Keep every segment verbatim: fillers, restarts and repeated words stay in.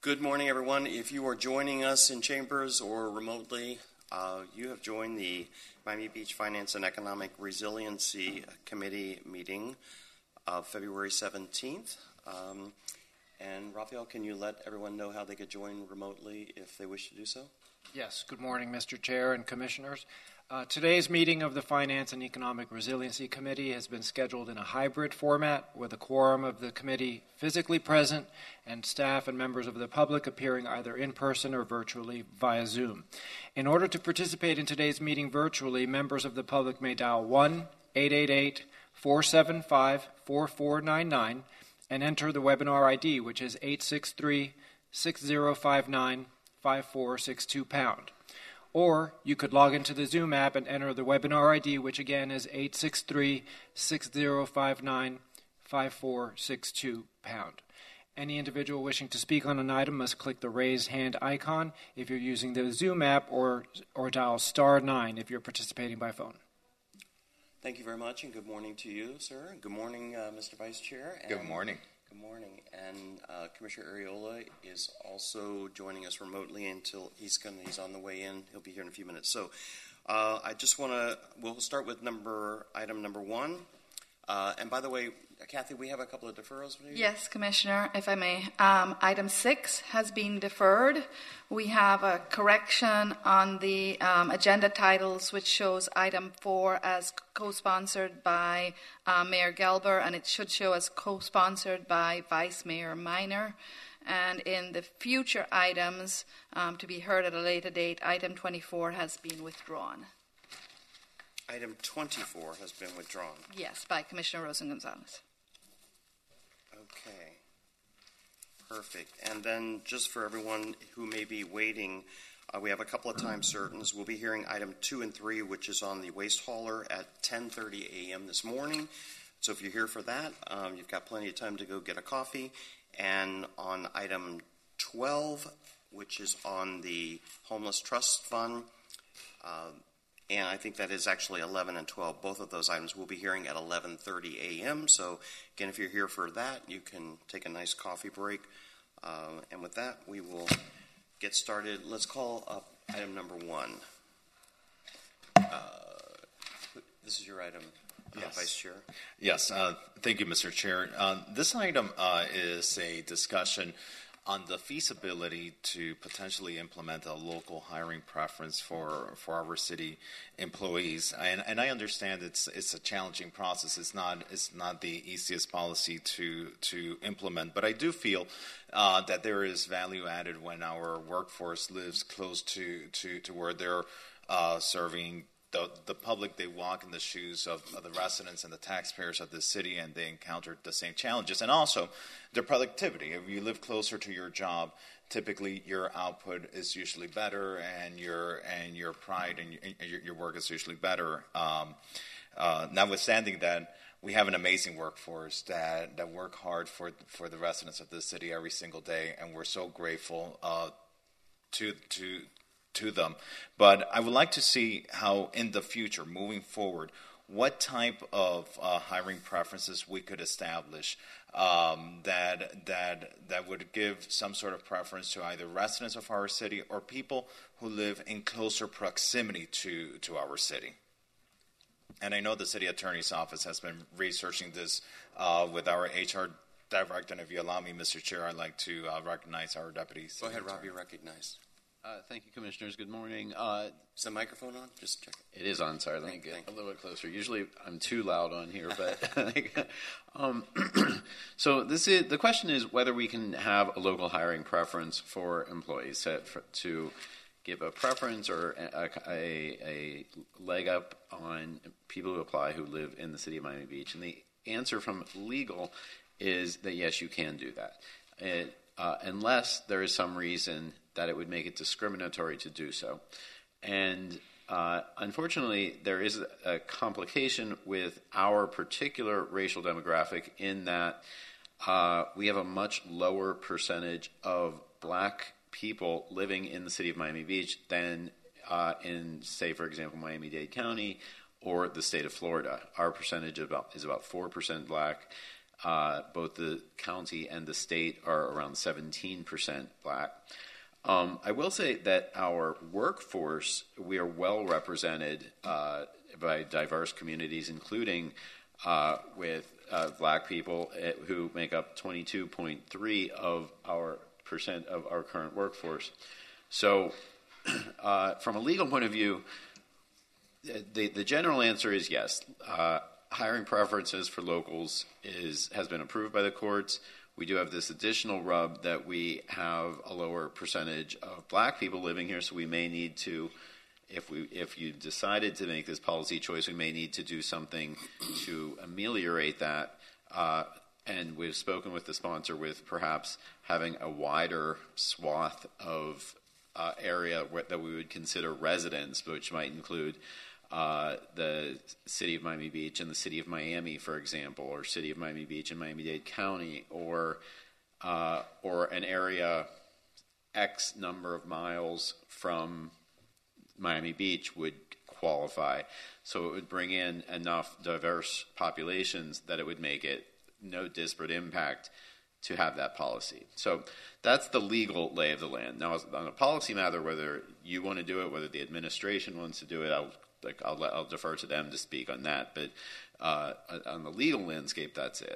Good morning, everyone. If you are joining us in chambers or remotely, uh, you have joined the Miami Beach Finance and Economic Resiliency Committee meeting of February seventeenth. Um, and Raphael, can you let everyone know how they could join remotely if they wish to do so? Yes. Good morning, Mister Chair and Commissioners. Uh, today's meeting of the Finance and Economic Resiliency Committee has been scheduled in a hybrid format with a quorum of the committee physically present and staff and members of the public appearing either in person or virtually via Zoom. In order to participate in today's meeting virtually, members of the public may dial one eight eight eight, four seven five, four four nine nine and enter the webinar I D, which is eight six three, six zero five nine, five four six two pound. Or you could log into the Zoom app and enter the webinar I D, which again is eight six three, six zero five nine, five four six two pound. Any individual wishing to speak on an item must click the raised hand icon if you're using the Zoom app, or, or dial star nine if you're participating by phone. Thank you very much, and good morning to you, sir. Good morning, uh, Mister Vice Chair. And good morning. Good morning. And uh, Commissioner Arreola is also joining us remotely until he's going he's on the way in. He'll be here in a few minutes. So uh, I just want to, we'll start with number item number one. Uh, and by the way, Kathy, we have a couple of deferrals. Please. Yes, Commissioner, if I may. Um, item six has been deferred. We have a correction on the um, agenda titles, which shows item four as co-sponsored by uh, Mayor Gelber, and it should show as co-sponsored by Vice Mayor Minor. And in the future items um, to be heard at a later date, item twenty-four has been withdrawn. Item twenty-four has been withdrawn. Yes, by Commissioner Rosen-Gonzalez. Okay. Perfect. And then just for everyone who may be waiting, uh, we have a couple of time certains. We'll be hearing item two and three, which is on the waste hauler at ten thirty a.m. this morning. So if you're here for that, um, you've got plenty of time to go get a coffee. And on item twelve, which is on the Homeless Trust Fund, uh, and I think that is actually eleven and twelve. Both of those items we'll be hearing at eleven thirty a.m. So, again, if you're here for that, you can take a nice coffee break. Uh, and with that, we will get started. Let's call up item number one. Uh, this is your item, uh, yes. Vice Chair. Yes. Uh, thank you, Mister Chair. Uh, this item uh, is a discussion on the feasibility to potentially implement a local hiring preference for, for our city employees. And, and I understand it's it's a challenging process. It's not it's not the easiest policy to to implement, but I do feel uh, that there is value added when our workforce lives close to to, to where they're uh, serving the the public. They walk in the shoes of, of the residents and the taxpayers of the city, and they encounter the same challenges. And also their productivity. If you live closer to your job, typically your output is usually better, and your and your pride and your, your work is usually better. Um, uh, notwithstanding that, we have an amazing workforce that, that work hard for for the residents of the city every single day, and we're so grateful uh, to to to them. But I would like to see how in the future, moving forward, what type of uh, hiring preferences we could establish um, that that that would give some sort of preference to either residents of our city or people who live in closer proximity to, to our city. And I know the city attorney's office has been researching this uh, with our H R director. And if you allow me, Mister Chair, I'd like to uh, recognize our deputy. Go ahead, Rob. You're recognized. Uh, thank you, Commissioners. Good morning. Uh, is the microphone on? Just check it. It is on. Sorry, let me get a little bit closer. Usually I'm too loud on here, but um, so this is the question is whether we can have a local hiring preference for employees set for, to give a preference or a, a, a leg up on people who apply who live in the city of Miami Beach. And the answer from legal is that yes, you can do that, it, uh, unless there is some reason that it would make it discriminatory to do so. And uh, unfortunately, there is a complication with our particular racial demographic in that uh, we have a much lower percentage of black people living in the city of Miami Beach than uh, in, say, for example, Miami-Dade County or the state of Florida. Our percentage is about, is about four percent black. uh, both the county and the state are around seventeen percent black. Um, I will say that our workforce, we are well represented uh, by diverse communities, including uh, with uh, black people who make up twenty-two point three of our percent of our current workforce. So uh, from a legal point of view, the, the general answer is yes. Uh, hiring preferences for locals is has been approved by the courts. We do have this additional rub that we have a lower percentage of black people living here, so we may need to, if we if you decided to make this policy choice, we may need to do something to ameliorate that. Uh, and we've spoken with the sponsor with perhaps having a wider swath of uh, area where, that we would consider residents, which might include Uh, the city of Miami Beach and the city of Miami, for example, or city of Miami Beach and Miami-Dade County, or uh, or an area X number of miles from Miami Beach would qualify. So it would bring in enough diverse populations that it would make it no disparate impact to have that policy. So that's the legal lay of the land. Now, on a policy matter, whether you want to do it, whether the administration wants to do it, I'll Like I'll, let, I'll defer to them to speak on that, but uh, on the legal landscape, that's it.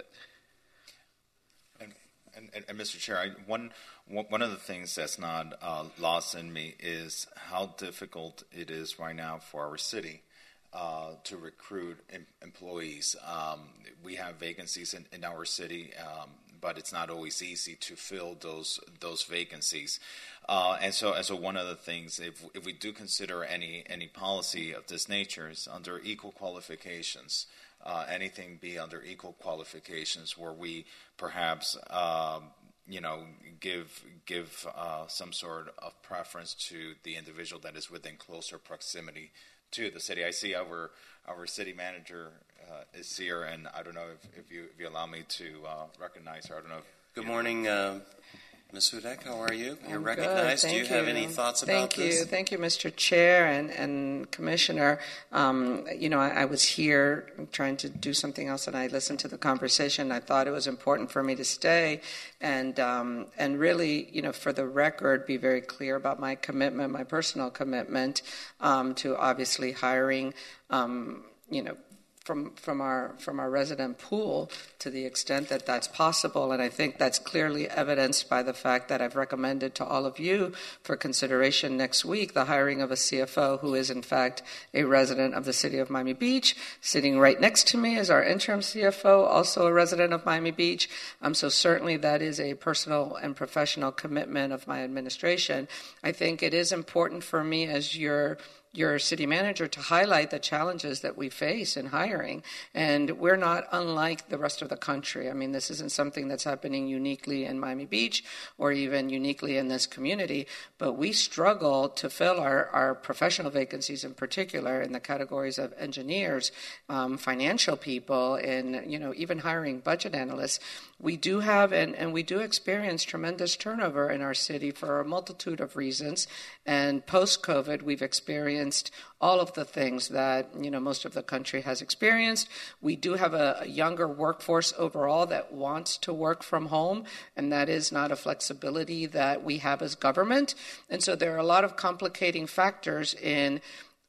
And, and, and Mister Chair, I, one one of the things that's not uh, lost in me is how difficult it is right now for our city uh, to recruit em- employees. Um, we have vacancies in, in our city, um, but it's not always easy to fill those those vacancies. Uh, and so, and so one of the things, if if we do consider any any policy of this nature, is under equal qualifications. Uh, anything be under equal qualifications, where we perhaps um, you know give give uh, some sort of preference to the individual that is within closer proximity to the city. I see our our city manager uh, is here, and I don't know if, if you if you allow me to uh, recognize her. I don't know. If, Good morning. Uh, Miz Hudak, how are you? You're I'm recognized. Good. Do you, you have any thoughts about Thank this? you. Thank you, Mister Chair and, and Commissioner. Um, you know, I, I was here trying to do something else, and I listened to the conversation. I thought it was important for me to stay and um, and really, you know, for the record, be very clear about my commitment, my personal commitment um, to obviously hiring, um, you know, from from our from our resident pool to the extent that that's possible. And I think that's clearly evidenced by the fact that I've recommended to all of you for consideration next week the hiring of a C F O who is in fact a resident of the city of Miami Beach. Sitting right next to me is our interim C F O, also a resident of Miami Beach. Um, so certainly that is a personal and professional commitment of my administration. I think it is important for me as your your city manager to highlight the challenges that we face in hiring. And we're not unlike the rest of the country. I mean, this isn't something that's happening uniquely in Miami Beach or even uniquely in this community, but we struggle to fill our, our professional vacancies in particular in the categories of engineers, um, financial people, and, you know, even hiring budget analysts. We do have and, and we do experience tremendous turnover in our city for a multitude of reasons. And post-COVID, we've experienced all of the things that, you know, most of the country has experienced. We do have a, a younger workforce overall that wants to work from home, and that is not a flexibility that we have as government. And so there are a lot of complicating factors in,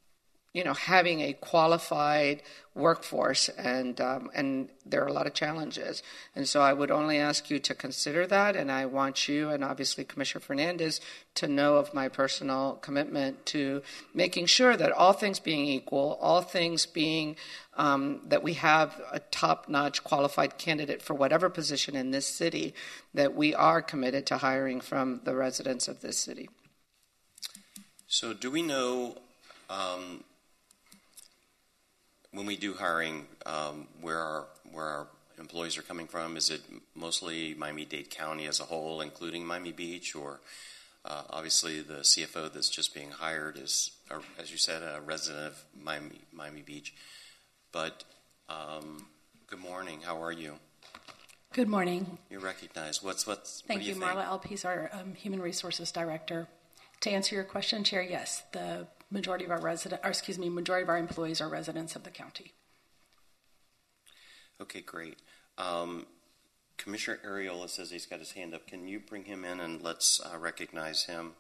you know, having a qualified workforce, and um, and there are a lot of challenges. And so I would only ask you to consider that, and I want you and obviously Commissioner Fernandez to know of my personal commitment to making sure that all things being equal, all things being um, that we have a top-notch qualified candidate for whatever position in this city, that we are committed to hiring from the residents of this city. So do we know um, when we do hiring, um, where our where our employees are coming from? Is it mostly Miami-Dade County as a whole, including Miami Beach, or uh, obviously the C F O that's just being hired is, a, as you said, a resident of Miami Miami Beach? But um, good morning. How are you? Good morning. You're recognized. What's what's Thank what do you, you think? Marla Alpiz, our um, Human Resources Director. To answer your question, Chair, yes, the majority of our resident, or excuse me, majority of our employees are residents of the county. Okay, great. Um, Commissioner Ariola says he's got his hand up. Can you bring him in and let's uh, recognize him?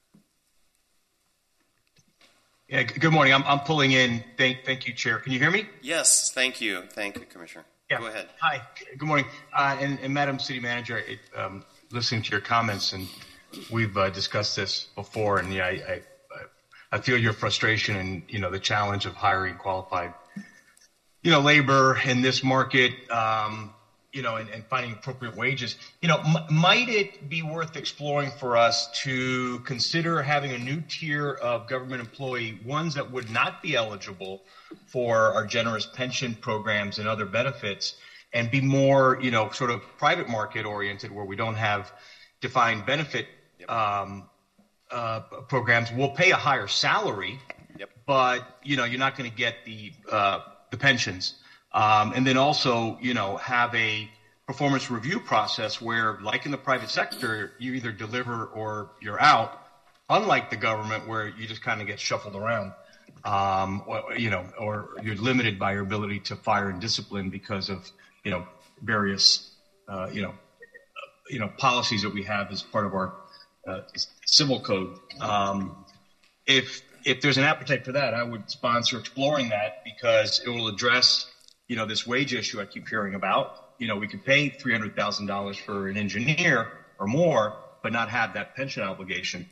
Yeah, g- good morning. I'm, I'm pulling in. Thank, thank you, Chair. Can you hear me? Yes, thank you. Thank you, Commissioner. Yeah. Go ahead. Hi. Good morning. Uh, and, and Madam City Manager, it, um, listening to your comments, and we've uh, discussed this before, and yeah, I, I, I feel your frustration and, you know, the challenge of hiring qualified, you know, labor in this market, um, you know, and, and finding appropriate wages. You know, m- might it be worth exploring for us to consider having a new tier of government employee, ones that would not be eligible for our generous pension programs and other benefits, and be more, you know, sort of private market oriented, where we don't have defined benefit um, uh, programs? We'll pay a higher salary, Yep. but, you know, you're not going to get the uh, the pensions. Um, and then also, you know, have a performance review process where, like in the private sector, you either deliver or you're out, unlike the government where you just kind of get shuffled around, um, or, you know, or you're limited by your ability to fire and discipline because of, you know, various, uh, you know, you know, policies that we have as part of our uh, civil code. Um, if if there's an appetite for that, I would sponsor exploring that, because it will address, you know, this wage issue I keep hearing about. You know, we could pay three hundred thousand dollars for an engineer or more, but not have that pension obligation.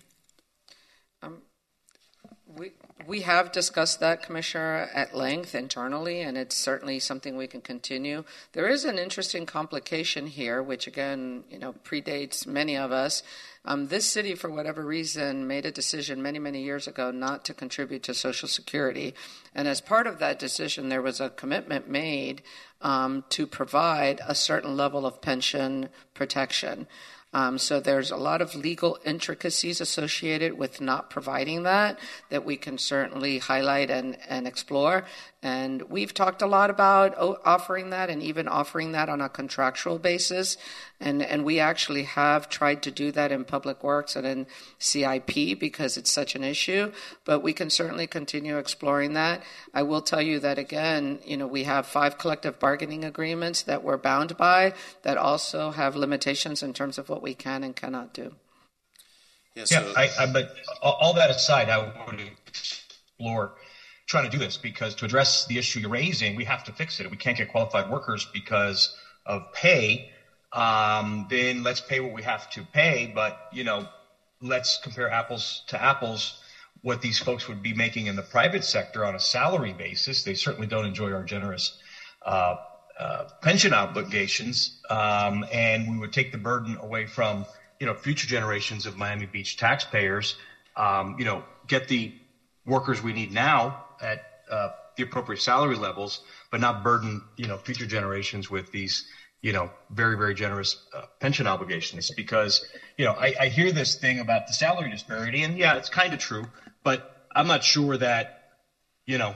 We we have discussed that, Commissioner, at length internally, and it's certainly something we can continue. There is an interesting complication here, which again, you know, predates many of us. Um, this city, for whatever reason, made a decision many, many years ago not to contribute to Social Security, and as part of that decision, there was a commitment made um, to provide a certain level of pension protection. Um, so there's a lot of legal intricacies associated with not providing that that we can certainly highlight and, and explore. And we've talked a lot about offering that, and even offering that on a contractual basis. And, and we actually have tried to do that in Public Works and in C I P because it's such an issue. But we can certainly continue exploring that. I will tell you that, again, you know, we have five collective bargaining agreements that we're bound by that also have limitations in terms of what we can and cannot do. Yeah, so, yeah I, I, but all that aside, I would explore trying to do this, because to address the issue you're raising, we have to fix it. We can't get qualified workers because of pay. Um, then let's pay what we have to pay. But, you know, let's compare apples to apples. What these folks would be making in the private sector on a salary basis. They certainly don't enjoy our generous uh, uh, pension obligations. Um, and we would take the burden away from, you know, future generations of Miami Beach taxpayers, um, you know, get the workers we need now at uh, the appropriate salary levels, but not burden, you know, future generations with these, you know, very, very generous uh, pension obligations. Because, you know, I, I hear this thing about the salary disparity, and yeah, it's kind of true, but I'm not sure that, you know,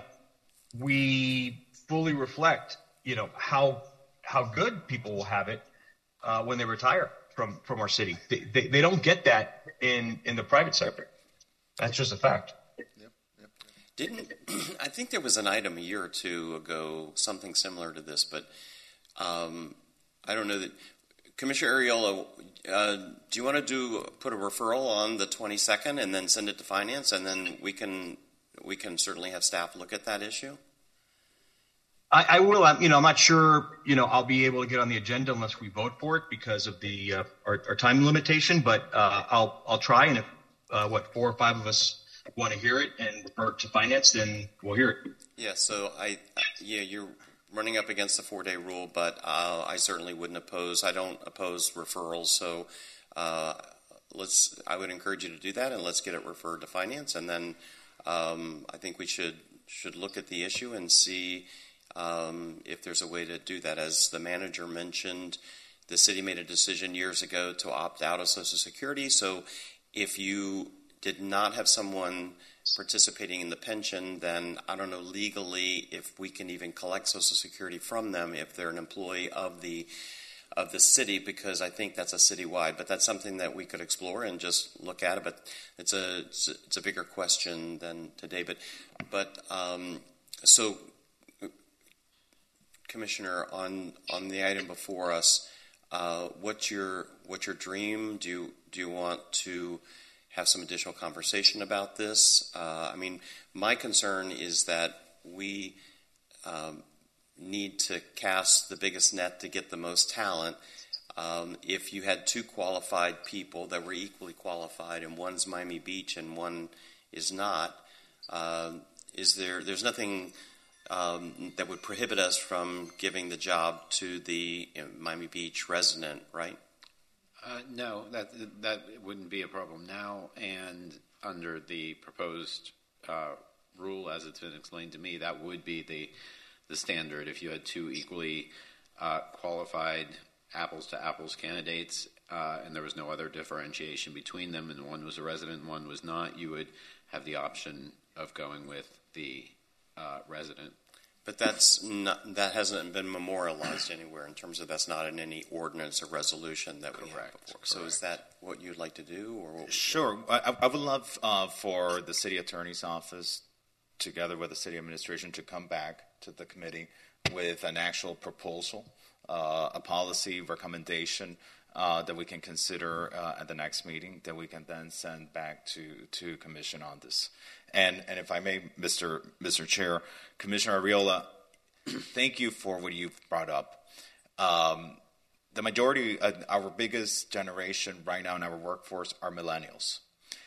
we fully reflect, you know, how how good people will have it uh, when they retire from, from our city. They, they, they don't get that in, in the private sector. That's just a fact. Didn't I think there was an item a year or two ago, something similar to this, but um, I don't know that. Commissioner Ariola, uh, do you want to do put a referral on the twenty-second and then send it to Finance, and then we can we can certainly have staff look at that issue? I, I will. I'm, you know, I'm not sure. You know, I'll be able to get on the agenda unless we vote for it because of the uh, our, our time limitation. But uh, I'll I'll try, and if uh, what four or five of us want to hear it and refer it to Finance, then we'll hear it. Yeah, so I, yeah, you're running up against the four-day rule, but uh, I certainly wouldn't oppose. I don't oppose referrals, so uh, let's. I would encourage you to do that, and let's get it referred to Finance, and then um, I think we should should look at the issue and see um, if there's a way to do that. As the manager mentioned, the city made a decision years ago to opt out of Social Security, so if you did not have someone participating in the pension, then I don't know legally if we can even collect Social Security from them if they're an employee of the of the city, because I think that's a citywide. But that's something that we could explore and just look at it. But it's a it's a, it's a bigger question than today. But but um, so, Commissioner, on on the item before us, Uh, what's your what's your dream? Do you do you want to have some additional conversation about this? Uh, I mean, my concern is that we um, need to cast the biggest net to get the most talent. Um, if you had two qualified people that were equally qualified, and one's Miami Beach and one is not, uh, is there? There's nothing um, that would prohibit us from giving the job to the you know, Miami Beach resident, right? Uh, no, that that wouldn't be a problem now, and under the proposed uh, rule, as it's been explained to me, that would be the the standard. If you had two equally uh, qualified apples to apples candidates, uh, and there was no other differentiation between them, and one was a resident and one was not, you would have the option of going with the uh, resident. But that's not, that hasn't been memorialized anywhere in terms of that's not in any ordinance or resolution that we Correct, have before. So correct. is that what you'd like to do? Or what Sure. I, I would love uh, for the city attorney's office, together with the city administration, to come back to the committee with an actual proposal, uh, a policy recommendation uh, that we can consider uh, at the next meeting, that we can then send back to, to commission on this. And and if I may, Mister Mister Chair, Commissioner Arriola, thank you for what you've brought up. Um, the majority, of our biggest generation right now in our workforce are millennials.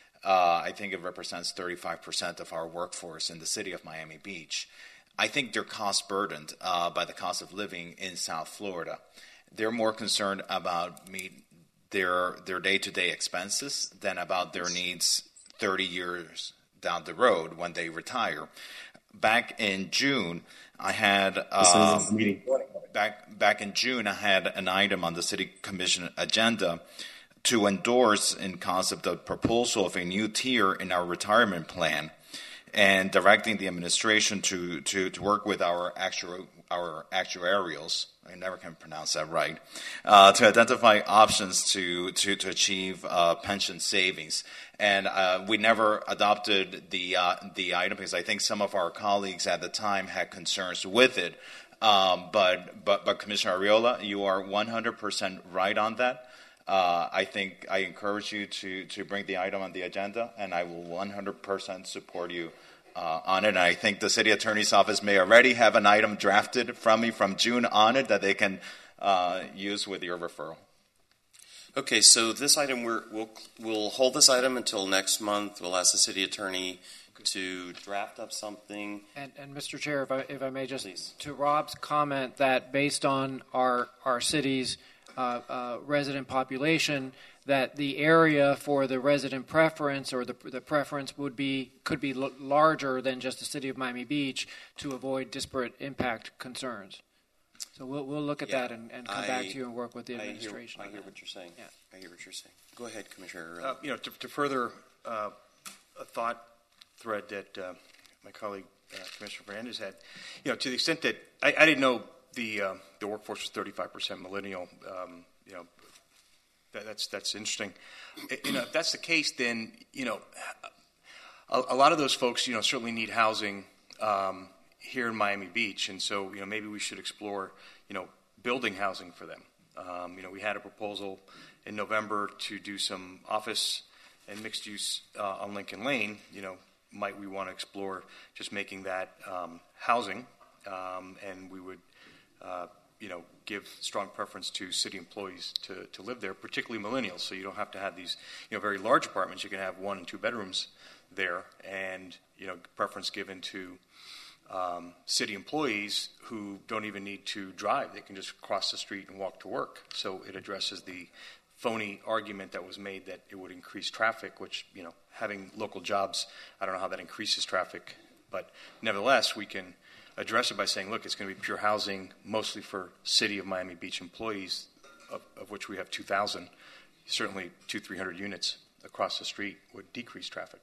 Uh, I think it represents thirty-five percent of our workforce in the city of Miami Beach. I think they're cost burdened uh, by the cost of living in South Florida. They're more concerned about meet their their day-to-day expenses than about their needs thirty years down the road when they retire. Back in June, I had um, back back in June I had an item on the City Commission agenda to endorse in concept the proposal of a new tier in our retirement plan, and directing the administration to to, to work with our actual our actuarials. I never can pronounce that right, uh, to identify options to to, to achieve uh, pension savings. And uh, we never adopted the uh, the item because I think some of our colleagues at the time had concerns with it. Um, but but but Commissioner Arriola, you are one hundred percent right on that. Uh, I think I encourage you to to bring the item on the agenda, and I will one hundred percent support you Uh, on it. And I think the city attorney's office may already have an item drafted from me from June on it that they can uh, use with your referral. Okay, so this item, we're, we'll we'll hold this item until next month. We'll ask the city attorney to draft up something. And, and Mister Chair, if I, if I may just, Please. to Rob's comment that based on our, our city's uh, uh, resident population, that the area for the resident preference or the, the preference would be could be l- larger than just the city of Miami Beach to avoid disparate impact concerns. So we'll we'll look at Yeah, that and, and come I- back to you and work with the I hear, administration. I on hear that. what you're saying. Yeah. I hear what you're saying. Go ahead, Commissioner. Uh, you know, to, to further uh, a thought thread that uh, my colleague uh, Commissioner Fernandez had, you know, to the extent that I, I didn't know the uh, the workforce was thirty-five percent millennial. Um, you know, that, that's that's interesting. It, you know, if that's the case, then you know, a, a lot of those folks, you know, certainly need housing um, here in Miami Beach, and so you know, maybe we should explore, you know, building housing for them. Um, you know, we had a proposal in November to do some office and mixed use uh, on Lincoln Lane. You know, might we want to explore just making that um, housing, um, and we would, uh, you know, give strong preference to city employees to, to live there, particularly millennials. So you don't have to have these, you know, very large apartments. You can have one and two bedrooms there, and you know, preference given to Um, city employees who don't even need to drive. They can just cross the street and walk to work. So it addresses the phony argument that was made that it would increase traffic, which, you know, having local jobs, I don't know how that increases traffic. But nevertheless, we can address it by saying, look, it's going to be pure housing, mostly for city of Miami Beach employees, of, of which we have two thousand. Certainly two, three hundred units across the street would decrease traffic.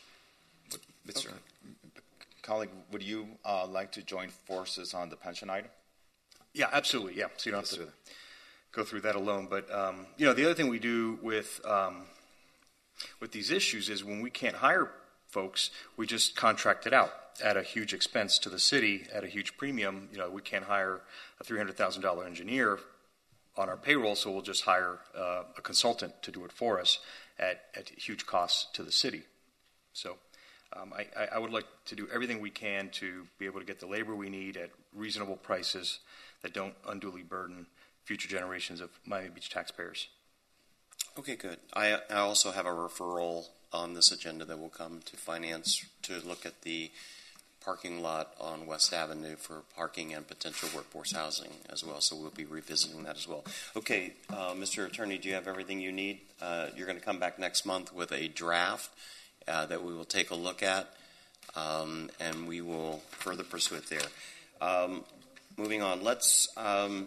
Mister Okay. Colleague, would you uh, like to join forces on the pension item? Yeah, absolutely. Yeah, so you don't Let's have do to go through that alone. But um, you know, the other thing we do with um, with these issues is when we can't hire folks, we just contract it out at a huge expense to the city, at a huge premium. You know, we can't hire a three hundred thousand dollar engineer on our payroll, so we'll just hire uh, a consultant to do it for us at, at huge costs to the city. So um, I, I would like to do everything we can to be able to get the labor we need at reasonable prices that don't unduly burden future generations of Miami Beach taxpayers. Okay, good. I, I also have a referral on this agenda that will come to Finance to look at the parking lot on West Avenue for parking and potential workforce housing as well. So we'll be revisiting that as well. Okay, uh, Mister Attorney, do you have everything you need? Uh, you're going to come back next month with a draft uh, that we will take a look at, um, and we will further pursue it there. Um, moving on, let's um,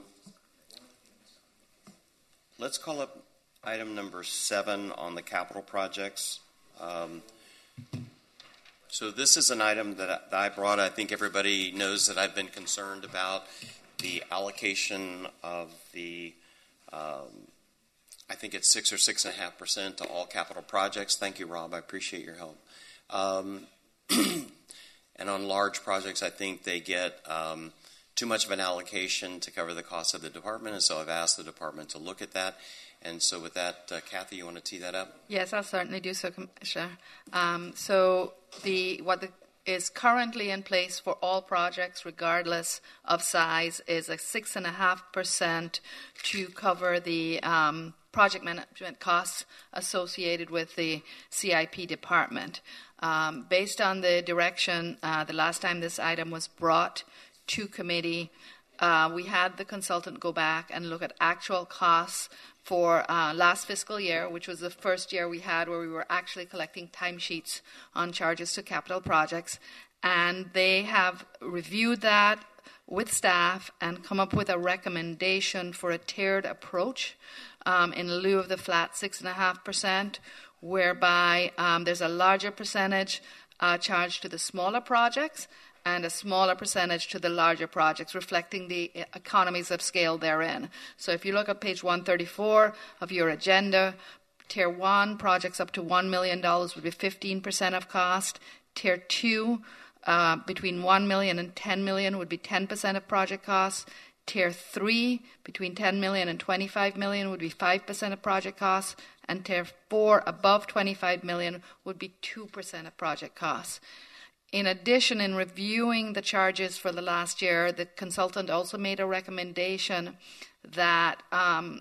let's call up item number seven on the capital projects. Um, So this is an item that I, that I brought. I think everybody knows that I've been concerned about the allocation of the, um, I think it's six or six and a half percent to all capital projects. Thank you, Rob. I appreciate your help. Um, and on large projects, I think they get um, too much of an allocation to cover the cost of the department. And so I've asked the department to look at that. And so with that, uh, Kathy, you want to tee that up? Yes, I'll certainly do so, Commissioner. Um, so the what the, is currently in place for all projects, regardless of size, is a six and a half percent to cover the um, project management costs associated with the C I P department. Um, based on the direction, uh, the last time this item was brought to committee, uh, we had the consultant go back and look at actual costs for uh, last fiscal year, which was the first year we had where we were actually collecting timesheets on charges to capital projects. And they have reviewed that with staff and come up with a recommendation for a tiered approach um, in lieu of the flat six point five percent, whereby um, there's a larger percentage uh, charged to the smaller projects and a smaller percentage to the larger projects, reflecting the economies of scale therein. So if you look at page one thirty-four of your agenda, Tier one projects up to one million dollars would be fifteen percent of cost. Tier two, uh, between one million dollars and ten million dollars would be ten percent of project costs. Tier three, between ten million dollars and twenty-five million dollars would be five percent of project costs. And Tier four, above twenty-five million dollars would be two percent of project costs. In addition, in reviewing the charges for the last year, the consultant also made a recommendation that um,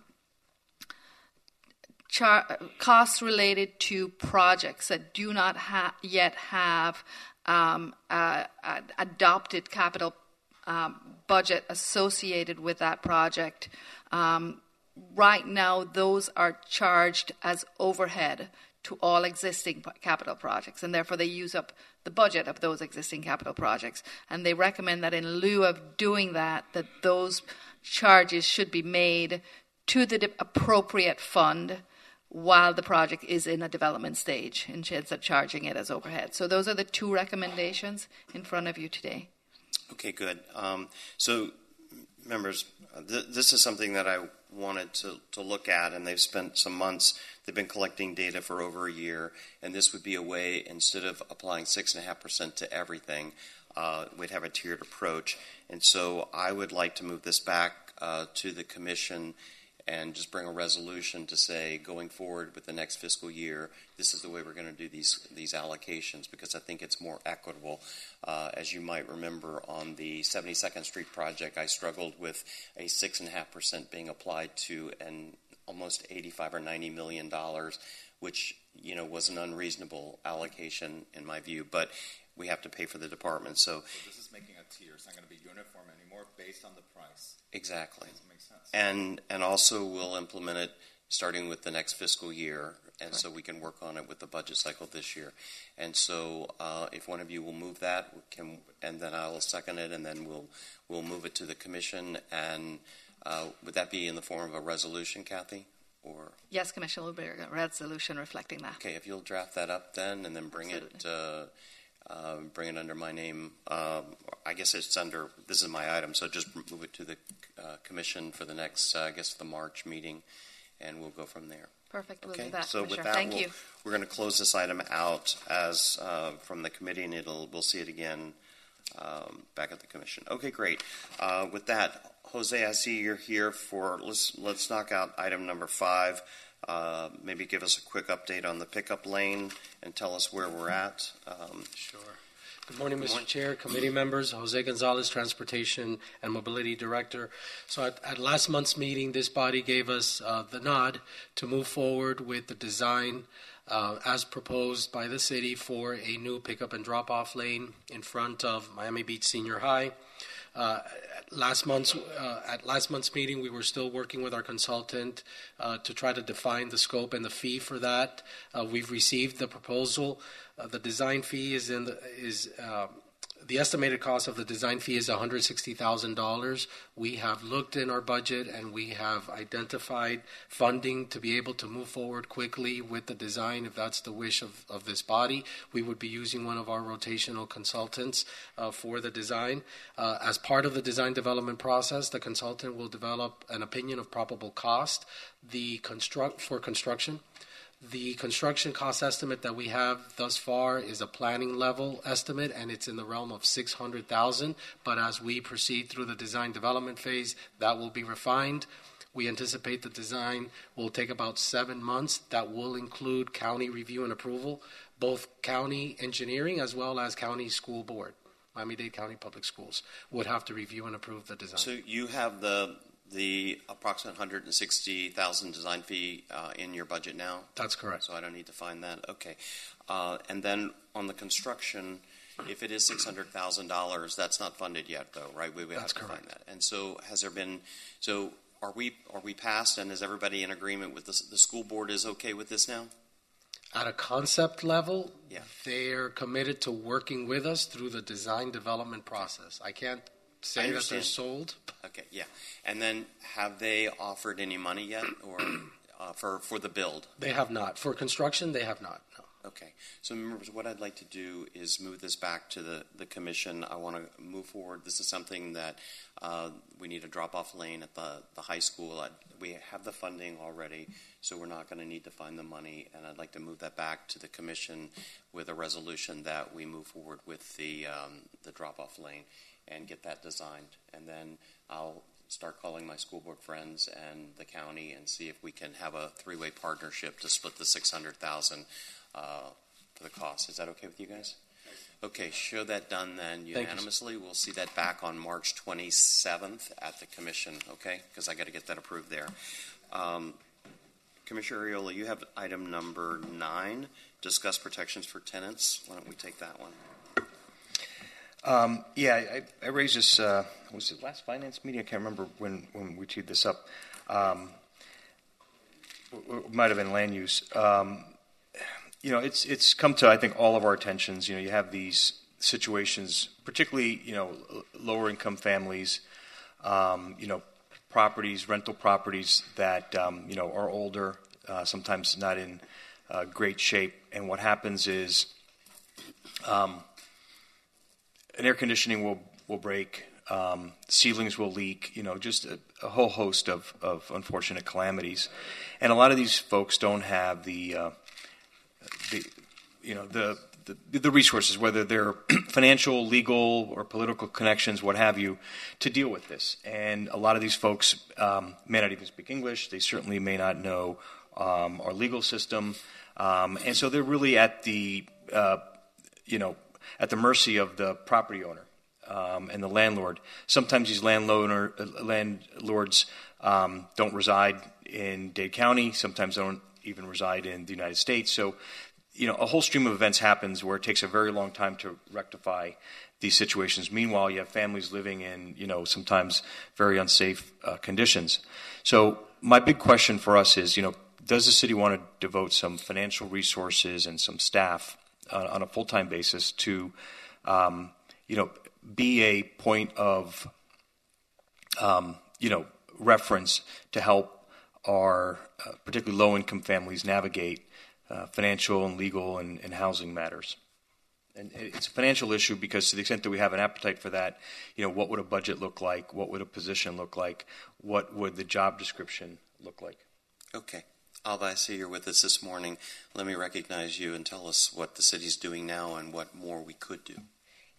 char- costs related to projects that do not ha- yet have um, uh, uh, adopted capital um, budget associated with that project, um, right now those are charged as overhead to all existing capital projects, and therefore they use up the budget of those existing capital projects. And they recommend that in lieu of doing that, that those charges should be made to the de- appropriate fund while the project is in a development stage, instead of charging it as overhead. So those are the two recommendations in front of you today. Okay, good. Um, so, members, th- this is something that I wanted to, to look at, and they've spent some months. They've been collecting data for over a year, and this would be a way, instead of applying six point five percent to everything, uh, we'd have a tiered approach. And so I would like to move this back uh, to the commission and just bring a resolution to say, going forward with the next fiscal year, this is the way we're going to do these these allocations, because I think it's more equitable. Uh, as you might remember, on the seventy-second Street project, I struggled with a six point five percent being applied to an almost eighty-five or ninety million dollars, which, you know, was an unreasonable allocation in my view. But we have to pay for the department. So, so this is making a tier. It's not going to be uniform anymore based on the price. Exactly. That makes sense. And and also we'll implement it starting with the next fiscal year, and right. So we can work on it with the budget cycle this year. And so uh, if one of you will move that, we can, and then I will second it, and then we'll we'll move it to the commission. And uh, would that be in the form of a resolution, Kathy? Or yes, Commissioner, will be a resolution reflecting that. Okay, if you'll draft that up then, and then bring Absolutely. it. Uh, Uh, bring it under my name. Uh, I guess it's under, this is my item, so just move it to the uh, commission for the next, uh, I guess, the March meeting, and we'll go from there. Perfect. We'll okay? do that, So with that, Thank we'll, you. we're going to close this item out as uh, from the committee, and it'll we'll see it again um, back at the commission. Okay, great. Uh, with that, Jose, I see you're here for, let's, let's knock out item number five. Uh, maybe give us a quick update on the pickup lane and tell us where we're at. Um, Sure. Good morning, Good Mister morning. Chair, committee members. Jose Gonzalez, Transportation and Mobility Director. So at, at last month's meeting, this body gave us uh, the nod to move forward with the design uh, as proposed by the city for a new pickup and drop-off lane in front of Miami Beach Senior High. Uh, last month's uh, at last month's meeting, we were still working with our consultant uh, to try to define the scope and the fee for that. Uh, we've received the proposal. Uh, the design fee is in the is uh, the estimated cost of the design fee is one hundred sixty thousand dollars. We have looked in our budget and we have identified funding to be able to move forward quickly with the design. If that's the wish of, of this body, we would be using one of our rotational consultants uh, for the design. Uh, as part of the design development process, the consultant will develop an opinion of probable cost. The construct for construction. The construction cost estimate that we have thus far is a planning level estimate, and it's in the realm of six hundred thousand dollars. But as we proceed through the design development phase, that will be refined. We anticipate the design will take about seven months. That will include county review and approval, both county engineering as well as county school board. Miami-Dade County Public Schools would have to review and approve the design. So you have the the approximate one hundred sixty thousand dollars design fee uh, in your budget now? That's correct. So I don't need to find that? Okay. Uh, and then on the construction, if it is six hundred thousand dollars, that's not funded yet, though, right? We would That's have to correct. find that. And so has there been, so are we are we passed, and is everybody in agreement with this? The school board is okay with this now? At a concept level, Yeah. they're committed to working with us through the design development process. I can't say I that understand. they're sold. Okay, yeah. And then have they offered any money yet, or uh, for for the build? They have not. For construction, they have not. No. Okay. So members, what I'd like to do is move this back to the, the commission. I want to move forward. This is something that uh, we need a drop-off lane at the, the high school. I, we have the funding already, so we're not going to need to find the money. And I'd like to move that back to the commission with a resolution that we move forward with the um, the drop-off lane and get that designed. And then I'll start calling my school board friends and the county and see if we can have a three-way partnership to split the six hundred thousand dollars uh, for the cost. Is that okay with you guys? Okay, show that done then unanimously. We'll see that back on March twenty-seventh at the commission, okay? Because I got to get that approved there. Um, Commissioner Arreola, you have item number nine, discuss protections for tenants. Why don't we take that one? Um, yeah, I, I raised this, uh, was it last finance meeting? I can't remember when, when we teed this up. Um, it might have been land use. Um, you know, it's it's come to, I think, all of our attentions. You know, you have these situations, particularly, you know, lower income families, um, you know, properties, rental properties that, um, you know, are older, uh, sometimes not in uh, great shape. And what happens is, um, an air conditioning will, will break, um, ceilings will leak, you know, just a, a whole host of, of unfortunate calamities. And a lot of these folks don't have the, uh, the you know, the, the, the resources, whether they're financial, legal, or political connections, what have you, to deal with this. And a lot of these folks um, may not even speak English. They certainly may not know um, our legal system. Um, and so they're really at the, uh, you know, at the mercy of the property owner um, and the landlord. Sometimes these landlord, landlords um, don't reside in Dade County. Sometimes they don't even reside in the United States. So, you know, a whole stream of events happens where it takes a very long time to rectify these situations. Meanwhile, you have families living in, you know, sometimes very unsafe uh, conditions. So my big question for us is, you know, does the city want to devote some financial resources and some staff uh, on a full-time basis to, um, you know, be a point of, um, you know, reference to help our uh, particularly low-income families navigate uh, financial and legal and, and housing matters? And it's a financial issue because to the extent that we have an appetite for that, you know, what would a budget look like? What would a position look like? What would the job description look like? Okay. Alva, I see you're with us this morning. Let me recognize you and tell us what the city's doing now and what more we could do.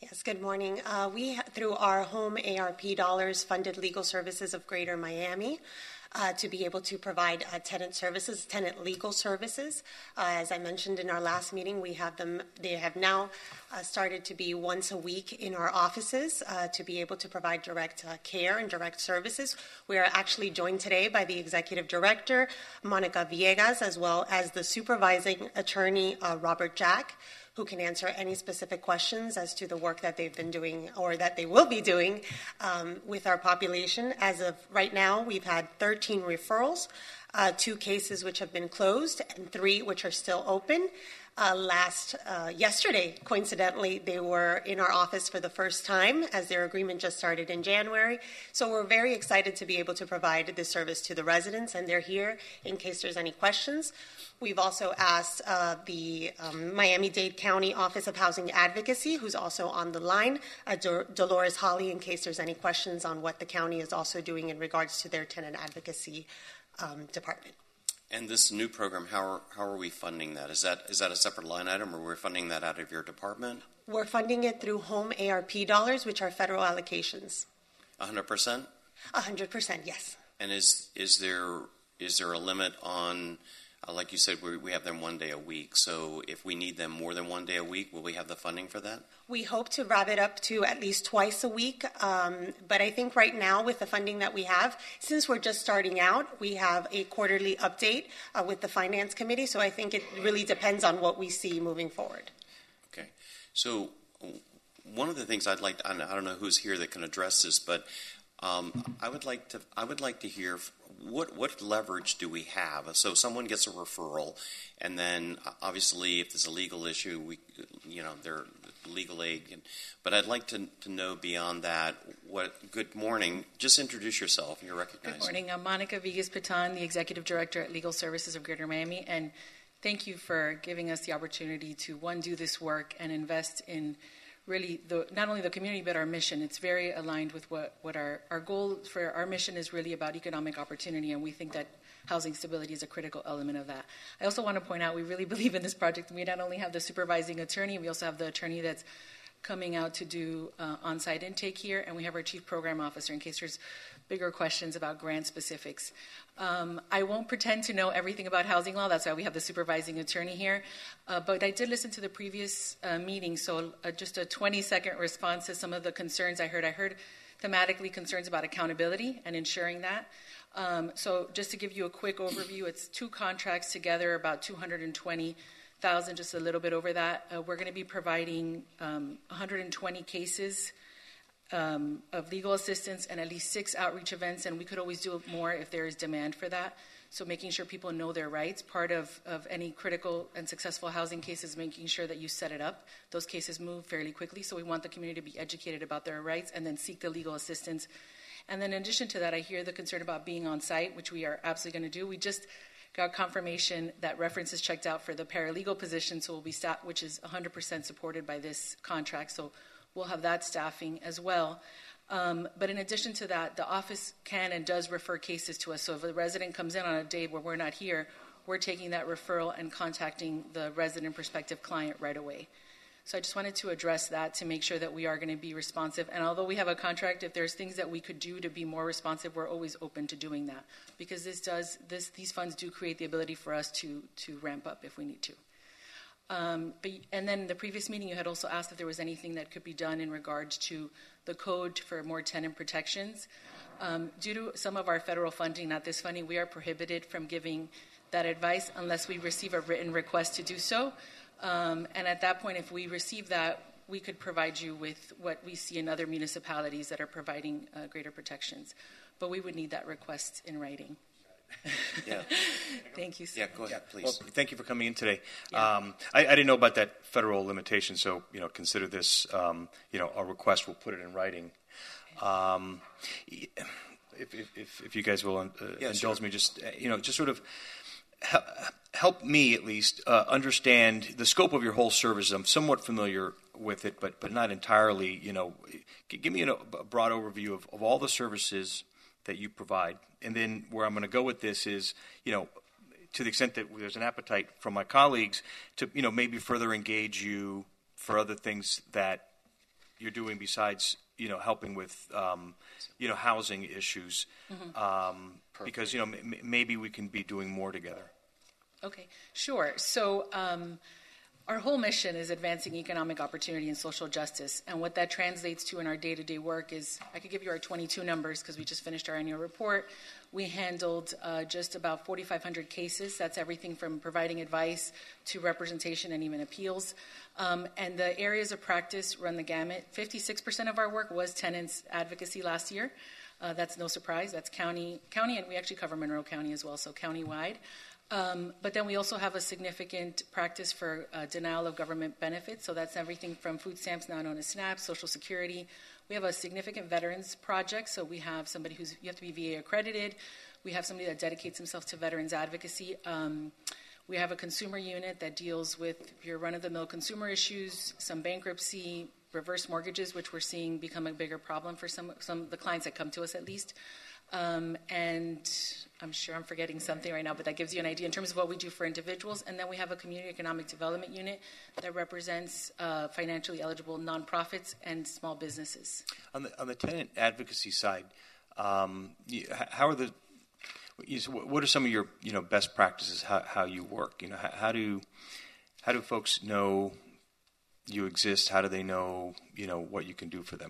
Yes, good morning. Uh, we, through our home A R P dollars, funded legal services of Greater Miami uh, to be able to provide uh, tenant services, tenant legal services. Uh, as I mentioned in our last meeting, we have them. They have now uh, started to be once a week in our offices uh, to be able to provide direct uh, care and direct services. We are actually joined today by the executive director, Monica Villegas, as well as the supervising attorney, uh, Robert Jack, who can answer any specific questions as to the work that they've been doing or that they will be doing um, with our population. As of right now, we've had thirteen referrals, uh, two cases which have been closed, and three which are still open. Uh, last uh, yesterday, coincidentally, they were in our office for the first time as their agreement just started in January. So we're very excited to be able to provide this service to the residents, and they're here in case there's any questions. We've also asked uh, the um, Miami-Dade County Office of Housing Advocacy, who's also on the line, uh, Dol- Dolores Holly, in case there's any questions on what the county is also doing in regards to their tenant advocacy um, department. And this new program, how are, how are we funding that? Is that is that a separate line item, or we're funding that out of your department? We're funding it through home A R P dollars, which are federal allocations. one hundred percent? one hundred percent, yes. And is is there is there a limit on, uh, like you said, we, we have them one day a week. So if we need them more than one day a week, will we have the funding for that? We hope to wrap it up to at least twice a week. Um, but I think right now with the funding that we have, since we're just starting out, we have a quarterly update uh, with the Finance Committee. So I think it really depends on what we see moving forward. Okay. So one of the things I'd like to, I don't know who's here that can address this, but um, I would like to I would like to hear what what leverage do we have? So someone gets a referral, and then obviously if there's a legal issue, we you know they're legal aid. And, but I'd like to to know beyond that. What? Good morning. Just introduce yourself. You're recognized. Good morning. I'm Monica Villegas-Patan, the executive director at Legal Services of Greater Miami, and thank you for giving us the opportunity to one do this work and invest in really the, not only the community but our mission. It's very aligned with what, what our, our goal for our mission is really about economic opportunity, and we think that housing stability is a critical element of that. I also want to point out we really believe in this project. We not only have the supervising attorney, we also have the attorney that's coming out to do uh, on-site intake here, and we have our chief program officer in case there's bigger questions about grant specifics. Um, I won't pretend to know everything about housing law. That's why we have the supervising attorney here. Uh, but I did listen to the previous uh, meeting, so uh, just a twenty-second response to some of the concerns I heard. I heard thematically concerns about accountability and ensuring that. Um, so just to give you a quick overview, it's two contracts together, about two hundred twenty thousand, just a little bit over that. Uh, we're going to be providing um, one hundred twenty cases Um, of legal assistance and at least six outreach events, and we could always do more if there is demand for that. So making sure people know their rights. Part of, of any critical and successful housing case is making sure that you set it up. Those cases move fairly quickly, so we want the community to be educated about their rights and then seek the legal assistance. And then in addition to that, I hear the concern about being on site, which we are absolutely going to do. We just got confirmation that references checked out for the paralegal position, so we'll be staff, which is one hundred percent supported by this contract. So we'll have that staffing as well. Um, but in addition to that, the office can and does refer cases to us. So if a resident comes in on a day where we're not here, we're taking that referral and contacting the resident prospective client right away. So I just wanted to address that to make sure that we are going to be responsive. And although we have a contract, if there's things that we could do to be more responsive, we're always open to doing that, because this does this these funds do create the ability for us to to ramp up if we need to. Um, but, and then the previous meeting, you had also asked if there was anything that could be done in regards to the code for more tenant protections. Um, due to some of our federal funding, not this funding, we are prohibited from giving that advice unless we receive a written request to do so. Um, and at that point, if we receive that, we could provide you with what we see in other municipalities that are providing uh, greater protections. But we would need that request in writing. Yeah. Thank you, sir. Yeah, go ahead, please. Well, thank you for coming in today. Yeah. Um, I, I didn't know about that federal limitation, so you know, consider this, um, you know, a request. We'll put it in writing. Um, if, if, if you guys will uh, yeah, indulge sure. me, just uh, you know, just sort of help, help me at least uh, understand the scope of your whole service. I'm somewhat familiar with it, but but not entirely. You know, give me a, a broad overview of, of all the services that you provide. And then where I'm going to go with this is, you know, to the extent that there's an appetite from my colleagues to, you know, maybe further engage you for other things that you're doing besides, you know, helping with, um, you know, housing issues, Mhm. um, because, you know, m- maybe we can be doing more together. Okay, sure. So um, our whole mission is advancing economic opportunity and social justice. And what that translates to in our day-to-day work is, I could give you our twenty-two numbers because we just finished our annual report. We handled uh, just about forty-five hundred cases. That's everything from providing advice to representation and even appeals. Um, and the areas of practice run the gamut. fifty-six percent of our work was tenants advocacy last year. Uh, that's no surprise. That's county, county, and we actually cover Monroe County as well, so county-wide. Um, but then we also have a significant practice for uh, denial of government benefits. So that's everything from food stamps, now known as SNAP, Social Security. We have a significant veterans project. So we have somebody who's, you have to be V A accredited. We have somebody that dedicates himself to veterans advocacy. Um, we have a consumer unit that deals with your run-of-the-mill consumer issues, some bankruptcy, reverse mortgages, which we're seeing become a bigger problem for some, some of the clients that come to us at least. Um, and I'm sure I'm forgetting something right now, but that gives you an idea in terms of what we do for individuals. And then we have a community economic development unit that represents uh, financially eligible nonprofits and small businesses. On the on the tenant advocacy side, um, you, how are the you, what are some of your you know best practices? How how you work? You know how, how do how do folks know you exist? How do they know you know what you can do for them?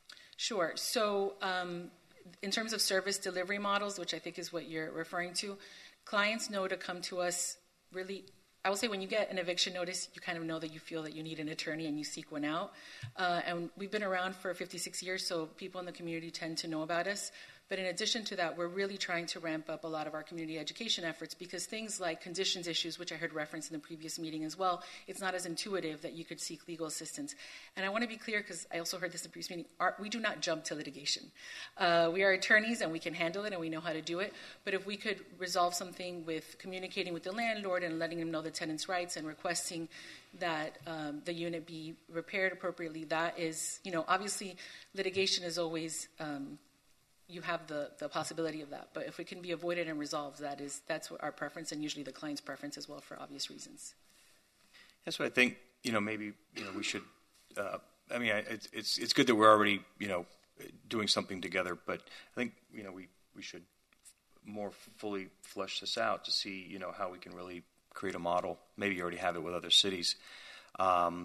Sure. So. Um, In terms of service delivery models, which I think is what you're referring to, clients know to come to us really, I will say when you get an eviction notice, you kind of know that you feel that you need an attorney and you seek one out. Uh, and we've been around for fifty-six years, so people in the community tend to know about us. But in addition to that, we're really trying to ramp up a lot of our community education efforts because things like conditions issues, which I heard referenced in the previous meeting as well, it's not as intuitive that you could seek legal assistance. And I want to be clear because I also heard this in the previous meeting, our, we do not jump to litigation. Uh, we are attorneys and we can handle it and we know how to do it. But if we could resolve something with communicating with the landlord and letting them know the tenant's rights and requesting that um, the unit be repaired appropriately, that is, you know, obviously litigation is always... Um, you have the, the possibility of that. But if it can be avoided and resolved, that is, that's what our preference and usually the client's preference as well for obvious reasons. That's what I think, you know, maybe, you know, we should, uh, I mean, I, it's, it's it's good that we're already, you know, doing something together, but I think, you know, we, we should more fully flesh this out to see, you know, how we can really create a model. Maybe you already have it with other cities. Um,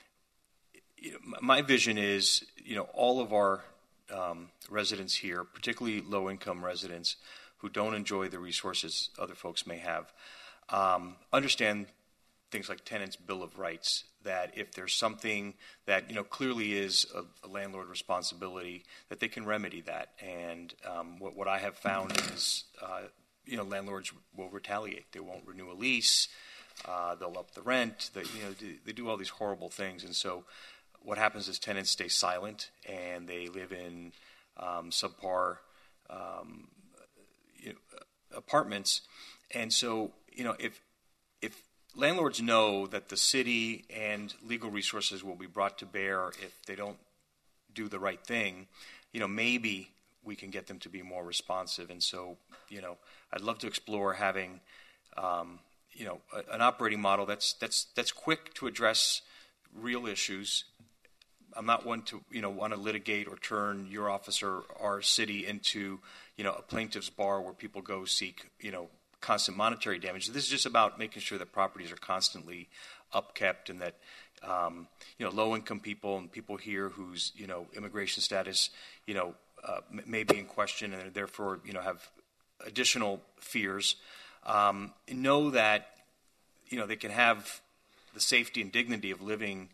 you know, my vision is, you know, all of our Um, residents here, particularly low-income residents who don't enjoy the resources other folks may have, um, understand things like tenants' bill of rights, that if there's something that, you know, clearly is a, a landlord responsibility, that they can remedy that. And um, what, what I have found is, uh, you know, landlords will retaliate. They won't renew a lease. Uh, they'll up the rent. They, you know, they, they do all these horrible things. And so what happens is tenants stay silent and they live in um, subpar um, you know, apartments. And so, you know, if if landlords know that the city and legal resources will be brought to bear if they don't do the right thing, you know, maybe we can get them to be more responsive. And so, you know, I'd love to explore having, um, you know, a, an operating model that's that's that's quick to address real issues. I'm not one to, you know, want to litigate or turn your office or our city into, you know, a plaintiff's bar where people go seek, you know, constant monetary damage. This is just about making sure that properties are constantly upkept and that, um, you know, low-income people and people here whose, you know, immigration status, you know, uh, m- may be in question and therefore, you know, have additional fears, um, know that, you know, they can have the safety and dignity of living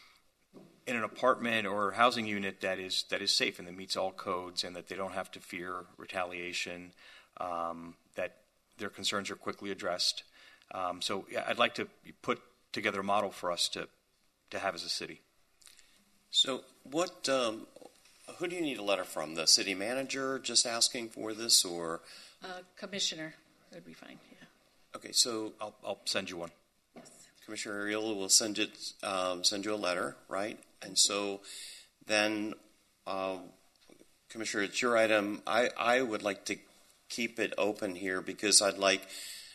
in an apartment or housing unit that is that is safe and that meets all codes, and that they don't have to fear retaliation, um, that their concerns are quickly addressed. Um, so yeah, I'd like to put together a model for us to to have as a city. So what? Um, who do you need a letter from? The city manager just asking for this, or uh, commissioner would be fine. Yeah. Okay, so I'll I'll send you one. Yes. Commissioner Arriola will send it um, send you a letter, right? And so then, uh, Commissioner, it's your item. I, I would like to keep it open here because I'd like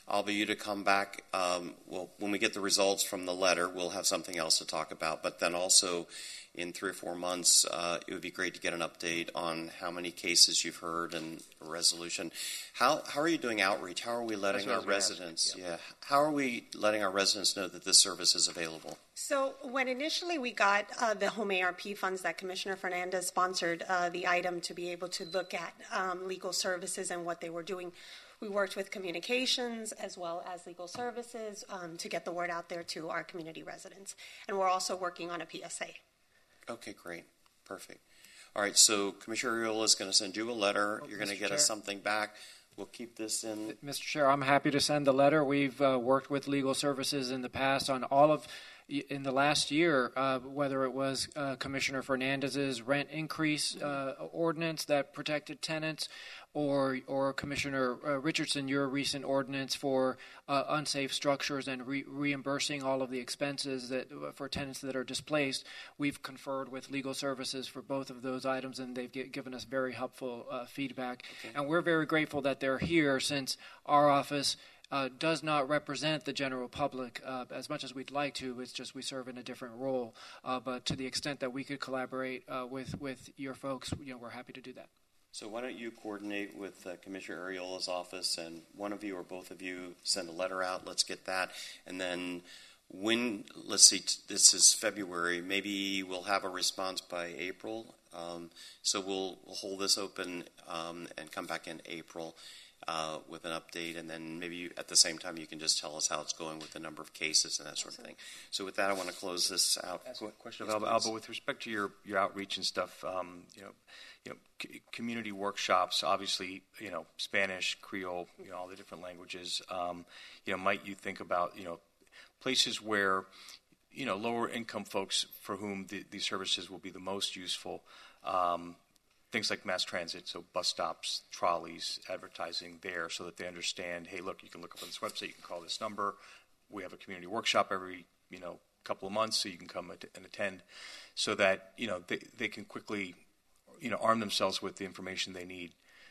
Alba, you to come back. Um, well, when we get the results from the letter, we'll have something else to talk about. But then also, in three or four months, uh, it would be great to get an update on how many cases you've heard and a resolution. How how are you doing outreach? How are we letting our residents? Yeah. yeah. How are we letting our residents know that this service is available? So when initially we got uh, the home A R P funds that Commissioner Fernandez sponsored uh, the item to be able to look at um, legal services and what they were doing, we worked with communications as well as legal services um, to get the word out there to our community residents. And we're also working on a P S A. Okay, great. Perfect. All right, so Commissioner Arreola is going to send you a letter. You're going to get Chair. us something back. We'll keep this in. Mister Chair, I'm happy to send the letter. We've uh, worked with legal services in the past on all of in the last year, uh, whether it was uh, Commissioner Fernandez's rent increase uh, ordinance that protected tenants, or or Commissioner uh, Richardson, your recent ordinance for uh, unsafe structures and re- reimbursing all of the expenses that for tenants that are displaced. We've conferred with legal services for both of those items, and they've g- given us very helpful uh, feedback. Okay. And we're very grateful that they're here, since our office Uh, does not represent the general public uh, as much as we'd like to. It's just we serve in a different role. Uh, but to the extent that we could collaborate uh, with with your folks, you know, we're happy to do that. So why don't you coordinate with uh, Commissioner Arreola's office, and one of you or both of you send a letter out. Let's get that, and then when let's see, t- this is February. Maybe we'll have a response by April. Um, so we'll, we'll hold this open um, and come back in April. Uh, with an update, and then maybe you, at the same time you can just tell us how it's going with the number of cases and that sort of thing. So with that, I want to close this out. Question yes, of Alba, Alba, with respect to your, your outreach and stuff, um, you know, you know, c- community workshops, obviously, you know, Spanish, Creole, you know, all the different languages. Um, you know, might you think about, you know, places where, you know, lower income folks for whom the, these services will be the most useful. Um, Things like mass transit, so bus stops, trolleys, advertising there, so that they understand, hey, look, you can look up on this website, you can call this number. We have a community workshop every, you know, couple of months, so you can come and attend, so that, you know, they, they can quickly, you know, arm themselves with the information they need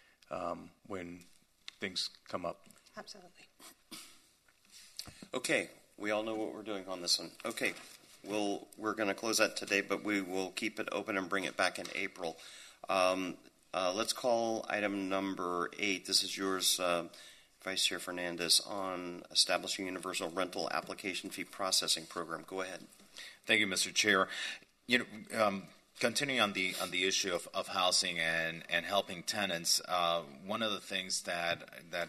um, when things come up. Absolutely. Okay, we all know what we're doing on this one. Okay, we'll, we're going to close that today, but we will keep it open and bring it back in April. Um, uh, let's call item number eight. This is yours, uh, Vice Chair Fernandez, on establishing universal rental application fee processing program. Go ahead. Thank you, Mister Chair. You know, um, continuing on the on the issue of, of housing and, and helping tenants, uh, one of the things that that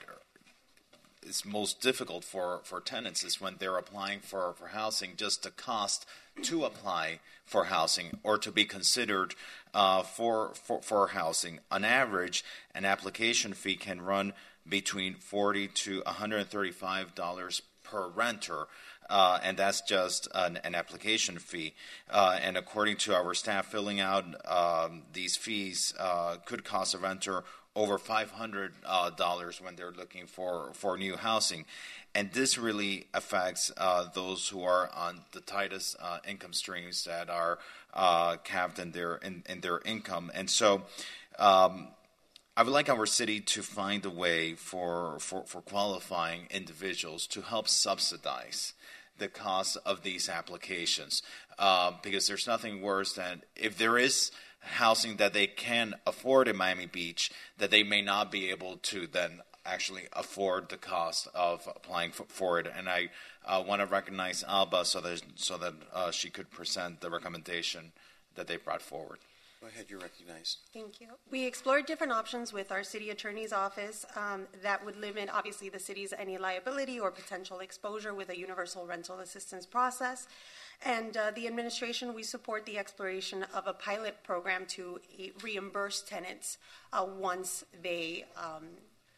is most difficult for, for tenants is when they're applying for, for housing, just the cost to apply for housing or to be considered uh, for, for for housing. On average, an application fee can run between forty to one hundred thirty-five dollars per renter, uh, and that's just an, an application fee. Uh, and according to our staff, filling out um, these fees uh, could cost a renter over five hundred dollars uh, when they're looking for, for new housing. And this really affects uh, those who are on the tightest uh, income streams that are uh, capped in their in, in their income. And so um, I would like our city to find a way for, for, for qualifying individuals to help subsidize the cost of these applications, uh, because there's nothing worse than if there is housing that they can afford in Miami Beach, that they may not be able to then actually afford the cost of applying for, for it. And I uh, want to recognize Alba so that so that uh, she could present the recommendation that they brought forward. Go ahead, you're recognized. Thank you. We explored different options with our city attorney's office um, that would limit, obviously, the city's any liability or potential exposure with a universal rental assistance process. And uh, the administration, we support the exploration of a pilot program to reimburse tenants uh, once they um,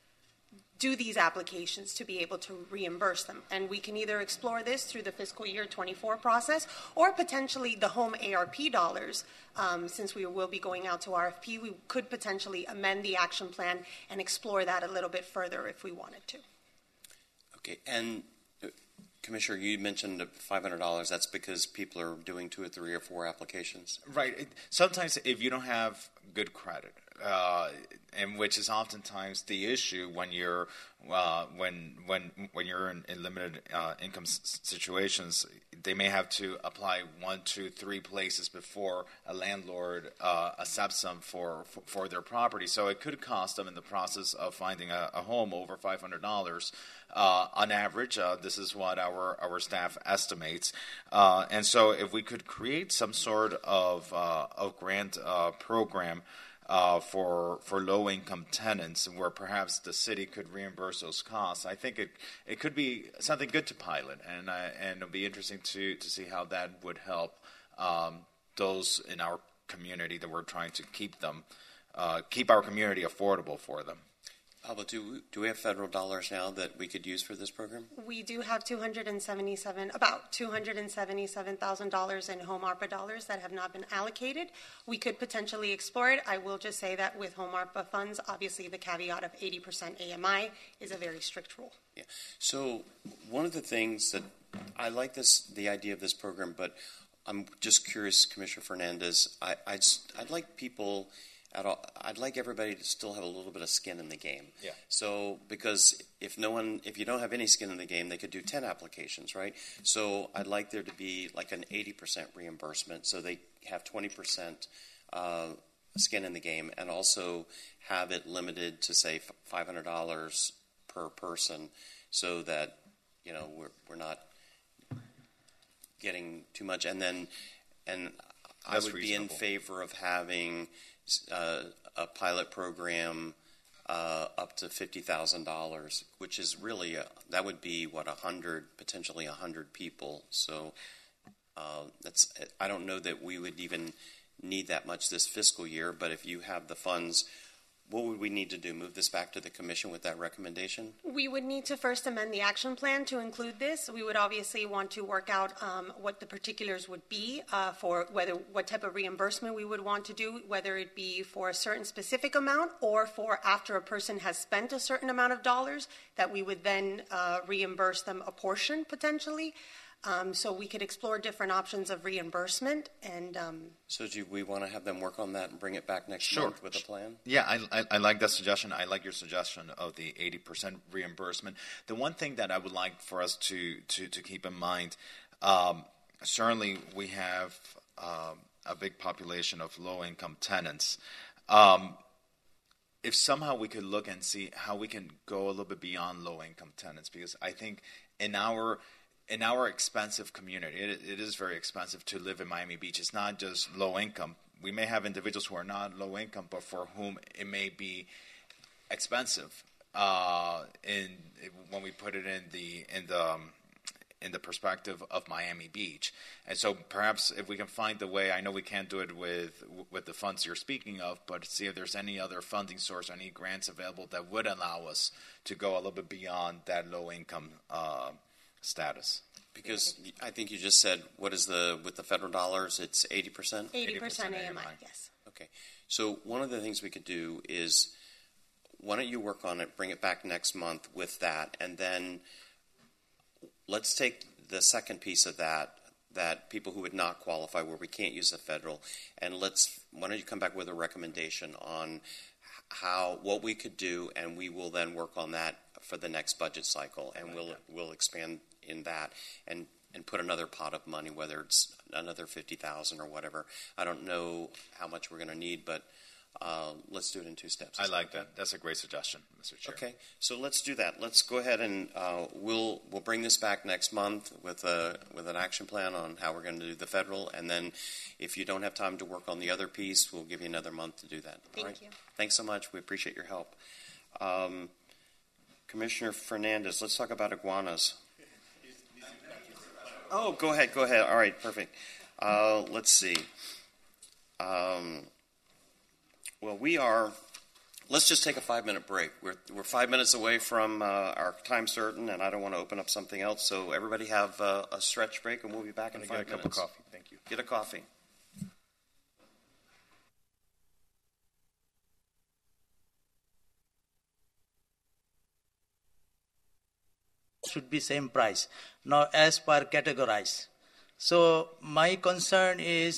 do these applications, to be able to reimburse them. And we can either explore this through the fiscal year twenty-four process or potentially the home A R P dollars. Um, since we will be going out to R F P, we could potentially amend the action plan and explore that a little bit further if we wanted to. Okay, and uh, Commissioner, you mentioned five hundred dollars. That's because people are doing two or three or four applications. Right. Sometimes if you don't have good credit, uh, and which is oftentimes the issue when you're uh, when when when you're in, in limited uh, income s- situations. They may have to apply one, two, three places before a landlord uh, accepts them for, for for their property. So it could cost them in the process of finding a, a home over five hundred dollars uh, on average. Uh, this is what our our staff estimates. Uh, and so if we could create some sort of uh, of grant uh, program Uh, for for low income tenants, where perhaps the city could reimburse those costs, I think it it could be something good to pilot, and uh, and it'll be interesting to to see how that would help um, those in our community that we're trying to keep them uh, keep our community affordable for them. Alba, do, do we have federal dollars now that we could use for this program? We do have two hundred seventy-seven, about two hundred seventy-seven thousand dollars in home ARPA dollars that have not been allocated. We could potentially explore it. I will just say that with home ARPA funds, obviously the caveat of eighty percent A M I is a very strict rule. Yeah. So one of the things that I like this, the idea of this program, but I'm just curious, Commissioner Fernandez, I, I'd, I'd like people at all, I'd like everybody to still have a little bit of skin in the game. Yeah. So because if no one, if you don't have any skin in the game, they could do ten applications, right? So I'd like there to be like an eighty percent reimbursement, so they have twenty percent uh, skin in the game, and also have it limited to say five hundred dollars per person, so that you know we're we're not getting too much. And then, and I That's would reasonable. be in favor of having Uh, a pilot program uh, up to fifty thousand dollars, which is really, a, that would be, what, one hundred, potentially one hundred people. So uh, that's, I don't know that we would even need that much this fiscal year, but if you have the funds, what would we need to do? Move this back to the commission with that recommendation? We would need to first amend the action plan to include this. We would obviously want to work out um, what the particulars would be uh, for whether what type of reimbursement we would want to do, whether it be for a certain specific amount or for after a person has spent a certain amount of dollars, that we would then uh, reimburse them a portion potentially. Um, so we could explore different options of reimbursement. And um, so do we want to have them work on that and bring it back next Sure. month with a plan? Yeah, I, I, I like that suggestion. I like your suggestion of the eighty percent reimbursement. The one thing that I would like for us to, to, to keep in mind, um, certainly we have um, a big population of low-income tenants. Um, if somehow we could look and see how we can go a little bit beyond low-income tenants, because I think in our in our expensive community, it, it is very expensive to live in Miami Beach. It's not just low income. We may have individuals who are not low income, but for whom it may be expensive. Uh, in when we put it in the in the um, in the perspective of Miami Beach, and so perhaps if we can find the way, I know we can't do it with with the funds you're speaking of, but see if there's any other funding source, any grants available that would allow us to go a little bit beyond that low income uh, status. Because I think you just said, what is the, with the federal dollars, it's eighty percent? eighty percent A M I, yes. Okay. So one of the things we could do is, why don't you work on it, bring it back next month with that, and then let's take the second piece of that, that people who would not qualify, where we can't use the federal, and let's, why don't you come back with a recommendation on how, what we could do, and we will then work on that for the next budget cycle, and we'll we'll expand in that and and put another pot of money, whether it's another fifty thousand or whatever. I don't know how much we're going to need, but uh, let's do it in two steps. I like that. That's a great suggestion, Mister Chair. Okay, so let's do that. Let's go ahead and uh, we'll we'll bring this back next month with a with an action plan on how we're going to do the federal, and then if you don't have time to work on the other piece, we'll give you another month to do that. Thank All right? you. Thanks so much. We appreciate your help. Um, Commissioner Fernandez, let's talk about iguanas. Oh, go ahead, go ahead. All right, perfect. Uh, let's see. Um, well, we are, let's just take a five-minute break. We're, we're five minutes away from uh, our time certain, and I don't want to open up something else, so everybody have uh, a stretch break, and we'll be back in five minutes. Get a cup of coffee. Thank you. Get a coffee. Should be same price, now as per categorize. So my concern is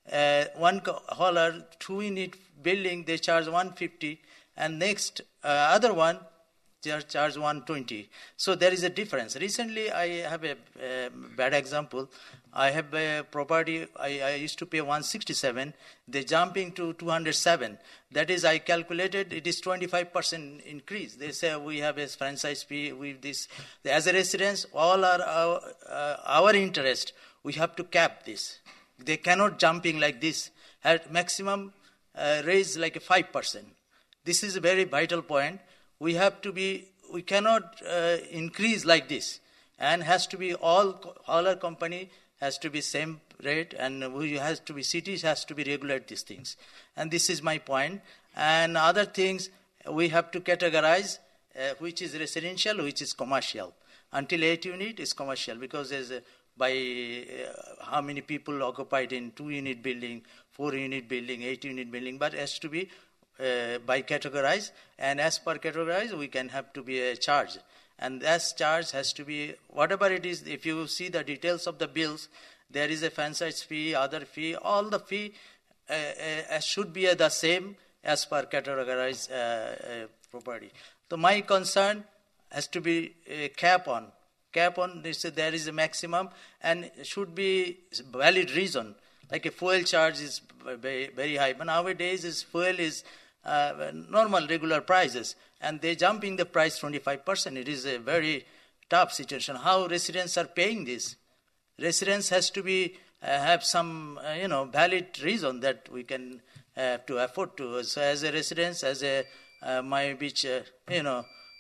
Uh, one co- hauler, two unit building, they charge one fifty, and next uh, other one, they charge one twenty. So there is a difference. Recently, I have a, a bad example. I have a property, I, I used to pay one sixty-seven, they jumping to two hundred seven. That is, I calculated it is twenty-five percent increase. They say we have a franchise fee with this. As a residence, all are our, uh, our interest, we have to cap this. They cannot jumping like this. At maximum uh, raise like a five percent. This is a very vital point. We have to be, we cannot uh, increase like this. And has to be all, all our company has to be same rate, and we has to be, cities has to be regulate these things. And this is my point. And other things, we have to categorize uh, which is residential, which is commercial. Until eight unit is commercial, because there's a, by uh, how many people occupied in two unit building, four unit building, eight unit building, but it has to be uh, by categorized, and as per categorized, we can have to be a charge. And that charge has to be, whatever it is, if you see the details of the bills, there is a franchise fee, other fee, all the fee uh, uh, should be the same as per categorized uh, uh, property. So my concern has to be a cap on. Cap on, this, there is a maximum, and should be valid reason. Like a fuel charge is very, very high, but nowadays is fuel is uh, normal, regular prices, and they jumping the price twenty-five percent. It is a very tough situation. How residents are paying this? Residents has to be uh, have some uh, you know valid reason that we can have uh, to afford to. So as a residents, as a uh, my beach, uh, you know.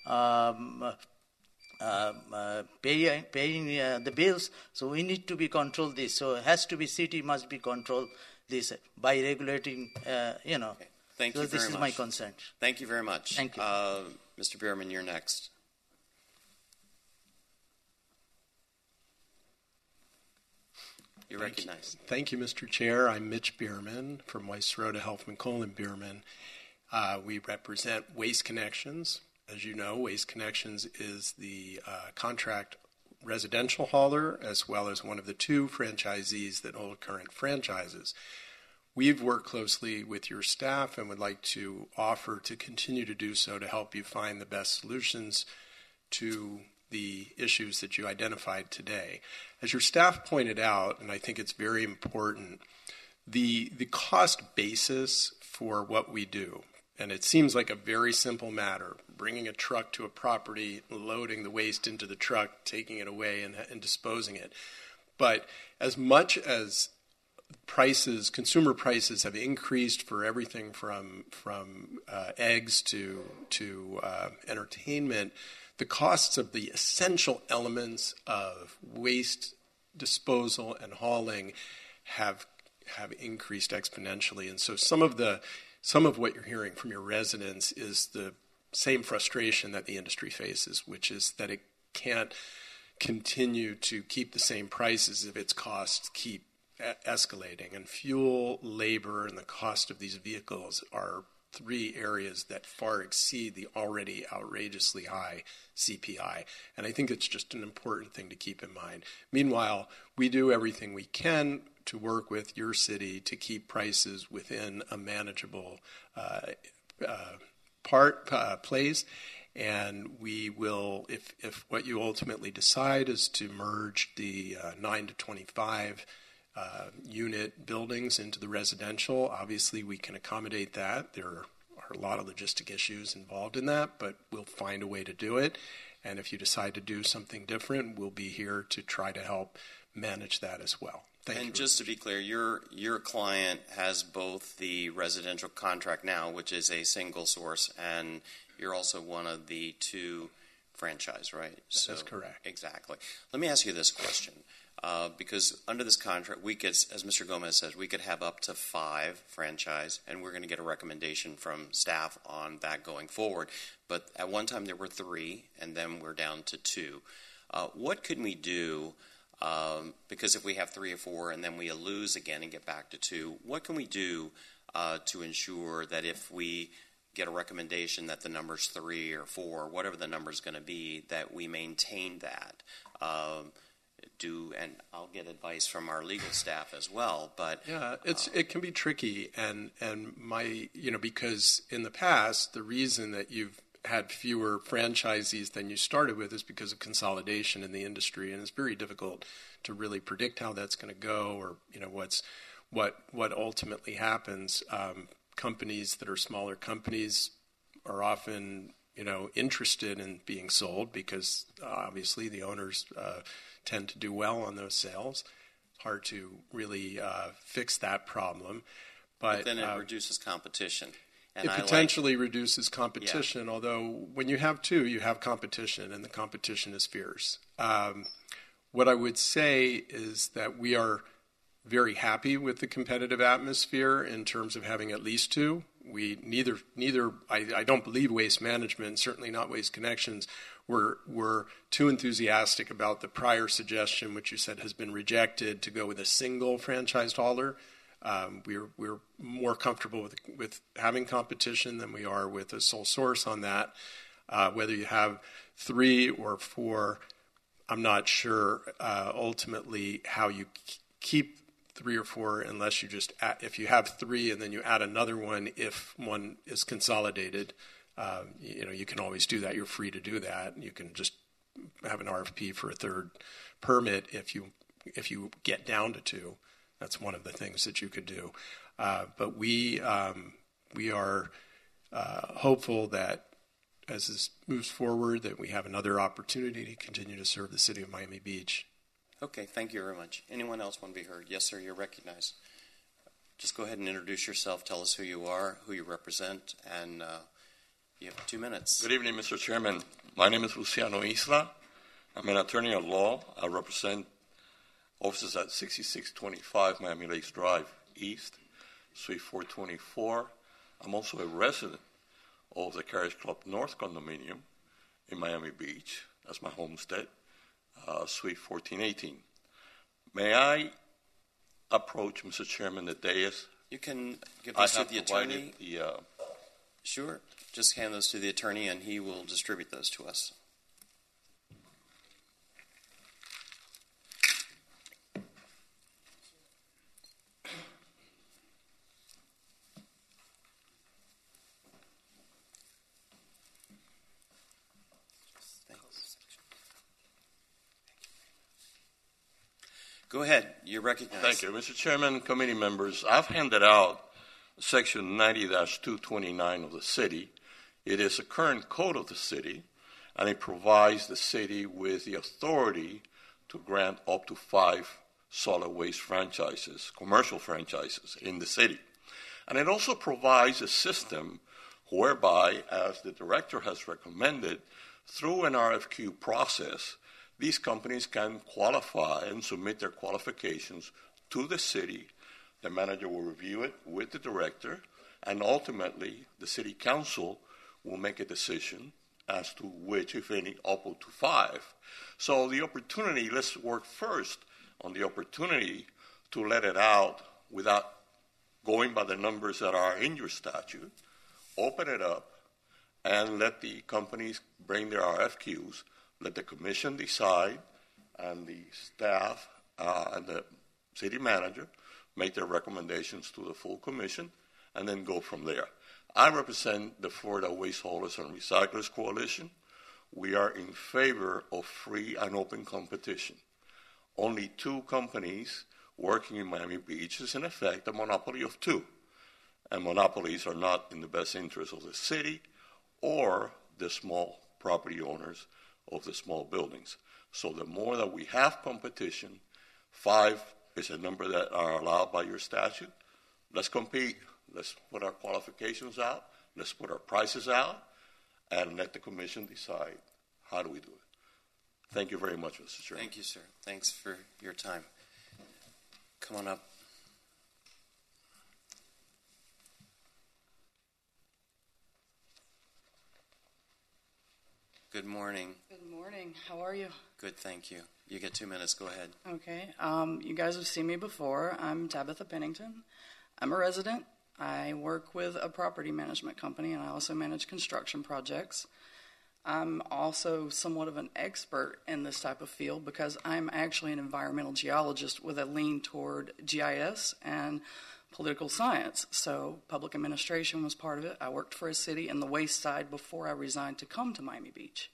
Um, Uh, uh, pay, paying uh, the bills, so we need to be control this. So it has to be, city must be control this by regulating, uh, you know. Okay. Thank so you very this is much. my concern. Thank you very much. Thank you. Uh, Mister Bierman, you're next. You're Thank recognized. You. Thank you, Mister Chair. I'm Mitch Bierman from Weiss-Rota, Helfman, Colin Bierman. Uh, we represent Waste Connections. As you know, Waste Connections is the uh, contract residential hauler, as well as one of the two franchisees that hold current franchises. We've worked closely with your staff and would like to offer to continue to do so to help you find the best solutions to the issues that you identified today. As your staff pointed out, and I think it's very important, the, the cost basis for what we do, and it seems like a very simple matter, bringing a truck to a property, loading the waste into the truck, taking it away, and, and disposing it. But as much as prices, consumer prices have increased for everything from from uh, eggs to to uh, entertainment, the costs of the essential elements of waste disposal and hauling have have increased exponentially. And so some of the some of what you're hearing from your residents is the same frustration that the industry faces, which is that it can't continue to keep the same prices if its costs keep escalating. And fuel, labor, and the cost of these vehicles are three areas that far exceed the already outrageously high C P I. And I think it's just an important thing to keep in mind. Meanwhile, we do everything we can to work with your city to keep prices within a manageable uh, uh, part uh, place. And we will, if, if what you ultimately decide is to merge the uh, nine to twenty-five Uh, unit buildings into the residential, obviously we can accommodate that. There are, are a lot of logistic issues involved in that, but we'll find a way to do it. And if you decide to do something different, we'll be here to try to help manage that as well. Thank and you. just to be clear, your your client has both the residential contract now, which is a single source, and you're also one of the two franchise, right? That so, is correct. Exactly. Let me ask you this question. Uh, because under this contract, we could, as Mister Gomez says, we could have up to five franchise, and we're going to get a recommendation from staff on that going forward. But at one time there were three, and then we're down to two. Uh, what can we do? Um, because if we have three or four, and then we lose again and get back to two, what can we do uh, to ensure that if we get a recommendation that the number's three or four, whatever the number's going to be, that we maintain that? Um, do, and I'll get advice from our legal staff as well. But yeah, it's uh, it can be tricky, and and my you know because in the past the reason that you've had fewer franchisees than you started with is because of consolidation in the industry, and it's very difficult to really predict how that's going to go, or you know what's what what ultimately happens. Um, companies that are smaller companies are often you know interested in being sold because uh, obviously the owners uh, tend to do well on those sales. It's hard to really uh, fix that problem, but, but then it uh, reduces competition. And it I potentially like, reduces competition, yeah. Although when you have two, you have competition, and the competition is fierce. Um, what I would say is that we are very happy with the competitive atmosphere in terms of having at least two. We neither, neither I, I don't believe Waste Management, certainly not Waste Connections, were, were too enthusiastic about the prior suggestion, which you said has been rejected, to go with a single franchised hauler. Um, we're we're more comfortable with with having competition than we are with a sole source on that. Uh, whether you have three or four, I'm not sure uh, ultimately how you k- keep three or four unless you just add, if you have three and then you add another one if one is consolidated. Uh, you know you can always do that. You're free to do that. You can just have an R F P for a third permit if you if you get down to two. That's one of the things that you could do. Uh, but we um, we are uh, hopeful that as this moves forward, that we have another opportunity to continue to serve the city of Miami Beach. Okay, thank you very much. Anyone else want to be heard? Yes, sir, you're recognized. Just go ahead and introduce yourself. Tell us who you are, who you represent, and uh, you have two minutes. Good evening, Mister Chairman. My name is Luciano Isla. I'm an attorney at law. I represent offices at sixty-six twenty-five Miami Lakes Drive East, Suite four twenty-four. I'm also a resident of the Carriage Club North Condominium in Miami Beach. That's my homestead, uh, Suite fourteen eighteen. May I approach, Mister Chairman, the dais? You can give I those to have the attorney. The, uh, sure. Just hand those to the attorney, and he will distribute those to us. Go ahead. You're recognized. Thank you. Mister Chairman, committee members, I've handed out Section ninety dash two twenty-nine of the city. It is a current code of the city, and it provides the city with the authority to grant up to five solid waste franchises, commercial franchises in the city. And it also provides a system whereby, as the director has recommended, through an R F Q process, these companies can qualify and submit their qualifications to the city. The manager will review it with the director, and ultimately the city council will make a decision as to which, if any, up to five. So the opportunity, let's work first on the opportunity to let it out without going by the numbers that are in your statute. Open it up and let the companies bring their R F Qs. Let the commission decide, and the staff uh, and the city manager make their recommendations to the full commission, and then go from there. I represent the Florida Waste Haulers and Recyclers Coalition. We are in favor of free and open competition. Only two companies working in Miami Beach is in effect a monopoly of two, and monopolies are not in the best interest of the city or the small property owners of the small buildings. So the more that we have competition, five is a number that are allowed by your statute. Let's compete. Let's put our qualifications out. Let's put our prices out, and let the commission decide how do we do it. Thank you very much, Mister Chairman. Thank you, sir. Thanks for your time. Come on up. Good morning. Good morning. How are you? Good, thank you. You get two minutes. Go ahead. Okay. Um, you guys have seen me before. I'm Tabitha Pennington. I'm a resident. I work with a property management company, and I also manage construction projects. I'm also somewhat of an expert in this type of field because I'm actually an environmental geologist with a lean toward G I S and political science. So public administration was part of it. I worked for a city in the waste side before I resigned to come to Miami Beach.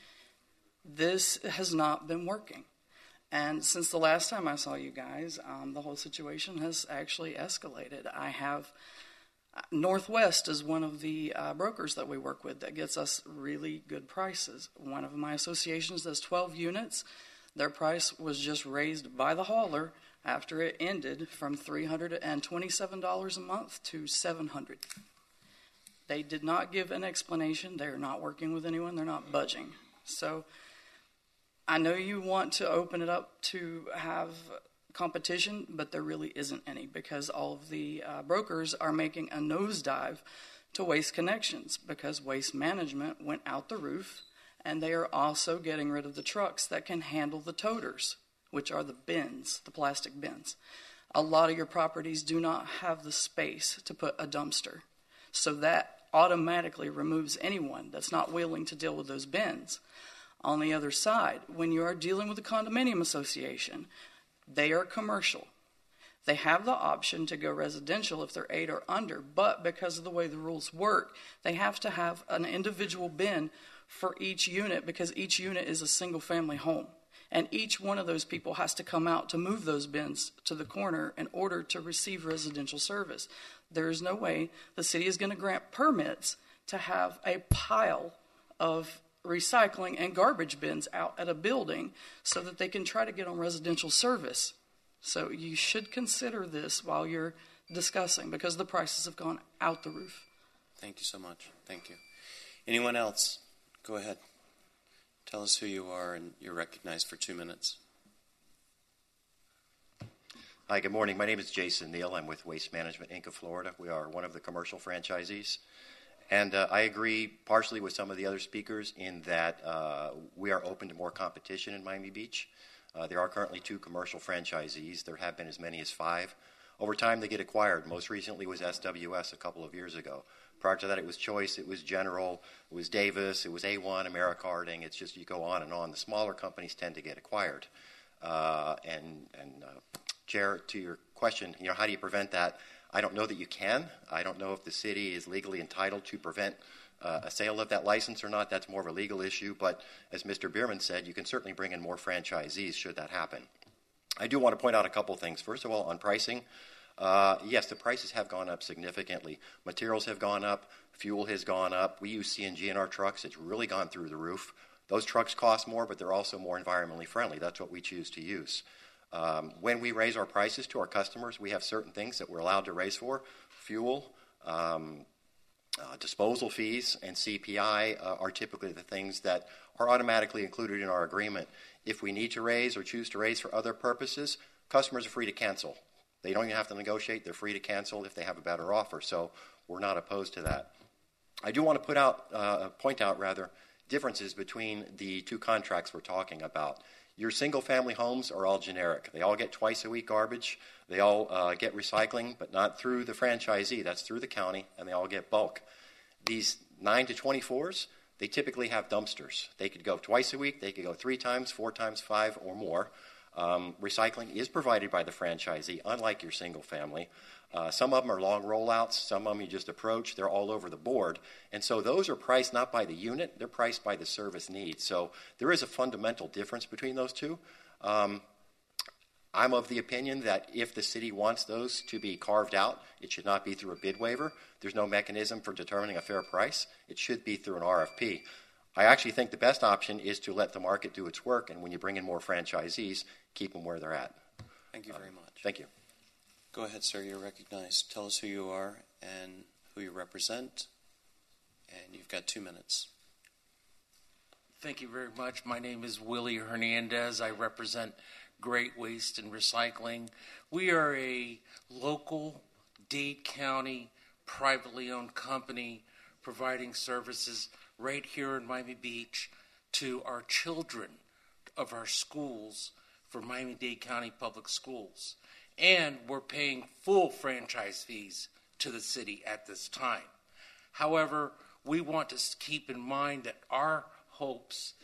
This has not been working. And since the last time I saw you guys, um, the whole situation has actually escalated. I have Northwest is one of the uh, brokers that we work with that gets us really good prices. One of my associations does twelve units. Their price was just raised by the hauler after it ended from three hundred twenty-seven dollars a month to seven hundred dollars. They did not give an explanation. They're not working with anyone. They're not budging. So I know you want to open it up to have competition, but there really isn't any because all of the uh, brokers are making a nosedive to Waste Connections because Waste Management went out the roof, and they are also getting rid of the trucks that can handle the toters, which are the bins, the plastic bins. A lot of your properties do not have the space to put a dumpster, so that automatically removes anyone that's not willing to deal with those bins. On the other side, when you are dealing with a condominium association, they are commercial. They have the option to go residential if they're eight or under, but because of the way the rules work, they have to have an individual bin for each unit because each unit is a single-family home. And each one of those people has to come out to move those bins to the corner in order to receive residential service. There is no way the city is going to grant permits to have a pile of recycling and garbage bins out at a building so that they can try to get on residential service. So you should consider this while you're discussing because the prices have gone out the roof. Thank you so much. Thank you. Anyone else? Go ahead. Tell us who you are, and you're recognized for two minutes. Hi, good morning. My name is Jason Neal. I'm with Waste Management, Incorporated of Florida. We are one of the commercial franchisees. And uh, I agree partially with some of the other speakers in that uh, we are open to more competition in Miami Beach. Uh, there are currently two commercial franchisees. There have been as many as five. Over time, they get acquired. Most recently was S W S a couple of years ago. Prior to that, it was Choice, it was General, it was Davis, it was A one, AmeriCarding. It's just you go on and on. The smaller companies tend to get acquired. Uh, and, and uh, Chair, to your question, you know, how do you prevent that? I don't know that you can. I don't know if the city is legally entitled to prevent uh, a sale of that license or not. That's more of a legal issue. But as Mister Bierman said, you can certainly bring in more franchisees should that happen. I do want to point out a couple things. First of all, on pricing, uh, yes, the prices have gone up significantly. Materials have gone up. Fuel has gone up. We use C N G in our trucks. It's really gone through the roof. Those trucks cost more, but they're also more environmentally friendly. That's what we choose to use. Um, when we raise our prices to our customers, we have certain things that we're allowed to raise for. Fuel, um, uh, disposal fees, and C P I uh, are typically the things that are automatically included in our agreement. If we need to raise or choose to raise for other purposes, customers are free to cancel. They don't even have to negotiate. They're free to cancel if they have a better offer. So we're not opposed to that. I do want to put out, uh, point out rather, differences between the two contracts we're talking about. Your single-family homes are all generic. They all get twice-a-week garbage. They all uh, get recycling, but not through the franchisee. That's through the county, and they all get bulk. These nine to twenty-fours, they typically have dumpsters. They could go twice a week. They could go three times, four times, five, or more. Um, recycling is provided by the franchisee, unlike your single-family. Uh, some of them are long rollouts. Some of them you just approach. They're all over the board. And so those are priced not by the unit. They're priced by the service needs. So there is a fundamental difference between those two. Um, I'm of the opinion that if the city wants those to be carved out, it should not be through a bid waiver. There's no mechanism for determining a fair price. It should be through an R F P. I actually think the best option is to let the market do its work, and when you bring in more franchisees, keep them where they're at. Thank you very much. Uh, thank you. Go ahead, sir. You're recognized. Tell us who you are and who you represent, and you've got two minutes. Thank you very much. My name is Willie Hernandez. I represent Great Waste and Recycling. We are a local Dade County privately owned company providing services right here in Miami Beach to our children of our schools for Miami-Dade County Public Schools. And we're paying full franchise fees to the city at this time. However, we want to keep in mind that our hopes,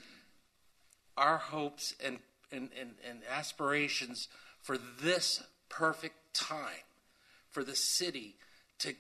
our hopes and, and, and, and aspirations for this perfect time for the city to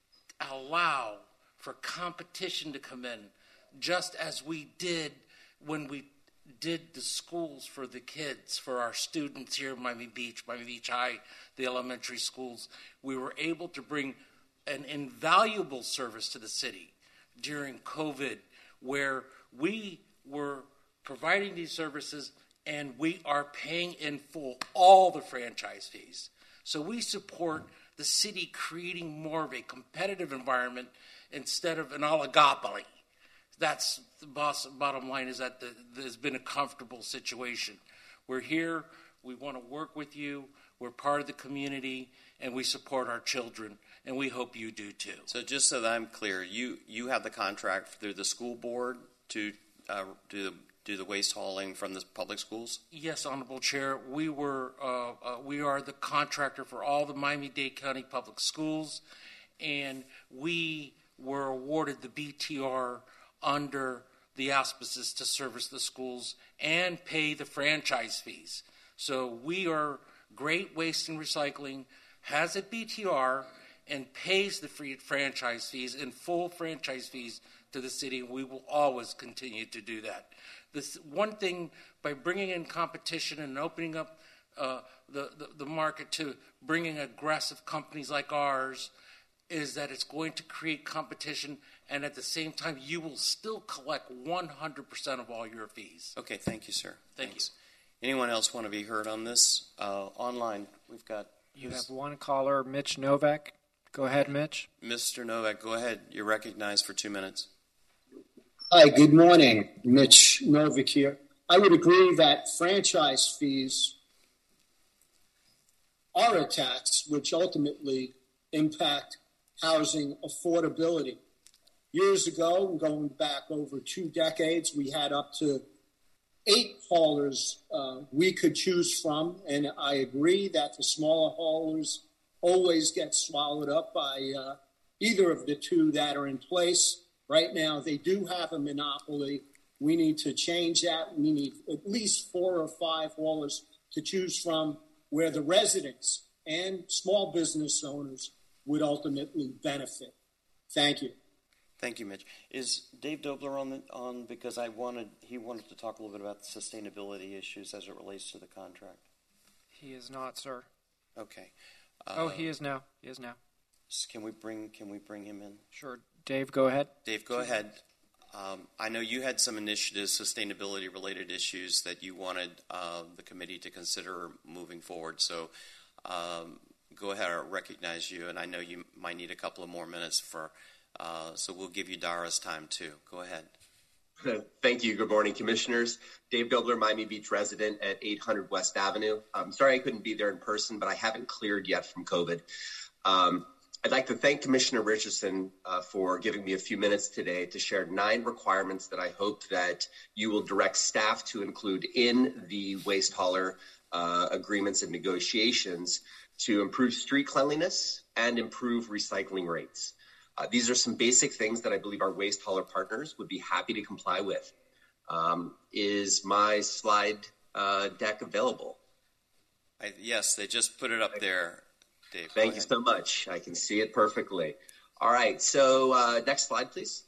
allow for competition to come in, just as we did when we did the schools for the kids, for our students here at Miami Beach, Miami Beach High, the elementary schools. We were able to bring an invaluable service to the city during COVID, where we were providing these services and we are paying in full all the franchise fees. So we support the city creating more of a competitive environment instead of an oligopoly. That's the boss, bottom line, is that the, there's been a comfortable situation. We're here, we want to work with you, we're part of the community, and we support our children, and we hope you do too. So just so that I'm clear, you, you have the contract through the school board to uh, do, the, do the waste hauling from the public schools? Yes, Honorable Chair. We, were, uh, uh, we are the contractor for all the Miami-Dade County public schools, and we were awarded the B T R under the auspices to service the schools and pay the franchise fees. So we are Great Waste and Recycling, has a B T R and pays the free franchise fees and full franchise fees to the city, and we will always continue to do that. This one thing, by bringing in competition and opening up uh, the, the, the market to bringing aggressive companies like ours, is that it's going to create competition, and at the same time, you will still collect one hundred percent of all your fees. Okay, thank you, sir. Thank Thanks. you. Anyone else want to be heard on this? Uh, online, we've got... You have one caller, Mitch Novak. Go ahead, Mitch. Mister Novak, go ahead. You're recognized for two minutes. Hi, good morning. Mitch Novak here. I would agree that franchise fees are a tax which ultimately impact housing affordability. Years ago, going back over two decades, we had up to eight haulers uh, we could choose from, and I agree that the smaller haulers always get swallowed up by uh, either of the two that are in place. Right now, they do have a monopoly. We need to change that. We need at least four or five haulers to choose from, where the residents and small business owners would ultimately benefit. Thank you. Thank you, Mitch. Is Dave Dobler on the, on because I wanted he wanted to talk a little bit about the sustainability issues as it relates to the contract? He is not, sir. Okay. Uh, oh, he is now. He is now. Can we bring Can we bring him in? Sure. Dave, go ahead. Dave, go ahead. Um, I know you had some initiatives, sustainability-related issues that you wanted uh, the committee to consider moving forward. So um, go ahead. I recognize you, and I know you might need a couple of more minutes for. Uh, so we'll give you Dara's time too. Go ahead. Thank you. Good morning, Commissioners. Dave Dobler, Miami Beach resident at eight hundred West Avenue. I'm sorry I couldn't be there in person, but I haven't cleared yet from COVID. Um, I'd like to thank Commissioner Richardson uh, for giving me a few minutes today to share nine requirements that I hope that you will direct staff to include in the waste hauler uh, agreements and negotiations to improve street cleanliness and improve recycling rates. Uh, these are some basic things that I believe our waste hauler partners would be happy to comply with. Um, is my slide uh, deck available? I, yes, they just put it up there, Dave. Thank you so much. I can see it perfectly. All right, so uh, next slide, please.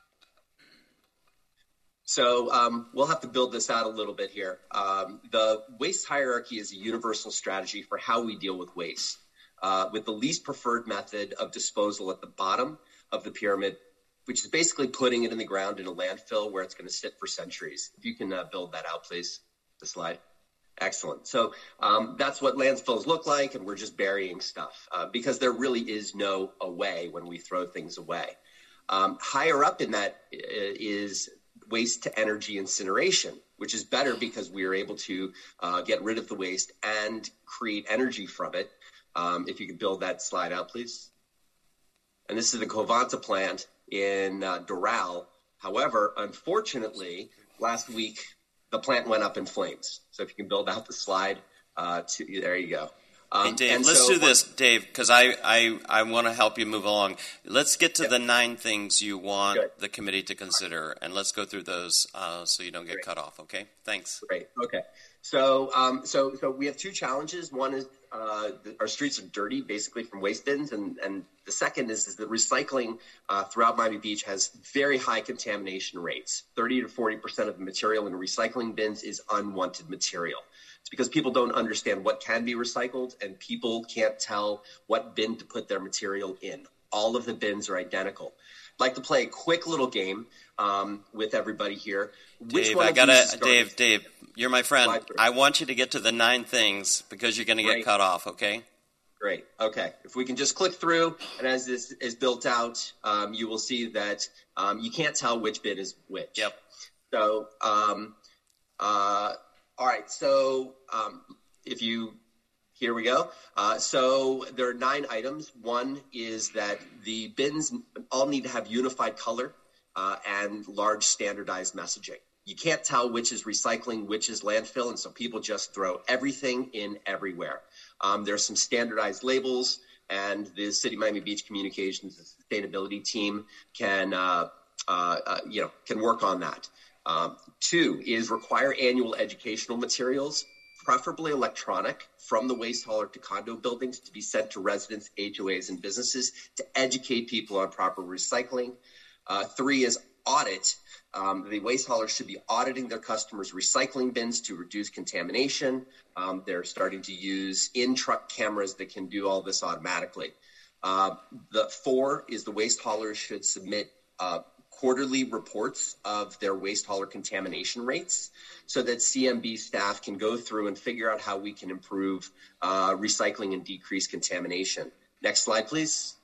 So um, we'll have to build this out a little bit here. Um, the waste hierarchy is a universal strategy for how we deal with waste. Uh, with the least preferred method of disposal at the bottom of the pyramid, which is basically putting it in the ground in a landfill where it's going to sit for centuries. If you can uh, build that out, please, the slide. Excellent. So um, that's what landfills look like, and we're just burying stuff uh, because there really is no away when we throw things away. Um, higher up in that is waste to energy incineration, which is better because we are able to uh, get rid of the waste and create energy from it. Um, if you could build that slide out, please. And this is the Covanta plant in uh, Doral. However, unfortunately, last week, the plant went up in flames. So if you can build out the slide, uh, to, there you go. Um, Hey, Dave, and let's so do this, Dave, because I, I, I want to help you move along. Let's get to the nine things you want Good. the committee to consider, and let's go through those uh, so you don't get Great. cut off, okay? Thanks. Great. Okay. So, um, so, so we have two challenges. One is uh, the, our streets are dirty, basically from waste bins, and, and the second is, is that recycling uh, throughout Miami Beach has very high contamination rates. thirty to forty percent of the material in recycling bins is unwanted material. It's because people don't understand what can be recycled, and people can't tell what bin to put their material in. All of the bins are identical. I'd like to play a quick little game um, with everybody here. Which Dave, one I of gotta, these is Dave, Dave, you're my friend. I want you to get to the nine things because you're going to get Great. cut off, okay? Great. Okay. If we can just click through, and as this is built out, um, you will see that um, you can't tell which bin is which. Yep. So, um, uh, all right. So, um, if you, here we go. Uh, so there are nine items. One is that the bins all need to have unified color uh, and large standardized messaging. You can't tell which is recycling, which is landfill, and so people just throw everything in everywhere. Um, there's some standardized labels, and the City of Miami Beach Communications and Sustainability team can, uh, uh, uh, you know, can work on that. Um, two is require annual educational materials, preferably electronic, from the waste hauler to condo buildings to be sent to residents, H O As, and businesses to educate people on proper recycling. Uh, three is audit. Um, the waste haulers should be auditing their customers' recycling bins to reduce contamination. Um, they're starting to use in-truck cameras that can do all this automatically. Uh, the four is the waste haulers should submit uh, quarterly reports of their waste hauler contamination rates so that C M B staff can go through and figure out how we can improve uh, recycling and decrease contamination. Next slide, please.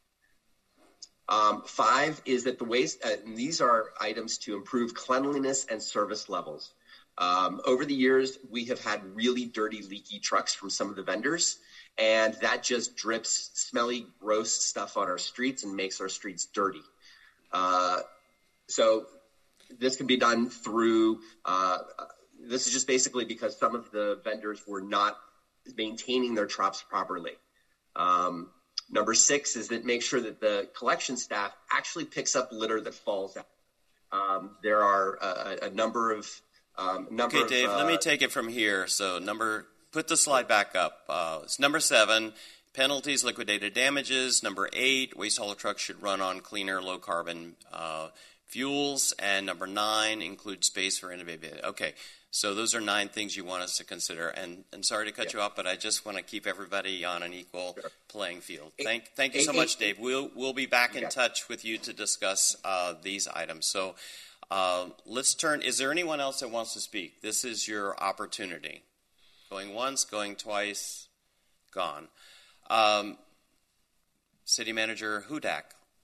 Um, five is that the waste, uh, and these are items to improve cleanliness and service levels. Um, over the years, we have had really dirty, leaky trucks from some of the vendors, and that just drips smelly, gross stuff on our streets and makes our streets dirty. Uh, so this can be done through, uh, this is just basically because some of the vendors were not maintaining their trucks properly. Um, Number six is that make sure that the collection staff actually picks up litter that falls out. Um, there are a, a number of um, number Okay, Dave, of, uh, let me take it from here. So number, put the slide back up. Uh, it's number seven, penalties, liquidated damages. Number eight, waste hauler trucks should run on cleaner, low-carbon uh, fuels. And number nine, include space for innovative. Okay, so those are nine things you want us to consider. And, and sorry to cut yeah. you off, but I just want to keep everybody on an equal sure. playing field. Thank, thank you so eight, much, eight, Dave. We'll we'll be back in touch with you to discuss uh, these items. So uh, let's turn. Is there anyone else that wants to speak? This is your opportunity. Going once, going twice, gone. Um, City Manager Hudak.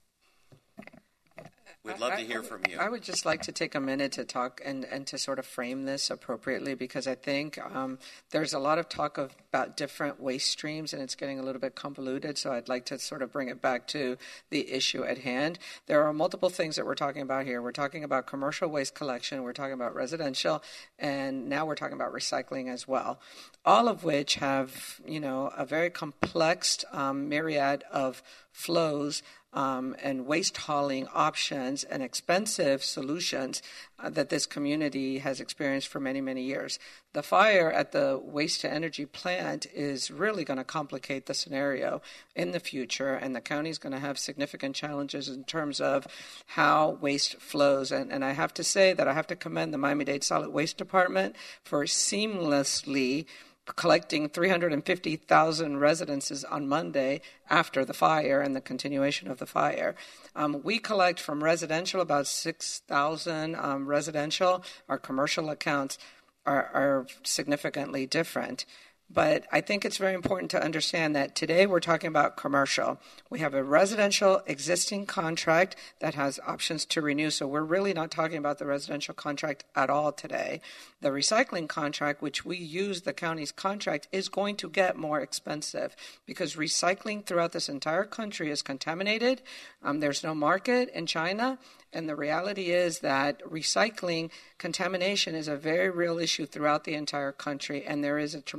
We'd love I, to hear I, from you. I would just like to take a minute to talk and, and to sort of frame this appropriately because I think um, there's a lot of talk of, about different waste streams and it's getting a little bit convoluted. So I'd like to sort of bring it back to the issue at hand. There are multiple things that we're talking about here. We're talking about commercial waste collection. We're talking about residential. And now we're talking about recycling as well. All of which have, you know, a very complex um, myriad of flows Um, and waste hauling options and expensive solutions uh, that this community has experienced for many, many years. The fire at the waste-to-energy plant is really going to complicate the scenario in the future, and the county is going to have significant challenges in terms of how waste flows. And, and I have to say that I have to commend the Miami-Dade Solid Waste Department for seamlessly collecting three hundred fifty thousand residences on Monday after the fire and the continuation of the fire. Um, we collect from residential about six thousand um, residential. Our commercial accounts are, are significantly different. But I think it's very important to understand that today we're talking about commercial. We have a residential existing contract that has options to renew, so we're really not talking about the residential contract at all today. The recycling contract, which we use the county's contract, is going to get more expensive because recycling throughout this entire country is contaminated. Um, there's no market in China. And the reality is that recycling contamination is a very real issue throughout the entire country, and there is a tremendous amount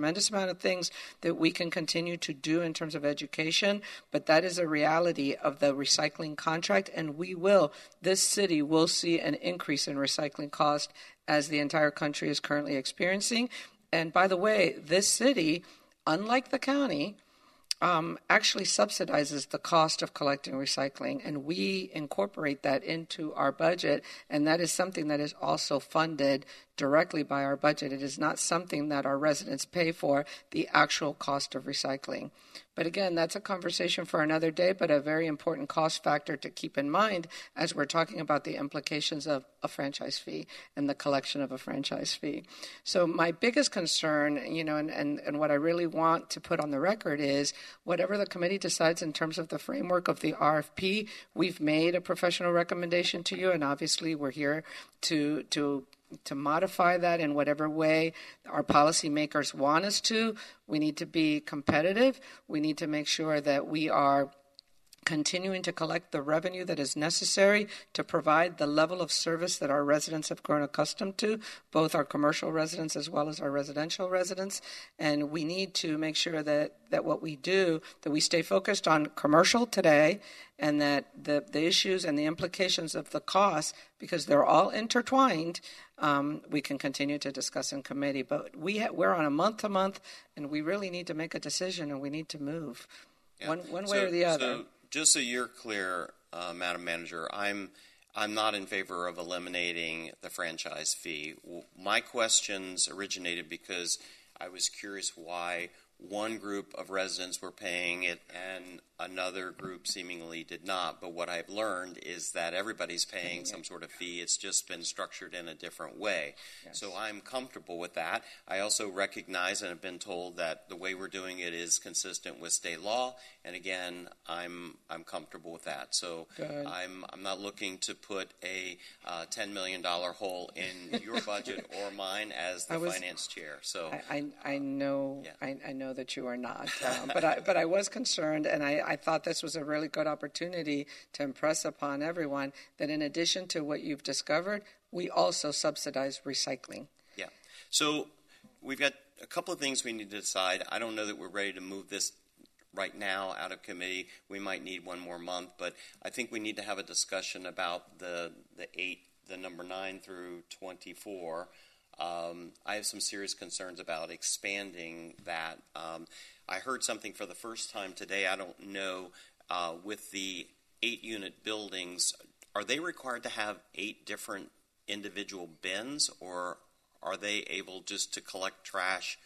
amount of things that we can continue to do in terms of education, but that is a reality of the recycling contract, and we will, this city will see an increase in recycling cost as the entire country is currently experiencing. And by the way, this city, unlike the county, um, actually subsidizes the cost of collecting recycling, and we incorporate that into our budget, and that is something that is also funded directly by our budget. It is not something that our residents pay for, the actual cost of recycling. But again, that's a conversation for another day, but a very important cost factor to keep in mind as we're talking about the implications of a franchise fee and the collection of a franchise fee. So my biggest concern, you know, and, and, and what I really want to put on the record is whatever the committee decides in terms of the framework of the R F P, we've made a professional recommendation to you, and obviously we're here to to to modify that in whatever way our policymakers want us to. We need to be competitive. We need to make sure that we are continuing to collect the revenue that is necessary to provide the level of service that our residents have grown accustomed to, both our commercial residents as well as our residential residents. And we need to make sure that, that what we do, that we stay focused on commercial today, and that the, the issues and the implications of the costs, because they're all intertwined, um, we can continue to discuss in committee. But we ha- we're on a month-to-month, and we really need to make a decision, and we need to move Yeah. one, one way So- or the other. So just so you're clear, uh, Madam Manager, I'm I'm not in favor of eliminating the franchise fee. W- My questions originated because I was curious why one group of residents were paying it and another group seemingly did not. But what I've learned is that everybody's paying some sort of fee. It's just been structured in a different way. Yes. So I'm comfortable with that. I also recognize and have been told that the way we're doing it is consistent with state law. And again, I'm I'm comfortable with that. So Good. I'm I'm not looking to put a uh, ten million dollars hole in your budget or mine as the I was- finance chair. So I, I, I know I, I know that you are not, um, but I but I was concerned, and I, I thought this was a really good opportunity to impress upon everyone that in addition to what you've discovered, we also subsidize recycling. yeah. So we've got a couple of things we need to decide. I don't know that we're ready to move this right now out of committee. We might need one more month, but I think we need to have a discussion about the the eight, the number nine through twenty-four. Um, I have some serious concerns about expanding that. Um, I heard something for the first time today. I don't know, uh, with the eight-unit buildings, are they required to have eight different individual bins, or are they able just to collect trash?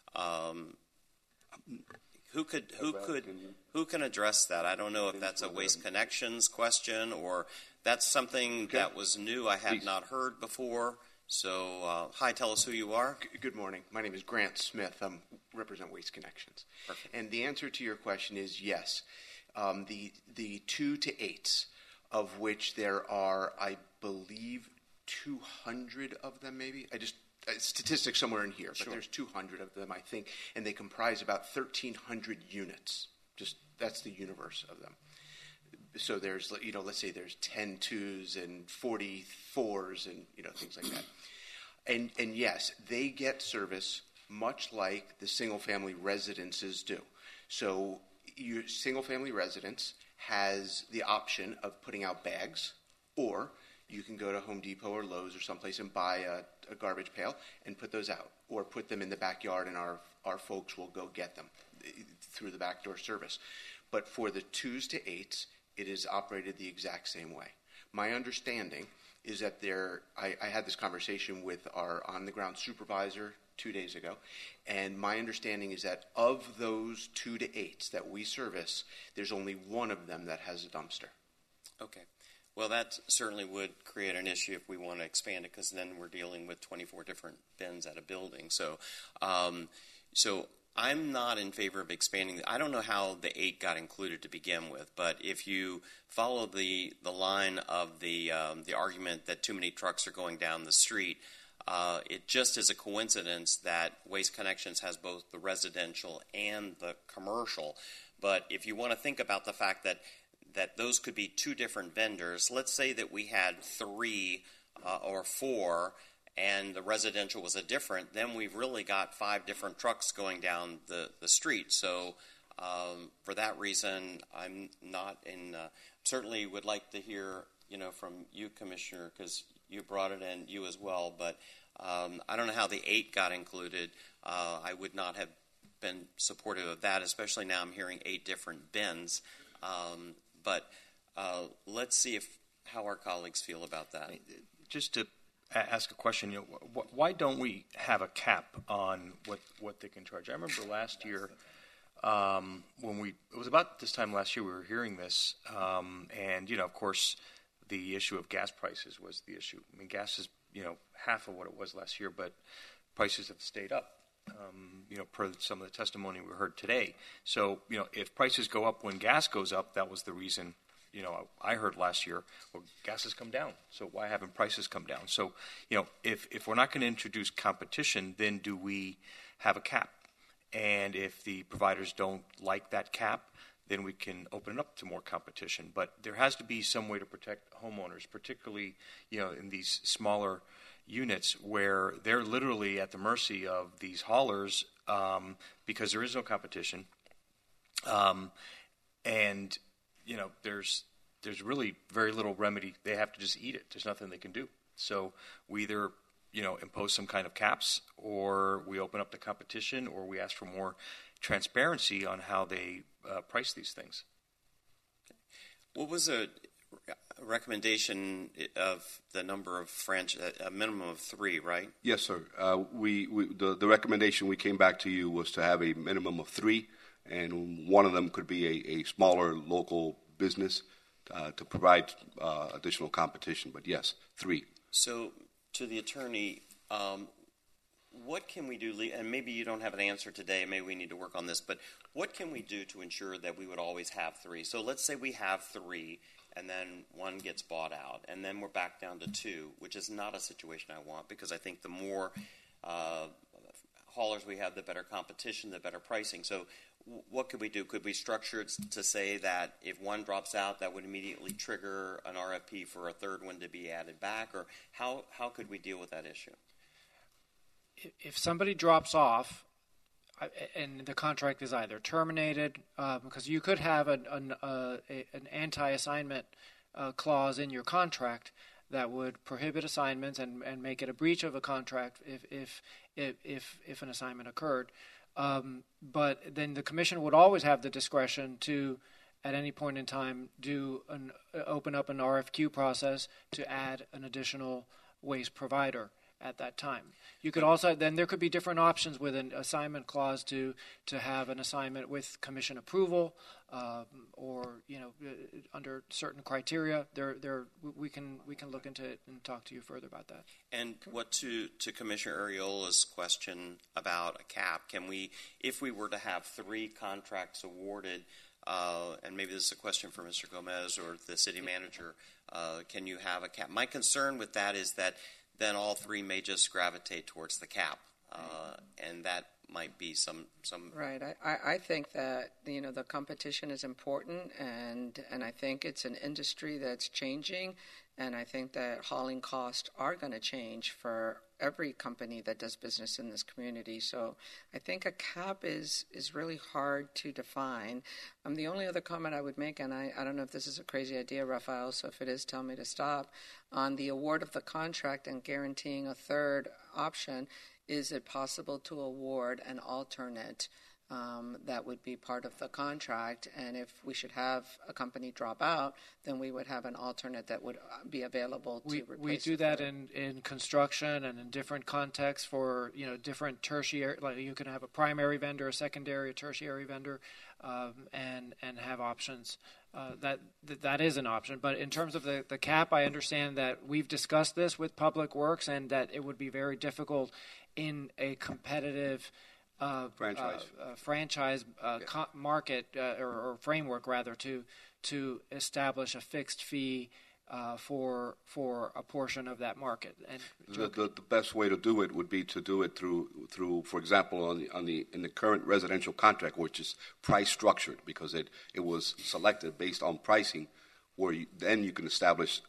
Um, who could who could who can address that? I don't know if that's a Waste Connections question, or that's something that was new I had not heard before. So, uh, hi, tell us who you are. Good morning. My name is Grant Smith. I represent Waste Connections. Perfect. And the answer to your question is yes. Um, the the two to eights, of which there are, I believe, two hundred of them, maybe. I just uh, statistics somewhere in here, Sure. but there's two hundred of them, I think, and they comprise about thirteen hundred units. Just that's the universe of them. So there's, you know, let's say there's ten twos and forty fours and, you know, things like that. And and yes, they get service much like the single-family residences do. So your single-family residence has the option of putting out bags, or you can go to Home Depot or Lowe's or someplace and buy a, a garbage pail and put those out, or put them in the backyard and our, our folks will go get them through the backdoor service. But for the twos to eights, it is operated the exact same way. My understanding is that there, I, I had this conversation with our on-the-ground supervisor two days ago, and my understanding is that of those two to eights that we service, there's only one of them that has a dumpster. Okay. Well, that certainly would create an issue if we want to expand it, because then we're dealing with twenty-four different bins at a building. So, um, so I'm not in favor of expanding. I don't know how the eight got included to begin with, but if you follow the the line of the um, the argument that too many trucks are going down the street, uh, it just is a coincidence that Waste Connections has both the residential and the commercial. But if you want to think about the fact that that those could be two different vendors, let's say that we had three uh, or four, and the residential was a different, then we've really got five different trucks going down the, the street. So um, for that reason, I'm not in, uh, certainly would like to hear, you know, from you, Commissioner, because you brought it in, you as well, but um, I don't know how the eight got included. Uh, I would not have been supportive of that, especially now I'm hearing eight different bins. Um, but uh, let's see if how our colleagues feel about that. Just to ask a question, you know, wh- why don't we have a cap on what, what they can charge? I remember last year um, when we, it was about this time last year we were hearing this, um, and, you know, of course, the issue of gas prices was the issue. I mean, gas is, you know, half of what it was last year, but prices have stayed up. Um, you know, per some of the testimony we heard today. So, you know, if prices go up when gas goes up, that was the reason, you know, I heard last year, well, gas has come down. So why haven't prices come down? So, you know, if, if we're not going to introduce competition, then do we have a cap? And if the providers don't like that cap, then we can open it up to more competition. But there has to be some way to protect homeowners, particularly, you know, in these smaller units where they're literally at the mercy of these haulers um, because there is no competition, um, and you know there's there's really very little remedy. They have to just eat it. There's nothing they can do. So we either you know impose some kind of caps, or we open up the competition, or we ask for more transparency on how they uh, price these things. What was a recommendation of the number of franchise, a minimum of three, right? Yes, sir. Uh, we, we the, the recommendation we came back to you was to have a minimum of three, and one of them could be a, a smaller local business uh, to provide uh, additional competition. But yes, three. So, to the attorney, um, what can we do, and maybe you don't have an answer today, maybe we need to work on this, but what can we do to ensure that we would always have three? So let's say we have three, and then one gets bought out, and then we're back down to two, which is not a situation I want, because I think the more uh, haulers we have, the better competition, the better pricing. So w- what could we do? Could we structure it to say that if one drops out, that would immediately trigger an R F P for a third one to be added back? Or how, how could we deal with that issue? If somebody drops off and the contract is either terminated, uh, because you could have an, an, uh, a, an anti-assignment uh, clause in your contract that would prohibit assignments and, and make it a breach of a contract if if if if, if an assignment occurred. Um, but then the commission would always have the discretion to, at any point in time, do an uh, open up an R F Q process to add an additional waste provider at that time. You could also, then there could be different options with an assignment clause to to have an assignment with commission approval, um, or you know, uh, under certain criteria. There, there, we can we can look into it and talk to you further about that. And what to to Commissioner Arriola's question about a cap? Can we, if we were to have three contracts awarded, uh, and maybe this is a question for Mister Gomez or the city manager, uh, can you have a cap? My concern with that is that then all three may just gravitate towards the cap, uh, and that might be some some. Right. I, I, I think that you know the competition is important, and and I think it's an industry that's changing, and I think that hauling costs are going to change for every company that does business in this community. So I think a cap is is really hard to define. Um, the only other comment I would make, and I, I don't know if this is a crazy idea, Rafael, so if it is, tell me to stop, on the award of the contract and guaranteeing a third option, is it possible to award an alternate um, that would be part of the contract? And if we should have a company drop out, then we would have an alternate that would be available to we, replace. We do that in, in construction and in different contexts for you know different tertiary. Like you can have a primary vendor, a secondary, a tertiary vendor, um, and and have options. Uh, that, that that is an option. But in terms of the, the cap, I understand that we've discussed this with Public Works, and that it would be very difficult in a competitive uh, franchise uh, uh, franchise uh, yeah. co- market uh, or, or framework rather to to establish a fixed fee uh, for for a portion of that market. And the, the, the best way to do it would be to do it through through, for example, on the on the in the current residential contract, which is price structured, because it, it was selected based on pricing, where you, then you can establish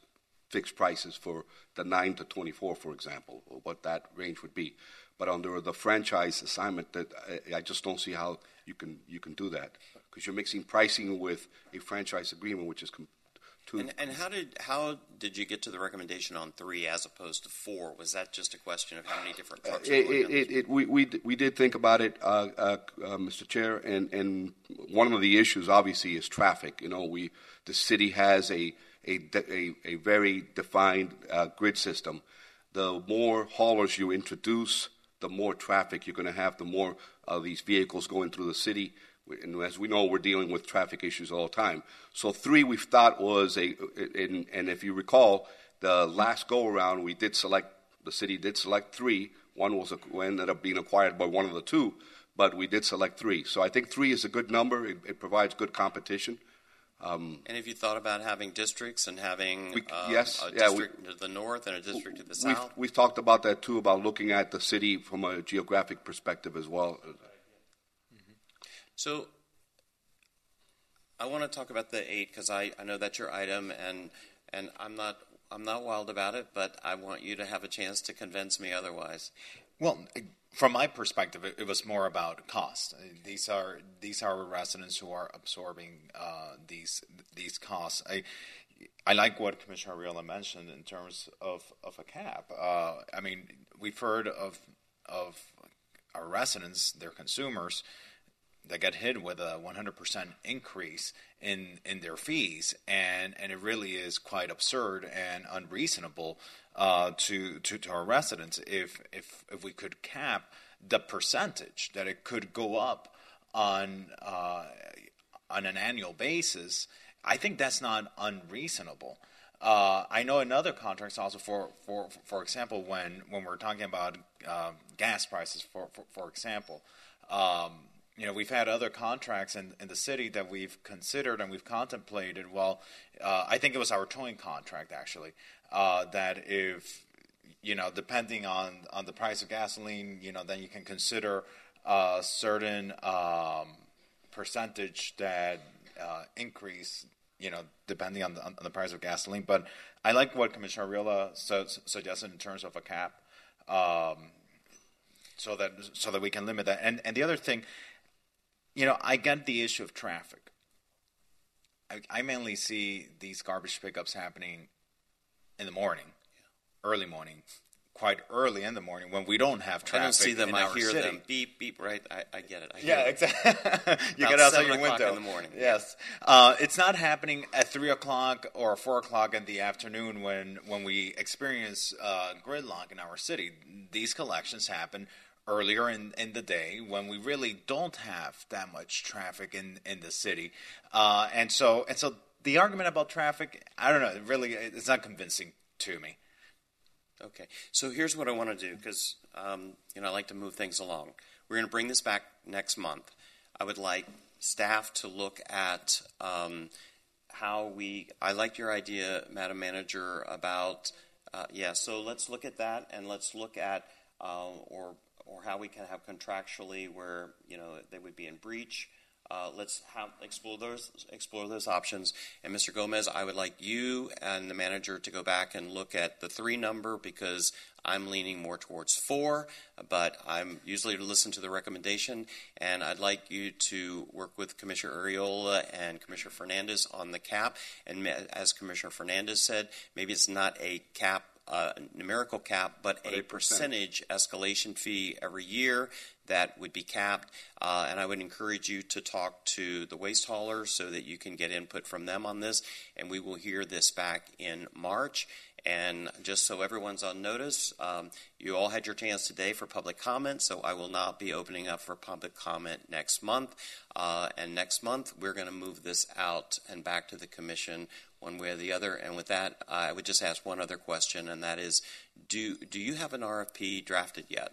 fixed prices for the nine to twenty-four, for example, or what that range would be. But under the franchise assignment, that I, I just don't see how you can you can do that, because you're mixing pricing with a franchise agreement, which is com- too. And, and how did how did you get to the recommendation on three as opposed to four? Was that just a question of how many different trucks? Uh, it, it, it, it, we, we we did think about it, uh, uh, uh, Mister Chair, and, and one of the issues obviously is traffic. You know, we the city has a a a, a very defined uh, grid system. The more haulers you introduce, the more traffic you're going to have, the more of these vehicles going through the city. And as we know, we're dealing with traffic issues all the time. So three we thought was a, and, and if you recall, the last go-around, we did select, the city did select three. One was ended up being acquired by one of the two, but we did select three. So I think three is a good number. It, it provides good competition. Um, and have you thought about having districts and having we, uh, yes, a yeah, district we, to the north and a district to the we've, south? We've talked about that too, about looking at the city from a geographic perspective as well. So I want to talk about the eight because I, I know that's your item, and and I'm not I'm not wild about it, but I want you to have a chance to convince me otherwise. Well, from my perspective, it, it was more about cost. These are these are residents who are absorbing uh, these these costs. I I like what Commissioner Arriola mentioned in terms of, of a cap. Uh, I mean, we've heard of of our residents, their consumers, that get hit with a one hundred percent increase in, in their fees, and, and it really is quite absurd and unreasonable uh, to, to to our residents. If if if we could cap the percentage that it could go up on uh, on an annual basis, I think that's not unreasonable. Uh, I know in other contracts also, for for for example, when when we're talking about uh, gas prices, for for, for example. Um, You know, we've had other contracts in, in the city that we've considered and we've contemplated. Well, uh, I think it was our towing contract, actually, uh, that if, you know, depending on, on the price of gasoline, you know, then you can consider a certain um, percentage that uh, increase, you know, depending on the, on the price of gasoline. But I like what Commissioner Arriola su- suggested in terms of a cap, um, so that so that we can limit that. And and the other thing, you know, I get the issue of traffic. I, I mainly see these garbage pickups happening in the morning, early morning, quite early in the morning when we don't have traffic. I don't see them. In I our hear city. them. Beep, beep. Right. I, I get it. I Yeah, hear exactly. You About get outside seven your o'clock window in the morning. Yes, uh, it's not happening at three o'clock or four o'clock in the afternoon when when we experience uh, gridlock in our city. These collections happen earlier in, in the day when we really don't have that much traffic in, in the city. Uh, and so and so the argument about traffic, I don't know, it really, it's not convincing to me. Okay. So here's what I want to do, because um, you know, I like to move things along. We're going to bring this back next month. I would like staff to look at um, how we, I liked your idea, Madam Manager, about, uh, yeah, so let's look at that, and let's look at, uh, or or how we can have contractually where, you know, they would be in breach. Uh, let's have, explore those explore those options. And Mister Gomez, I would like you and the manager to go back and look at the three number, because I'm leaning more towards four, but I'm usually to listen to the recommendation. And I'd like you to work with Commissioner Arriola and Commissioner Fernandez on the cap. And as Commissioner Fernandez said, maybe it's not a cap, Uh, numerical cap, but a percentage escalation fee every year that would be capped. Uh, and I would encourage you to talk to the waste haulers so that you can get input from them on this. And we will hear this back in March. And just so everyone's on notice, um, you all had your chance today for public comment, so I will not be opening up for public comment next month. Uh, and next month, we're going to move this out and back to the commission one way or the other. And with that, I would just ask one other question, and that is, do do you have an R F P drafted yet?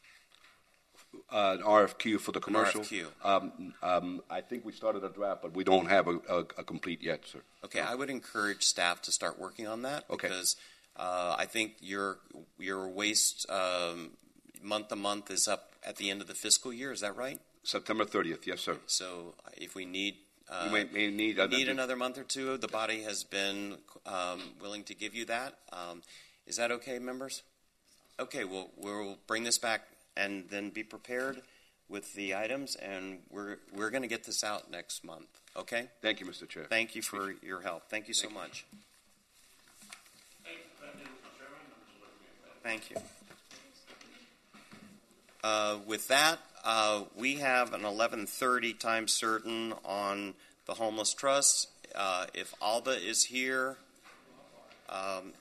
Uh, an R F Q for the commercial? An R F Q. Um, um, I think we started a draft, but we don't have a, a, a complete yet, sir. Okay, I would encourage staff to start working on that, Okay. because uh, I think your your waste um, month to month is up at the end of the fiscal year. Is that right? September thirtieth, yes, sir. So if we need Uh, we may, may need, uh, need another month or two. The body has been um, willing to give you that. Um, is that okay, members? Okay, well, we'll bring this back and then be prepared with the items, and we're we're going to get this out next month. Okay? Thank you, Mister Chair. Thank you for your help. Thank you so Thank you. much. Thank you. Uh, with that, uh, we have an eleven thirty time certain on the Homeless Trust. Uh, if Alba is here, um,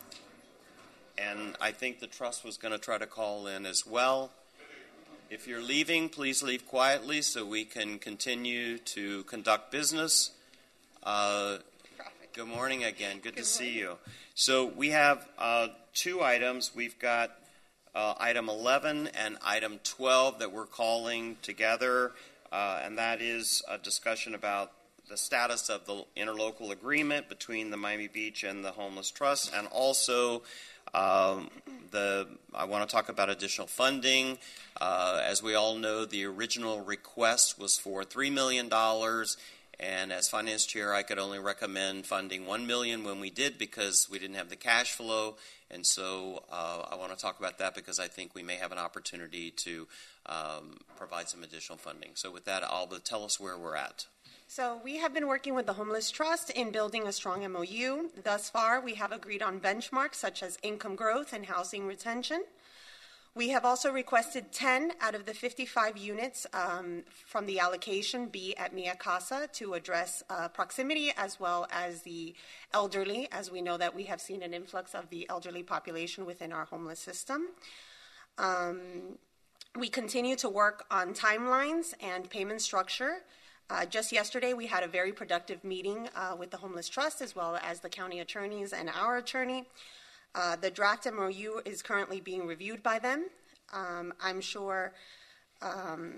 and I think the trust was going to try to call in as well. If you're leaving, please leave quietly so we can continue to conduct business. Uh, good morning again. Good, good to morning. See you. So we have uh, two items. We've got uh, item eleven and item twelve that we're calling together, uh, and that is a discussion about the status of the interlocal agreement between the Miami Beach and the Homeless Trust, and also um, the I want to talk about additional funding. Uh, as we all know, the original request was for three million dollars, and as finance chair, I could only recommend funding one million dollars when we did because we didn't have the cash flow, and so uh, I want to talk about that because I think we may have an opportunity to um, provide some additional funding. So with that, Alba, tell us where we're at. So we have been working with the Homeless Trust in building a strong M O U. Thus far, we have agreed on benchmarks such as income growth and housing retention. We have also requested ten out of the fifty-five units um, from the allocation be at Mia Casa to address uh, proximity as well as the elderly, as we know that we have seen an influx of the elderly population within our homeless system. Um, we continue to work on timelines and payment structure. Uh, just yesterday, we had a very productive meeting uh, with the Homeless Trust as well as the county attorneys and our attorney. Uh, the draft M O U is currently being reviewed by them. Um, I'm sure um,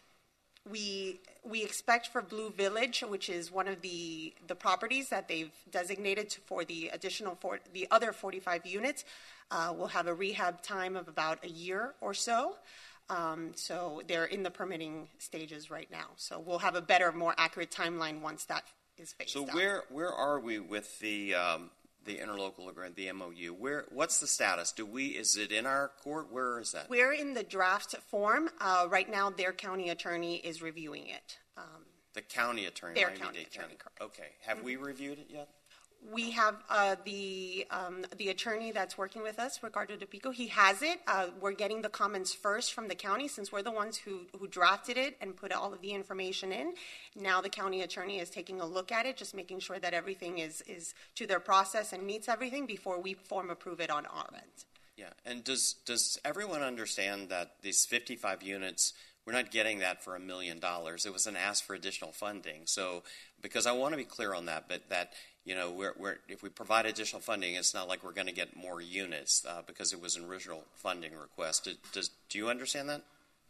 we we expect for Blue Village, which is one of the the properties that they've designated to, for the additional for the other forty-five units, uh, will have a rehab time of about a year or so. Um, so they're in the permitting stages right now. So we'll have a better, more accurate timeline once that is phased So out. where where are we with the um, the interlocal agreement, the M O U? Where what's the status? Do we is it in our court? Where is that? We're in the draft form uh, right now. Their county attorney is reviewing it. Um, the county attorney. Their Miami-Dade county attorney. County. Okay. Have mm-hmm. we reviewed it yet? We have uh, the um, the attorney that's working with us, Ricardo DePico. He has it. Uh, we're getting the comments first from the county since we're the ones who, who drafted it and put all of the information in. Now the county attorney is taking a look at it, just making sure that everything is, is to their process and meets everything before we form approve it on our end. Yeah, and does does everyone understand that these fifty-five units, we're not getting that for a million dollars. It was an ask for additional funding. So, because I want to be clear on that, but that, you know, we're, we're, if we provide additional funding, it's not like we're going to get more units uh, because it was an original funding request. Does, does, do you understand that?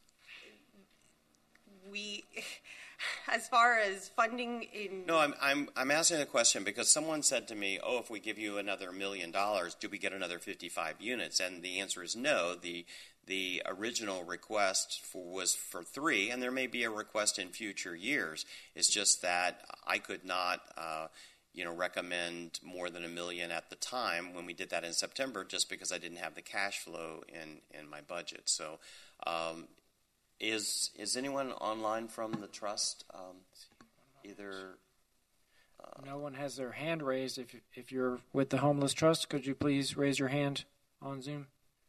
We, as far as funding in... No, I'm, I'm, I'm asking the question because someone said to me, oh, if we give you another million dollars, do we get another fifty-five units? And the answer is no. The The original request for, was for three, and there may be a request in future years. It's just that I could not, uh, you know, recommend more than a million at the time when we did that in September, just because I didn't have the cash flow in, in my budget. So, um, is is anyone online from the trust? Um, either. Uh, no one has their hand raised. If if you're with the Homeless Trust, could you please raise your hand on Zoom?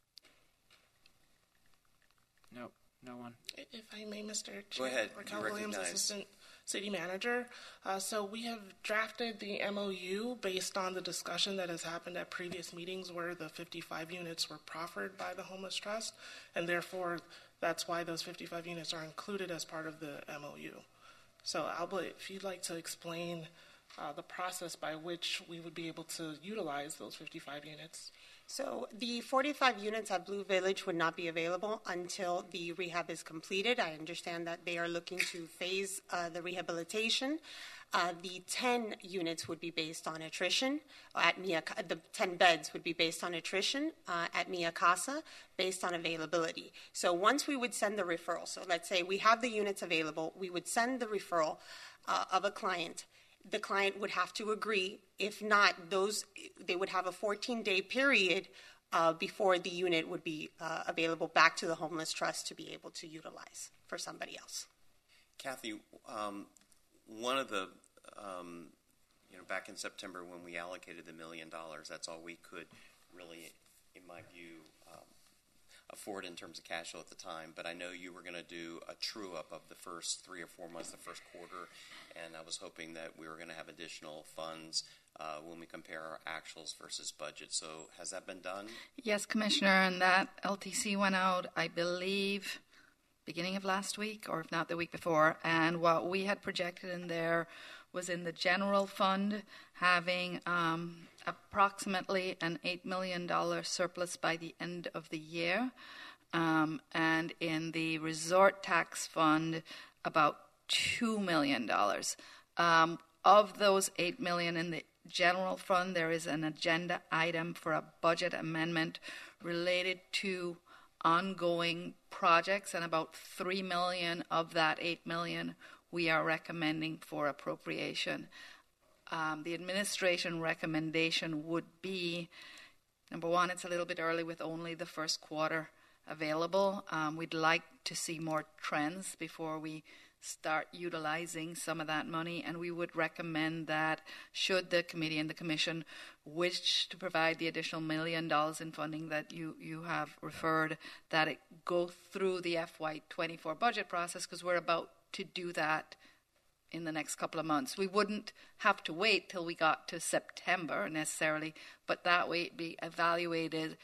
No, no one. If I may, Mister Chair. Go ahead. Raquel Williams, Assistant City Manager. Uh, so we have drafted the M O U based on the discussion that has happened at previous meetings where the fifty-five units were proffered by the Homeless Trust, and therefore that's why those fifty-five units are included as part of the M O U. So, Alba, if you'd like to explain uh, the process by which we would be able to utilize those fifty-five units. So the forty-five units at Blue Village would not be available until the rehab is completed. I understand that they are looking to phase uh, the rehabilitation. Uh, the ten units would be based on attrition at Mia. The ten beds would be based on attrition uh, at Mia Casa, based on availability. So once we would send the referral, so let's say we have the units available, we would send the referral. uh, of a client, the client would have to agree. If not, those they would have a fourteen-day period uh, before the unit would be uh, available back to the homeless trust to be able to utilize for somebody else. Kathy, um, one of the, um, you know, back in September when we allocated the million dollars, that's all we could really, in my view, um, afford in terms of cash flow at the time. But I know you were going to do a true-up of the first three or four months, the first quarter, and I was hoping that we were going to have additional funds uh, when we compare our actuals versus budget. So has that been done? Yes, Commissioner, and that L T C went out, I believe, beginning of last week, or if not the week before, and what we had projected in there was in the general fund having um, approximately an eight million dollars surplus by the end of the year, um, and in the resort tax fund about two million dollars. Um, of those eight million dollars in the general fund, there is an agenda item for a budget amendment related to ongoing projects, and about three million dollars of that eight million dollars we are recommending for appropriation. Um, the administration recommendation would be, number one, it's a little bit early with only the first quarter available. Um, we'd like to see more trends before we start utilizing some of that money, and we would recommend that should the committee and the commission wish to provide the additional million dollars in funding that you, you have referred, that it go through the F Y twenty-four budget process, because we're about to do that in the next couple of months. We wouldn't have to wait till we got to September necessarily, but that way it'd be evaluated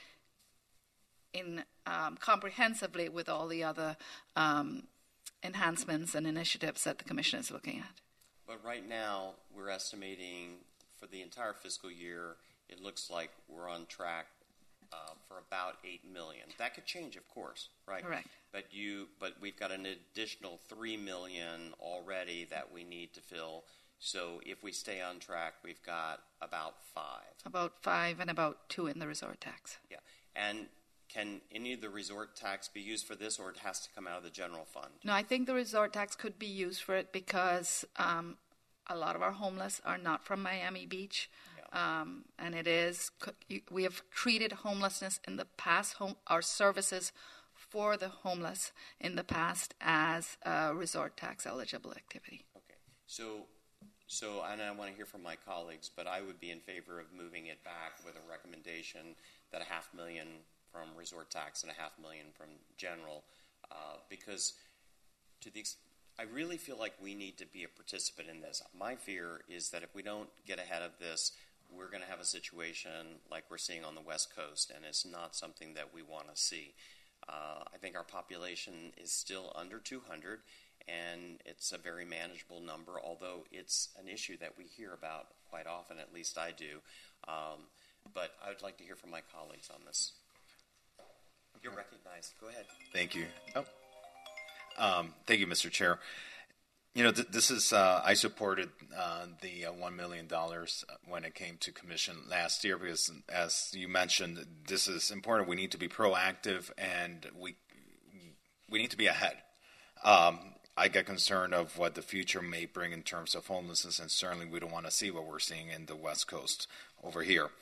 in um, comprehensively with all the other um, enhancements and initiatives that the Commission is looking at. But right now, we're estimating for the entire fiscal year, it looks like we're on track uh, for about eight million dollars. That could change, of course, right? Correct. But you, but we've got an additional three million dollars already that we need to fill. So if we stay on track, we've got about five. About five and about two in the resort tax. Yeah. And can any of the resort tax be used for this, or it has to come out of the general fund? No, I think the resort tax could be used for it because um, a lot of our homeless are not from Miami Beach. Yeah. Um, and it is, we have treated homelessness in the past, home, our services for the homeless in the past as a resort tax eligible activity. Okay. So, so and I want to hear from my colleagues, but I would be in favor of moving it back with a recommendation that a half million from resort tax and a half million from general, uh, because to the ex- I really feel like we need to be a participant in this. My fear is that if we don't get ahead of this, we're going to have a situation like we're seeing on the West Coast, and it's not something that we want to see. Uh, I think our population is still under two hundred, and it's a very manageable number, although it's an issue that we hear about quite often, at least I do. Um, but I would like to hear from my colleagues on this. You're recognized. Go ahead. Thank you. Oh. Um, thank you, Mister Chair. You know, th- this is, uh, I supported uh, the uh, one million dollars when it came to commission last year because, as you mentioned, this is important. We need to be proactive and we we need to be ahead. Um, I get concerned of what the future may bring in terms of homelessness, and certainly we don't want to see what we're seeing in the West Coast over here.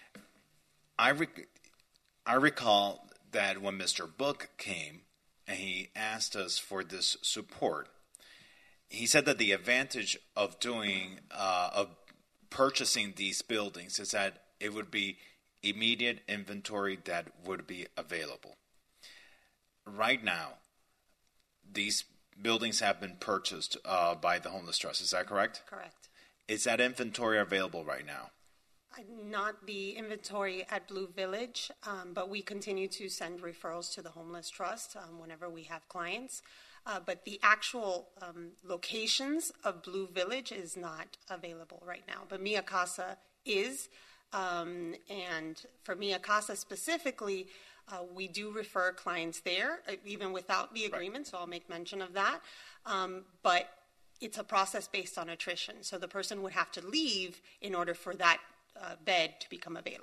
I, rec- I recall that when Mister Book came and he asked us for this support, he said that the advantage of doing, uh, of purchasing these buildings is that it would be immediate inventory that would be available. Right now, these buildings have been purchased uh, by the Homeless Trust. Is that correct? Correct. Is that inventory available right now? Not the inventory at Blue Village, um, but we continue to send referrals to the Homeless Trust um, whenever we have clients. Uh, but the actual um, locations of Blue Village is not available right now. But Mia Casa is, um, and for Mia Casa specifically, uh, we do refer clients there, even without the agreement, right. So I'll make mention of that. Um, but it's a process based on attrition. So the person would have to leave in order for that uh, bed to become available.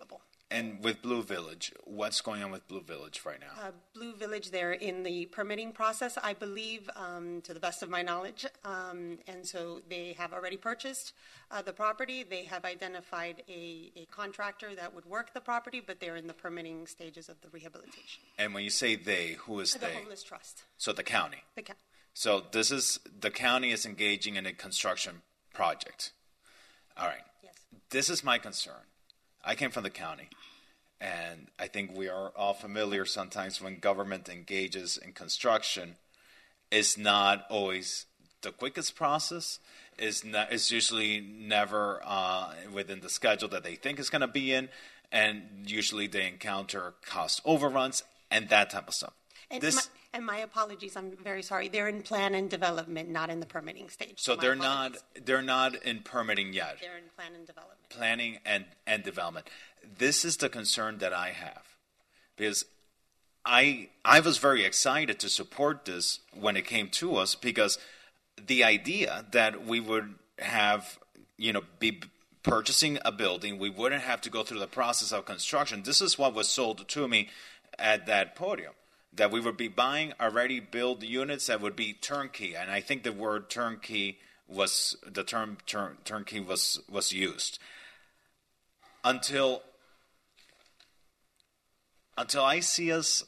And with Blue Village, what's going on with Blue Village right now? Uh, Blue Village, they're in the permitting process, I believe, um, to the best of my knowledge. Um, and so they have already purchased uh, the property. They have identified a, a contractor that would work the property, but they're in the permitting stages of the rehabilitation. And when you say they, who is the they? The Homeless Trust. So the county. The county. So this is, the county is engaging in a construction project. All right. Yes. This is my concern. I came from the county, and I think we are all familiar sometimes when government engages in construction, it's not always the quickest process. It's, not, it's usually never uh, within the schedule that they think is going to be in, and usually they encounter cost overruns and that type of stuff. And, this, my, and my apologies, I'm very sorry. They're in plan and development, not in the permitting stage. So my they're apologies. not they're not in permitting yet. They're in plan and development. Planning and, and development. This is the concern that I have, because I I was very excited to support this when it came to us, because the idea that we would have, you know, be purchasing a building, we wouldn't have to go through the process of construction. This is what was sold to me at that podium, that we would be buying already built units that would be turnkey. And I think the word turnkey was, the term turn, turnkey was, was used. Until, until I see us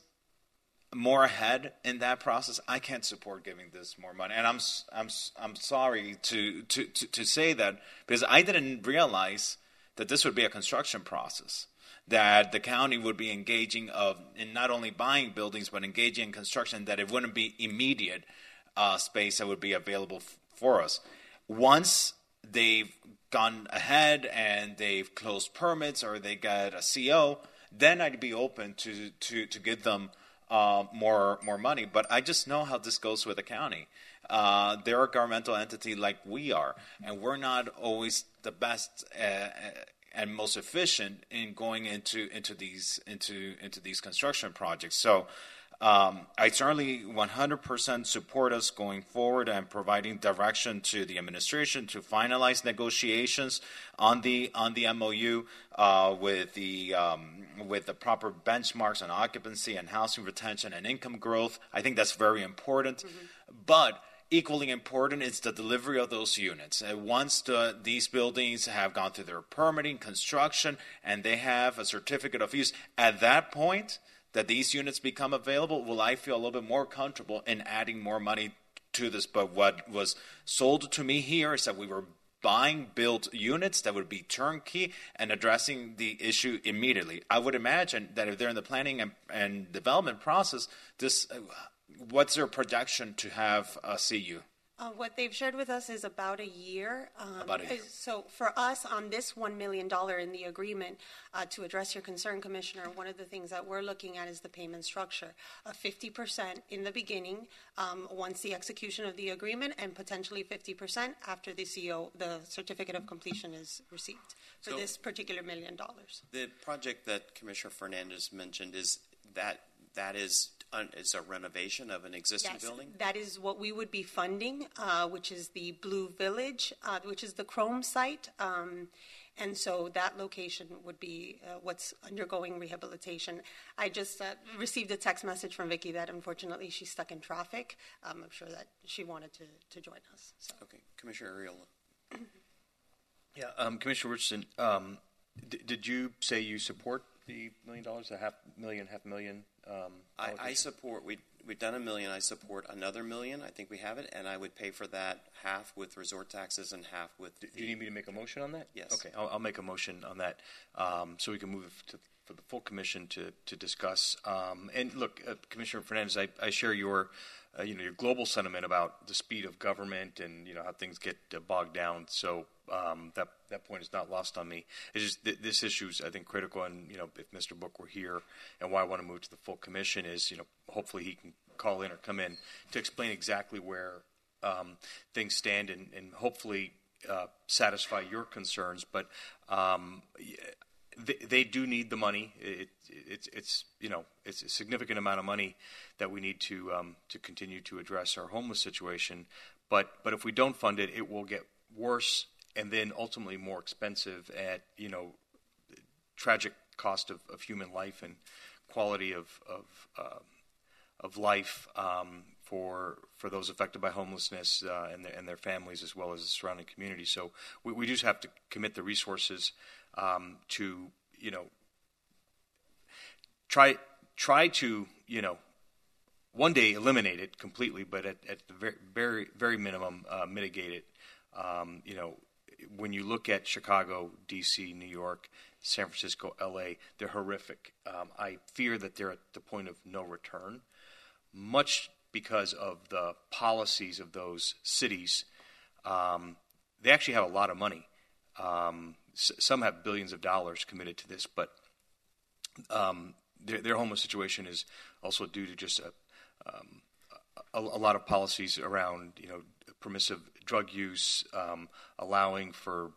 more ahead in that process, I can't support giving this more money. And I'm, I'm, I'm sorry to, to, to, to say that, because I didn't realize that this would be a construction process, that the county would be engaging of in not only buying buildings, but engaging in construction, that it wouldn't be immediate uh, space that would be available f- for us. Once they've gone ahead and they've closed permits or they got a C O, then I'd be open to, to, to give them uh, more more money. But I just know how this goes with the county. Uh, they're a governmental entity like we are, and we're not always the best uh, and most efficient in going into into these into into these construction projects. So um, I certainly one hundred percent support us going forward and providing direction to the administration to finalize negotiations on the on the M O U uh, with the um, with the proper benchmarks on occupancy and housing retention and income growth. I think that's very important, mm-hmm. but equally important is the delivery of those units. And once the, these buildings have gone through their permitting, construction, and they have a certificate of use, at that point that these units become available, will I feel a little bit more comfortable in adding more money to this. But what was sold to me here is that we were buying built units that would be turnkey and addressing the issue immediately. I would imagine that if they're in the planning and, and development process, this... Uh, what's their projection to have a C U? Uh, what they've shared with us is about a year. Um, about a year. So for us, on this one million dollars in the agreement, uh, to address your concern, Commissioner, one of the things that we're looking at is the payment structure. Uh, fifty percent in the beginning, um, once the execution of the agreement, and potentially fifty percent after the C O, the certificate of completion, is received for So this particular million dollars. The project that Commissioner Fernandez mentioned, is that that is is a renovation of an existing yes, building? That is what we would be funding, uh, which is the Blue Village, uh, which is the Chrome site. Um, and so that location would be uh, what's undergoing rehabilitation. I just uh, received a text message from Vicki that unfortunately she's stuck in traffic. Um, I'm sure that she wanted to, to join us. So. Okay. Commissioner Arriola. Yeah, um, Commissioner Richardson, um, d- did you say you support the million dollars, a half million, half million? Um, I, I support, we, we've done a million, I support another million, I think we have it, and I would pay for that half with resort taxes and half with... Do, do you need me to make a motion on that? Yes. Okay, I'll, I'll make a motion on that, um, so we can move to, for the full commission to, to discuss. Um, and look, uh, Commissioner Fernandez, I, I share your, uh, you know, your global sentiment about the speed of government and, you know, how things get uh, bogged down, so um, that that point is not lost on me. It's just th- this issue is, I think, critical, and, you know, if Mister Book were here, and why I want to move to the full commission is, you know, hopefully he can call in or come in to explain exactly where um, things stand and, and hopefully uh, satisfy your concerns. But um, they, they do need the money. It, it, it's, it's, you know, it's a significant amount of money that we need to um, to continue to address our homeless situation. But but if we don't fund it, it will get worse, and then ultimately more expensive at, you know, tragic cost of, of human life and quality of of, uh, of life um, for for those affected by homelessness uh, and, their, and their families, as well as the surrounding community. So we, we just have to commit the resources um, to, you know, try try to, you know, one day eliminate it completely, but at, at the very very, very minimum uh, mitigate it. Um, you know, when you look at Chicago, D C, New York, San Francisco, L A, they're horrific. Um, I fear that they're at the point of no return, much because of the policies of those cities. Um, they actually have a lot of money. Um, s- some have billions of dollars committed to this, but um, their, their homeless situation is also due to just a, um, a, a lot of policies around, you know, permissive drug use, um, allowing for,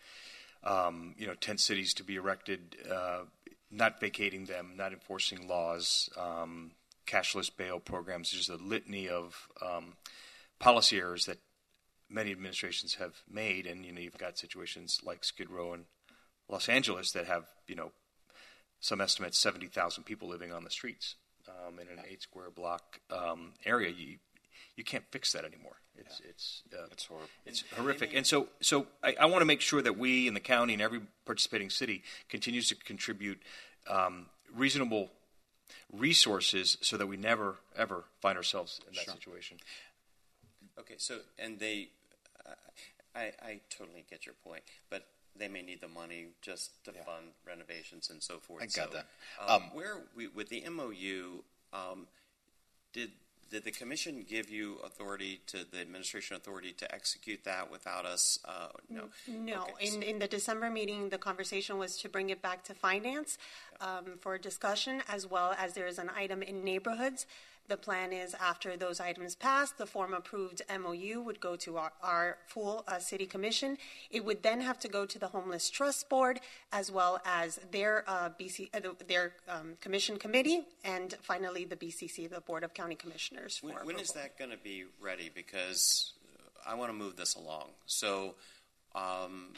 um, you know, tent cities to be erected, uh, not vacating them, not enforcing laws, um, cashless bail programs, just a litany of um, policy errors that many administrations have made. And, you know, you've got situations like Skid Row and Los Angeles that have, you know, some estimates seventy thousand people living on the streets um, in an eight square block um, area. You you can't fix that anymore. It's yeah. it's uh, it's horrible. It's horrific. And so so I, I want to make sure that we in the county and every participating city continues to contribute um, reasonable resources so that we never ever find ourselves in that Sure. situation. Okay, so and they, uh, I I totally get your point, but they may need the money just to yeah. fund renovations and so forth. I got so, that. Um, Um, where we with the M O U, um, did did the commission give you authority to the administration authority to execute that without us? Uh, no. No. Okay, in, in the December meeting, the conversation was to bring it back to finance um, for discussion, as well as there is an item in neighborhoods. The plan is after those items pass, the form approved M O U would go to our, our full uh, city commission. It would then have to go to the Homeless Trust Board, as well as their uh, B C, uh, their um, commission committee, and finally the B C C, the Board of County Commissioners. For When, when approval. is that going to be ready? Because I want to move this along. So, um,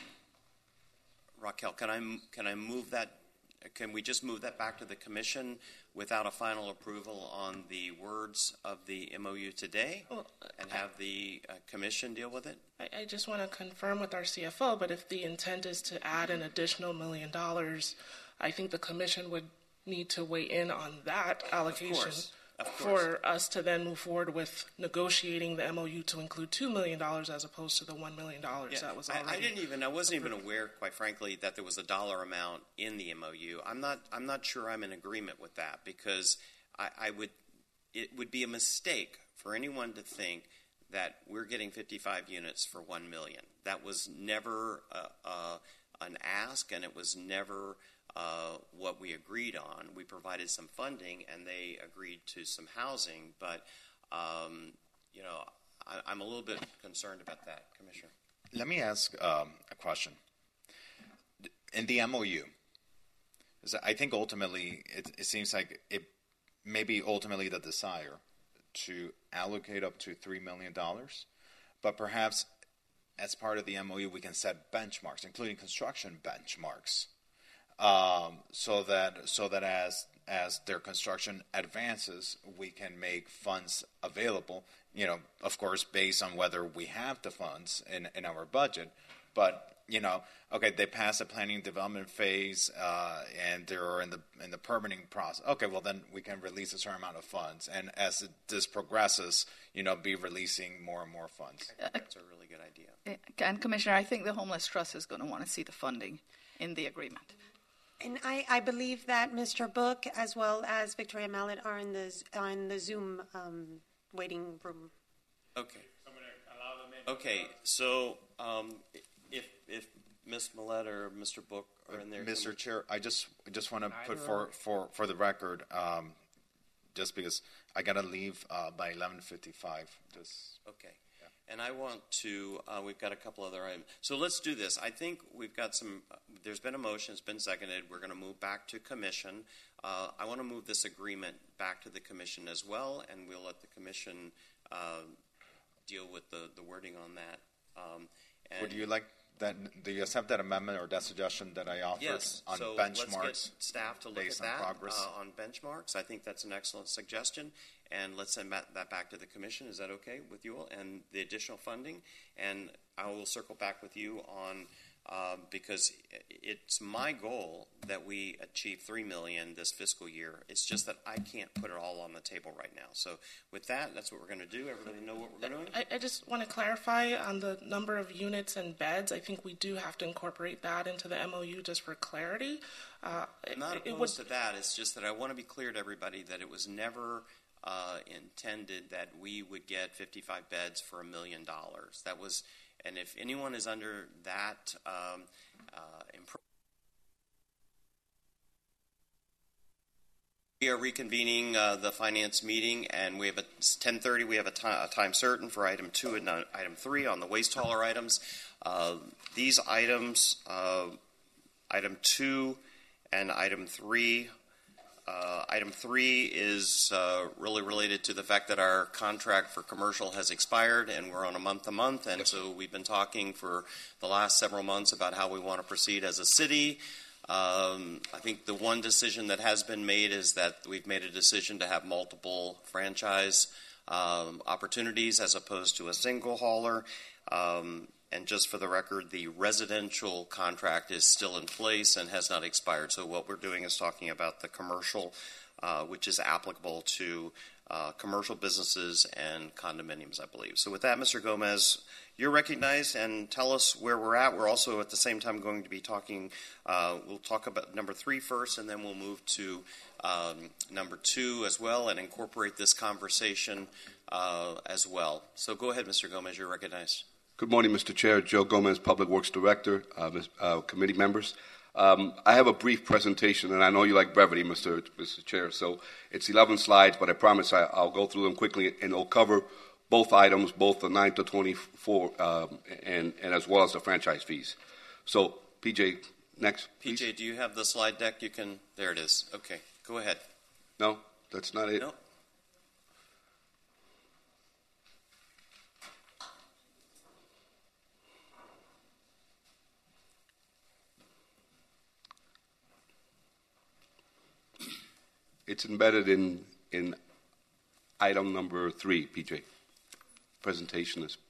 Raquel, can I can I move that? Can we just move that back to the commission without a final approval on the words of the M O U today, well, and have the uh, commission deal with it? I, I just want to confirm with our C F O, but if the intent is to add an additional million dollars, I think the commission would need to weigh in on that allocation. Of course. Of course. For us to then move forward with negotiating the M O U to include two million dollars as opposed to the one million dollars Yeah, that was I, already. I didn't even. I wasn't even aware, quite frankly, that there was a dollar amount in the M O U. I'm not. I'm not sure I'm in agreement with that, because I, I would. It would be a mistake for anyone to think that we're getting fifty-five units for one million. That was never a, a, an ask, and it was never uh, what we agreed on. We provided some funding, and they agreed to some housing, but um, you know, I, I'm a little bit concerned about that, Commissioner. Let me ask um, a question. In the M O U, I think ultimately it, it seems like it may be ultimately the desire to allocate up to three million dollars, but perhaps as part of the M O U we can set benchmarks, including construction benchmarks, um, so that so that as as their construction advances, we can make funds available. You know, of course, based on whether we have the funds in, in our budget. But you know, okay, they pass the planning development phase, uh, and they're in the in the permitting process. Okay, well then we can release a certain amount of funds, and as it, this progresses, you know, be releasing more and more funds. I think that's a really good idea. And Commissioner, I think the Homeless Trust is going to want to see the funding in the agreement. And I, I believe that Mister Book, as well as Victoria Mallet, are in the are in the Zoom um, waiting room. Okay. Okay. So um, if if Miz Mallet or Mister Book are in there, Mister can we- Chair, I just I just want to put Neither for, are- for, for the record, um, just because I got to leave uh, by eleven fifty-five. Just Okay. And I want to, uh, we've got a couple other items. So let's do this. I think we've got some, uh, there's been a motion, it's been seconded. We're going to move back to commission. Uh, I want to move this agreement back to the commission as well, and we'll let the commission uh, deal with the, the wording on that. Um, and would you like that do you accept that amendment or that suggestion that I offered Yes, on so benchmarks? let's get staff to look at based on that progress? uh, on benchmarks. I think that's an excellent suggestion, and let's send that, that back to the commission. Is that okay with you all? And the additional funding, and I will circle back with you on uh, because it's my goal that we achieve three million dollars this fiscal year. It's just that I can't put it all on the table right now. So with that, that's what we're going to do. Everybody know what we're doing? I, I just want to clarify on the number of units and beds. I think we do have to incorporate that into the M O U just for clarity. Uh, I'm not it, opposed it would, to that. It's just that I want to be clear to everybody that it was never uh, intended that we would get fifty-five beds for a million dollars. That was, and if anyone is under that um, uh, impression, we are reconvening uh, the finance meeting, and we have a ten thirty. We have a, time, a time certain for item two and uh, item three on the waste hauler items. Uh, these items, uh, item two and item three. Uh, item three is uh, really related to the fact that our contract for commercial has expired, and we're on a month-to-month, and so we've been talking for the last several months about how we want to proceed as a city. Um, I think the one decision that has been made is that we've made a decision to have multiple franchise um, opportunities as opposed to a single hauler. Um, and just for the record, the residential contract is still in place and has not expired. So what we're doing is talking about the commercial, uh, which is applicable to uh, commercial businesses and condominiums, I believe. So with that, Mister Gomez, you're recognized, and tell us where we're at. We're also at the same time going to be talking, uh, we'll talk about number three first, and then we'll move to um, number two as well and incorporate this conversation uh, as well. So go ahead, Mister Gomez, you're recognized. Good morning, Mister Chair. Joe Gomez, Public Works Director, uh, uh, committee members. Um, I have a brief presentation, and I know you like brevity, Mister Mister Chair, so it's eleven slides, but I promise I, I'll go through them quickly, and it'll cover both items, both the nine to twenty-four, um, and, and as well as the franchise fees. So, P J, next. P J, please. Do you have the slide deck? You can, there it is. Okay, go ahead. No, that's not it. No. It's embedded in, in item number three, P J. Presentation is.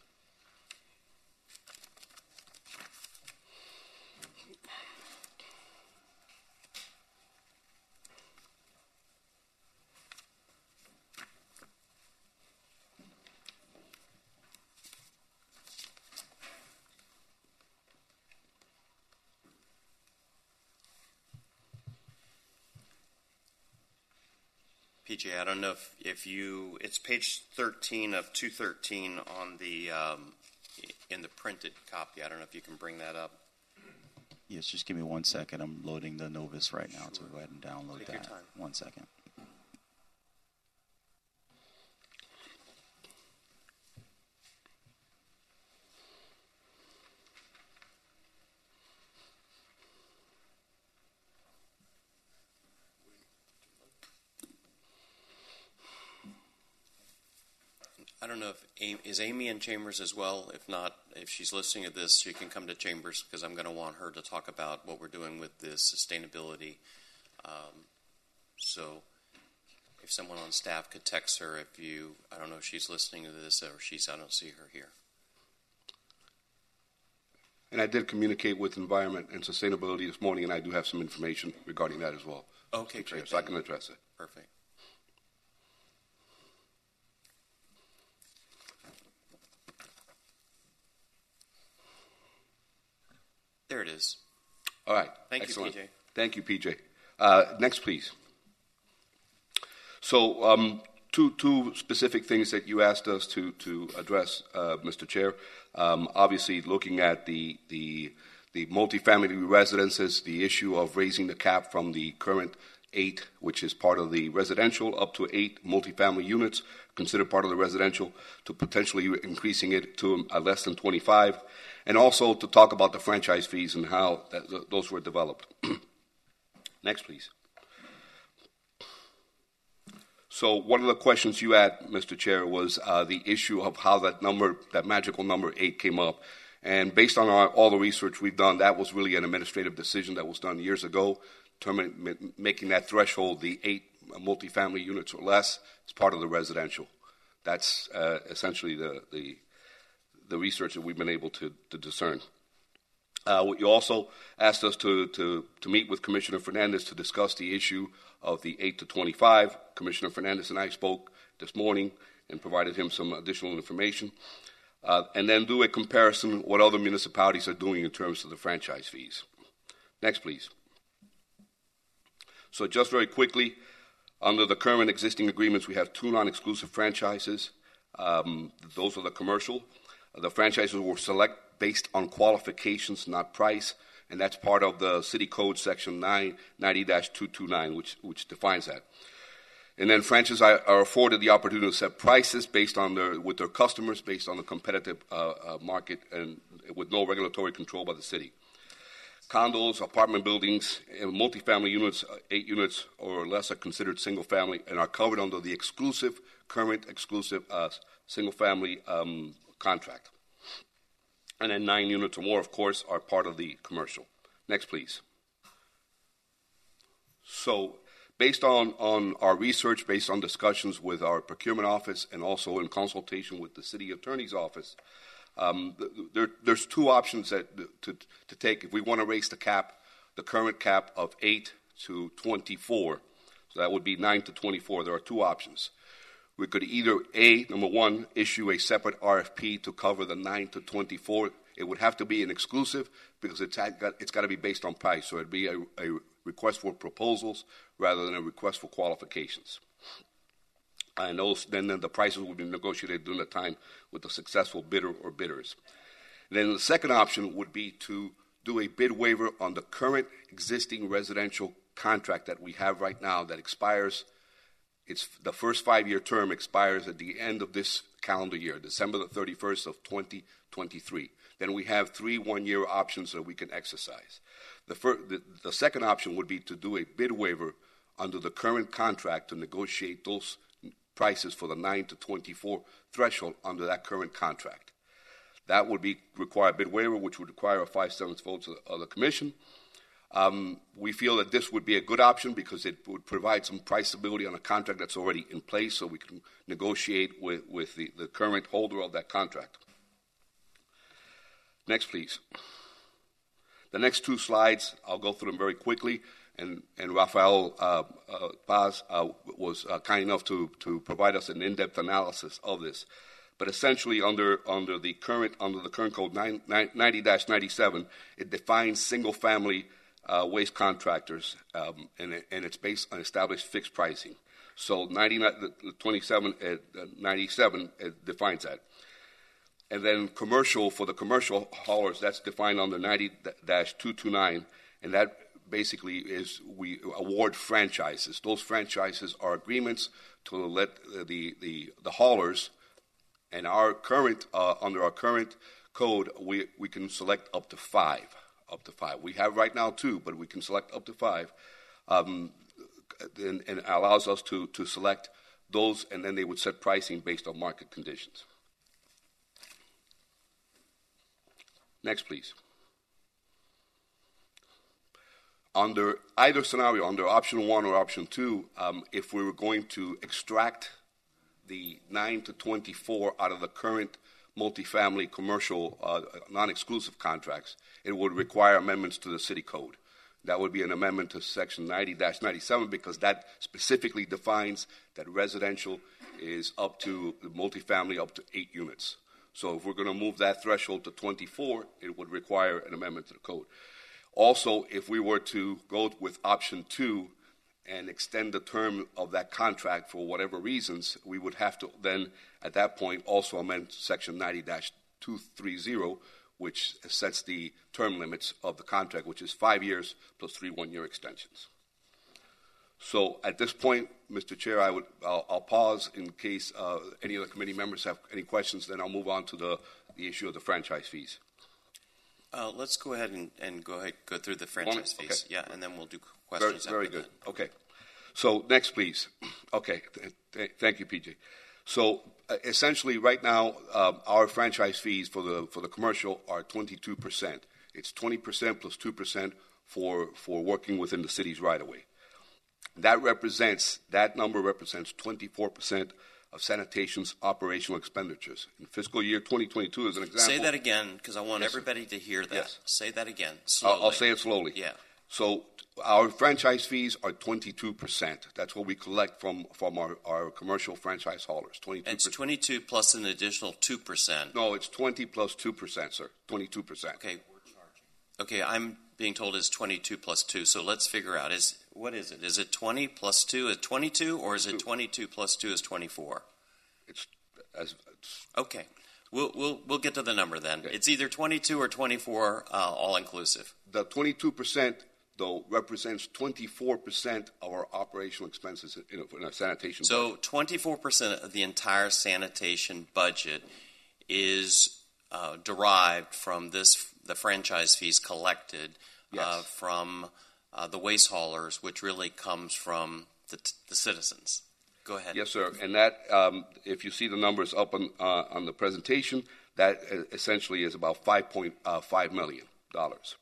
P J, I don't know if, if you, it's page thirteen of two thirteen on the, um, in the printed copy. I don't know if you can bring that up. Yes, just give me one second. I'm loading the Novus right now, so go ahead and download Take that. your time. One second. I don't know if Amy, is Amy in Chambers as well? If not, if she's listening to this, she can come to Chambers because I'm going to want her to talk about what we're doing with this sustainability. Um, so if someone on staff could text her, if you, I don't know if she's listening to this or she's, I don't see her here. And I did communicate with Environment and Sustainability this morning, and I do have some information regarding that as well. Okay, great. So I can address it. Perfect. There it is. All right. Thank Excellent. you, P J. Thank you, P J. Uh, next, please. So, um, two two specific things that you asked us to to address, uh, Mister Chair. Um, obviously, looking at the the the multifamily residences, the issue of raising the cap from the current eight, which is part of the residential, up to eight multifamily units considered part of the residential, to potentially increasing it to uh, less than twenty-five, and also to talk about the franchise fees and how that, th- those were developed. Next, please. So one of the questions you had, Mister Chair, was uh, the issue of how that number, that magical number eight came up. And based on our, all the research we've done, that was really an administrative decision that was done years ago, determining, making that threshold the eight multifamily units or less as part of the residential. That's uh, essentially the, the the research that we've been able to, to discern. Uh, you also asked us to, to, to meet with Commissioner Fernandez to discuss the issue of the eight to twenty-five. Commissioner Fernandez and I spoke this morning and provided him some additional information. Uh, and then do a comparison what other municipalities are doing in terms of the franchise fees. Next, please. So just very quickly, under the current existing agreements, we have two non-exclusive franchises. Um, those are the commercial. The franchises were select based on qualifications, not price, and that's part of the City Code Section ninety dash two twenty-nine, which, which defines that. And then franchises are, are afforded the opportunity to set prices based on their, with their customers, based on the competitive uh, uh, market, and with no regulatory control by the city. Condos, apartment buildings, and multifamily units, uh, eight units or less, are considered single-family and are covered under the exclusive, current exclusive uh, single-family um, contract. And then nine units or more, of course, are part of the commercial. Next, please. So, based on, on our research, based on discussions with our procurement office, and also in consultation with the city attorney's office, um, there, there's two options that to, to take if we want to raise the cap, the current cap of eight to twenty-four. So that would be nine to twenty-four. There are two options. We could either, A, number one, issue a separate R F P to cover the nine to twenty-four. It would have to be an exclusive because it's got, it's got to be based on price. So it would be a, a request for proposals rather than a request for qualifications. And those, then, then the prices would be negotiated during the time with the successful bidder or bidders. And then the second option would be to do a bid waiver on the current existing residential contract that we have right now that expires. It's the first five-year term expires at the end of this calendar year, December the thirty-first of twenty twenty-three. Then we have three one-year options that we can exercise. The, first, the, the second option would be to do a bid waiver under the current contract to negotiate those prices for the nine to twenty-four threshold under that current contract. That would be require a bid waiver, which would require a five-sevenths vote of the, of the commission. Um, we feel that this would be a good option because it would provide some price stability on a contract that's already in place, so we can negotiate with, with the, the current holder of that contract. Next, please. The next two slides, I'll go through them very quickly, and, and Rafael uh, uh, Paz uh, was uh, kind enough to, to provide us an in-depth analysis of this. But essentially, under under the current under the current code ninety dash ninety-seven, it defines single-family Uh, waste contractors, um, and, it, and it's based on established fixed pricing. So twenty-seven, uh, ninety-seven it defines that. And then commercial, for the commercial haulers, that's defined under ninety dash two twenty-nine, and that basically is we award franchises. Those franchises are agreements to let the, the, the haulers, and our current, uh, under our current code, we, we can select up to five. Up to five. We have right now two, but we can select up to five, um, and, and it allows us to, to select those, and then they would set pricing based on market conditions. Next, please. Under either scenario, under option one or option two, um, if we were going to extract the nine to twenty-four out of the current multifamily commercial uh, non-exclusive contracts, it would require amendments to the city code. That would be an amendment to section ninety dash ninety-seven because that specifically defines that residential is up to the multifamily up to eight units. So if we're going to move that threshold to twenty-four, it would require an amendment to the code. Also, if we were to go with option two and extend the term of that contract for whatever reasons, we would have to then, at that point, also amend section ninety dash two thirty, which sets the term limits of the contract, which is five years plus three one-year extensions. So at this point, Mister Chair, I would, I'll, I'll pause in case uh, any of the committee members have any questions, then I'll move on to the, the issue of the franchise fees. Uh, let's go ahead and, and go ahead go through the franchise Okay. fees. Yeah, and then we'll do questions. Very, very after good. that. Okay. So next, please. Okay. Th- th- thank you, P J. So uh, essentially, right now, uh, our franchise fees for the for the commercial are twenty-two percent. It's twenty percent plus two percent for for working within the city's right of way. That represents that number represents twenty-four percent of sanitation's operational expenditures. In fiscal year twenty twenty-two, as an example. Say that again, because I want Yes, everybody to hear that. Yes. Say that again, I'll, slowly. I'll say it slowly. Yeah. So our franchise fees are twenty-two percent. That's what we collect from, from our, our commercial franchise haulers, twenty-two percent. It's twenty-two plus an additional two percent. No, it's twenty plus two percent, sir, twenty-two percent. Okay. Okay, I'm being told it's twenty-two plus two, so let's figure out, is what is it? Is it twenty plus two is twenty-two, or is it twenty-two plus two is twenty-four? It's, as, it's Okay. We'll, we'll, we'll get to the number then. Okay. It's either twenty-two or twenty-four, uh, all-inclusive. The twenty-two percent, though, represents twenty-four percent of our operational expenses in, in our sanitation So budget. twenty-four percent of the entire sanitation budget is uh, derived from this, the franchise fees collected Yes. uh, from uh, the waste haulers, which really comes from the, the citizens. Go ahead. Yes, sir. And that, um, if you see the numbers up on, uh, on the presentation, that uh, essentially is about five point five million dollars.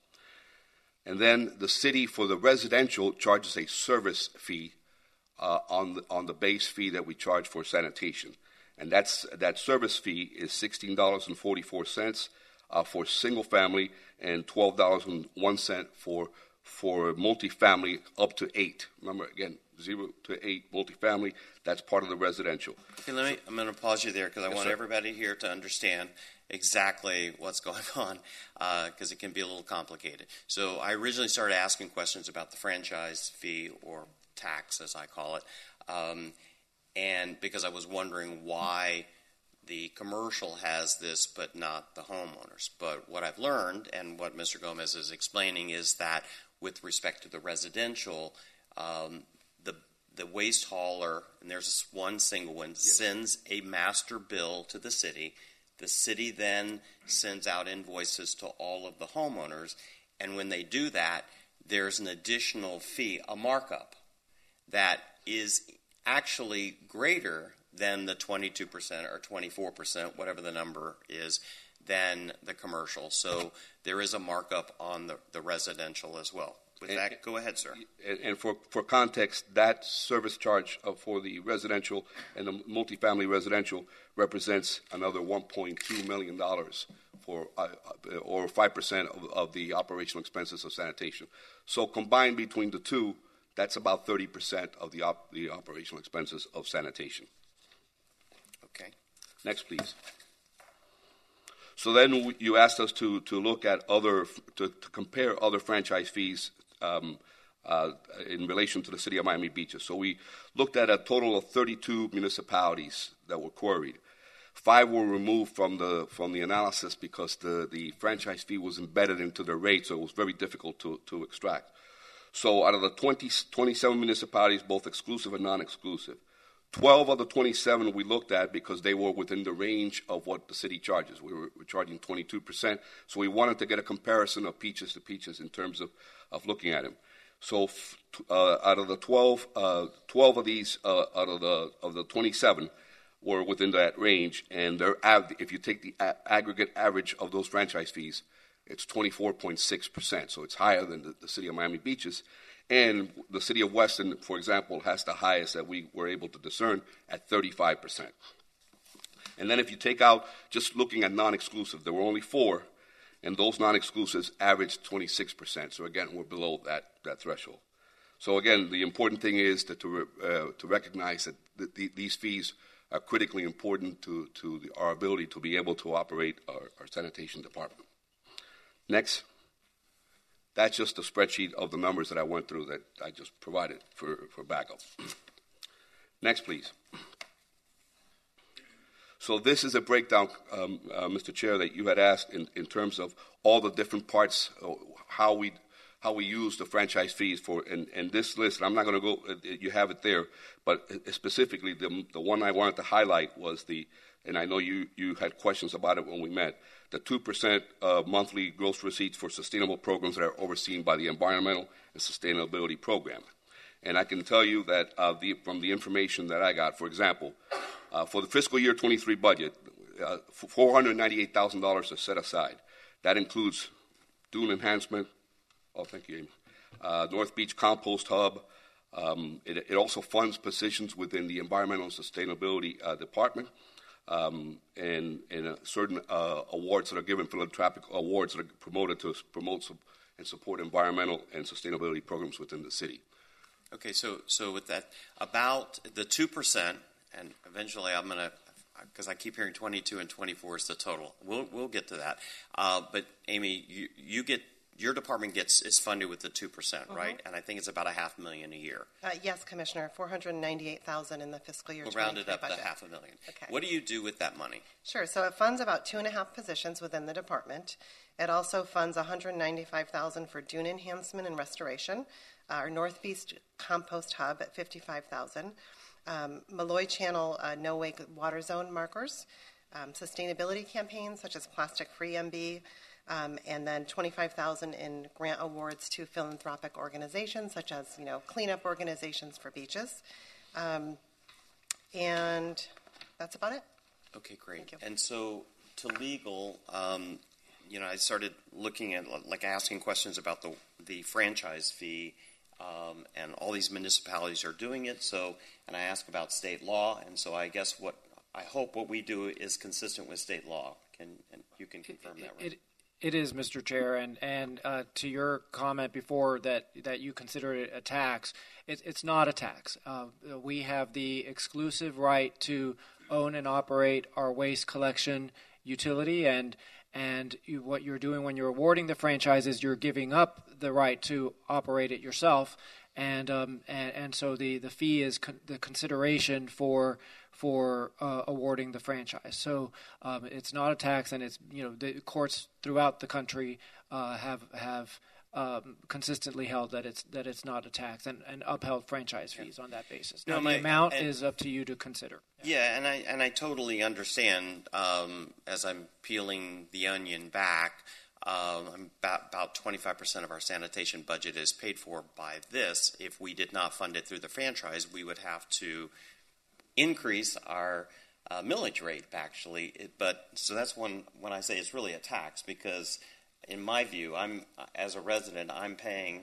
And then the city, for the residential, charges a service fee uh, on the, on the base fee that we charge for sanitation, and that's that service fee is sixteen dollars and forty four cents uh, for single family and twelve dollars and one cent for for multifamily up to eight. Remember, again, zero to eight multifamily. That's part of the residential. Okay, let me. I'm going to pause you there because I Yes, want sir. everybody here to understand exactly what's going on because uh, it can be a little complicated. So I originally started asking questions about the franchise fee or tax, as I call it, um, and because I was wondering why the commercial has this but not the homeowners. But what I've learned and what Mister Gomez is explaining is that with respect to the residential, um, the the waste hauler, and there's this one single one, yes. sends a master bill to the city. The city then sends out invoices to all of the homeowners, and when they do that, there's an additional fee, a markup, that is actually greater than the twenty-two percent or twenty-four percent, whatever the number is, than the commercial. So there is a markup on the, the residential as well. With And- that, go ahead, sir. And, and for, for context, that service charge uh, for the residential and the multifamily residential represents another one point two million dollars for, uh, uh, or five percent of, of the operational expenses of sanitation. So combined between the two, that's about thirty percent of the, op- the operational expenses of sanitation. Okay. Next, please. So then w- you asked us to, to look at other, to, to compare other franchise fees um, uh, in relation to the city of Miami Beaches. So we looked at a total of thirty-two municipalities that were queried. Five were removed from the from the analysis because the, the franchise fee was embedded into the rate, so it was very difficult to, to extract. So out of the twenty, twenty-seven municipalities, both exclusive and non-exclusive, twelve of the twenty-seven we looked at because they were within the range of what the city charges. We were, we were charging twenty-two percent, so we wanted to get a comparison of peaches to peaches in terms of, of looking at them. So f- uh, out of the twelve, uh, twelve of these, uh, out of the of the twenty-seven, were within that range, and their av- if you take the a- aggregate average of those franchise fees, it's twenty-four point six percent, so it's higher than the, the city of Miami Beaches. And the city of Weston, for example, has the highest that we were able to discern at thirty-five percent. And then if you take out, just looking at non-exclusive, there were only four, and those non-exclusives averaged twenty-six percent. So again, we're below that, that threshold. So again, the important thing is that to, uh, to recognize that th- th- these fees are critically important to, to the, our ability to be able to operate our, our sanitation department. Next. That's just a spreadsheet of the numbers that I went through that I just provided for, for backup. Next, please. So this is a breakdown, um, uh, Mister Chair, that you had asked in, in terms of all the different parts, uh, how we how we use the franchise fees for. And, and this list, I'm not going to go. Uh, you have it there, but specifically the the one I wanted to highlight was the, and I know you you had questions about it when we met. The two percent uh, monthly gross receipts for sustainable programs that are overseen by the Environmental and Sustainability Program. And I can tell you that uh, the, from the information that I got, for example, Uh, for the fiscal year twenty-three budget, uh, four hundred ninety-eight thousand dollars is set aside. That includes dune enhancement. Oh, thank you, Amy. Uh, North Beach Compost Hub. Um, it, it also funds positions within the Environmental and Sustainability uh, Department, um, and, and uh, certain uh, awards that are given, philanthropic awards that are promoted to promote and support environmental and sustainability programs within the city. Okay, so so with that, about the two percent, and eventually I'm going to, because I keep hearing twenty-two and twenty-four is the total. We'll we'll get to that. Uh, but Amy, you you get. Your department gets is funded with the two percent, mm-hmm. right? And I think it's about a half million a year. Uh, yes, Commissioner, four hundred ninety-eight thousand in the fiscal year. We'll round it up budget. to half a million. Okay. What do you do with that money? Sure. So it funds about two and a half positions within the department. It also funds one hundred ninety-five thousand for dune enhancement and restoration. Uh, our North Beach Compost Hub at fifty-five thousand. Um, Malloy Channel uh, no wake water zone markers. Um, sustainability campaigns such as Plastic Free M B. Um, and then twenty-five thousand dollars in grant awards to philanthropic organizations such as, you know, cleanup organizations for beaches. Um, and that's about it. Okay, great. And so to legal, um, you know, I started looking at, like, asking questions about the, the franchise fee, um, and all these municipalities are doing it. So, and I asked about state law, and so I guess what, I hope what we do is consistent with state law. Can, and you can confirm that, right? It, It is, Mister Chair, and and uh, to your comment before that, that you consider it a tax, it, it's not a tax. Uh, we have the exclusive right to own and operate our waste collection utility, and and you, what you're doing when you're awarding the franchise is you're giving up the right to operate it yourself, and um, and, and so the, the fee is con- the consideration for. for uh, awarding the franchise. So um, it's not a tax, and it's, you know, the courts throughout the country uh, have have um, consistently held that it's that it's not a tax, and, and upheld franchise fees yeah. on that basis. Now, no, my, the amount and, is up to you to consider. Yeah, yeah and I and I totally understand. Um, as I'm peeling the onion back, um, I'm about, about twenty-five percent of our sanitation budget is paid for by this. If we did not fund it through the franchise, we would have to increase our uh, millage rate, actually. It, but so that's when when I say it's really a tax, because in my view, I'm as a resident, I'm paying,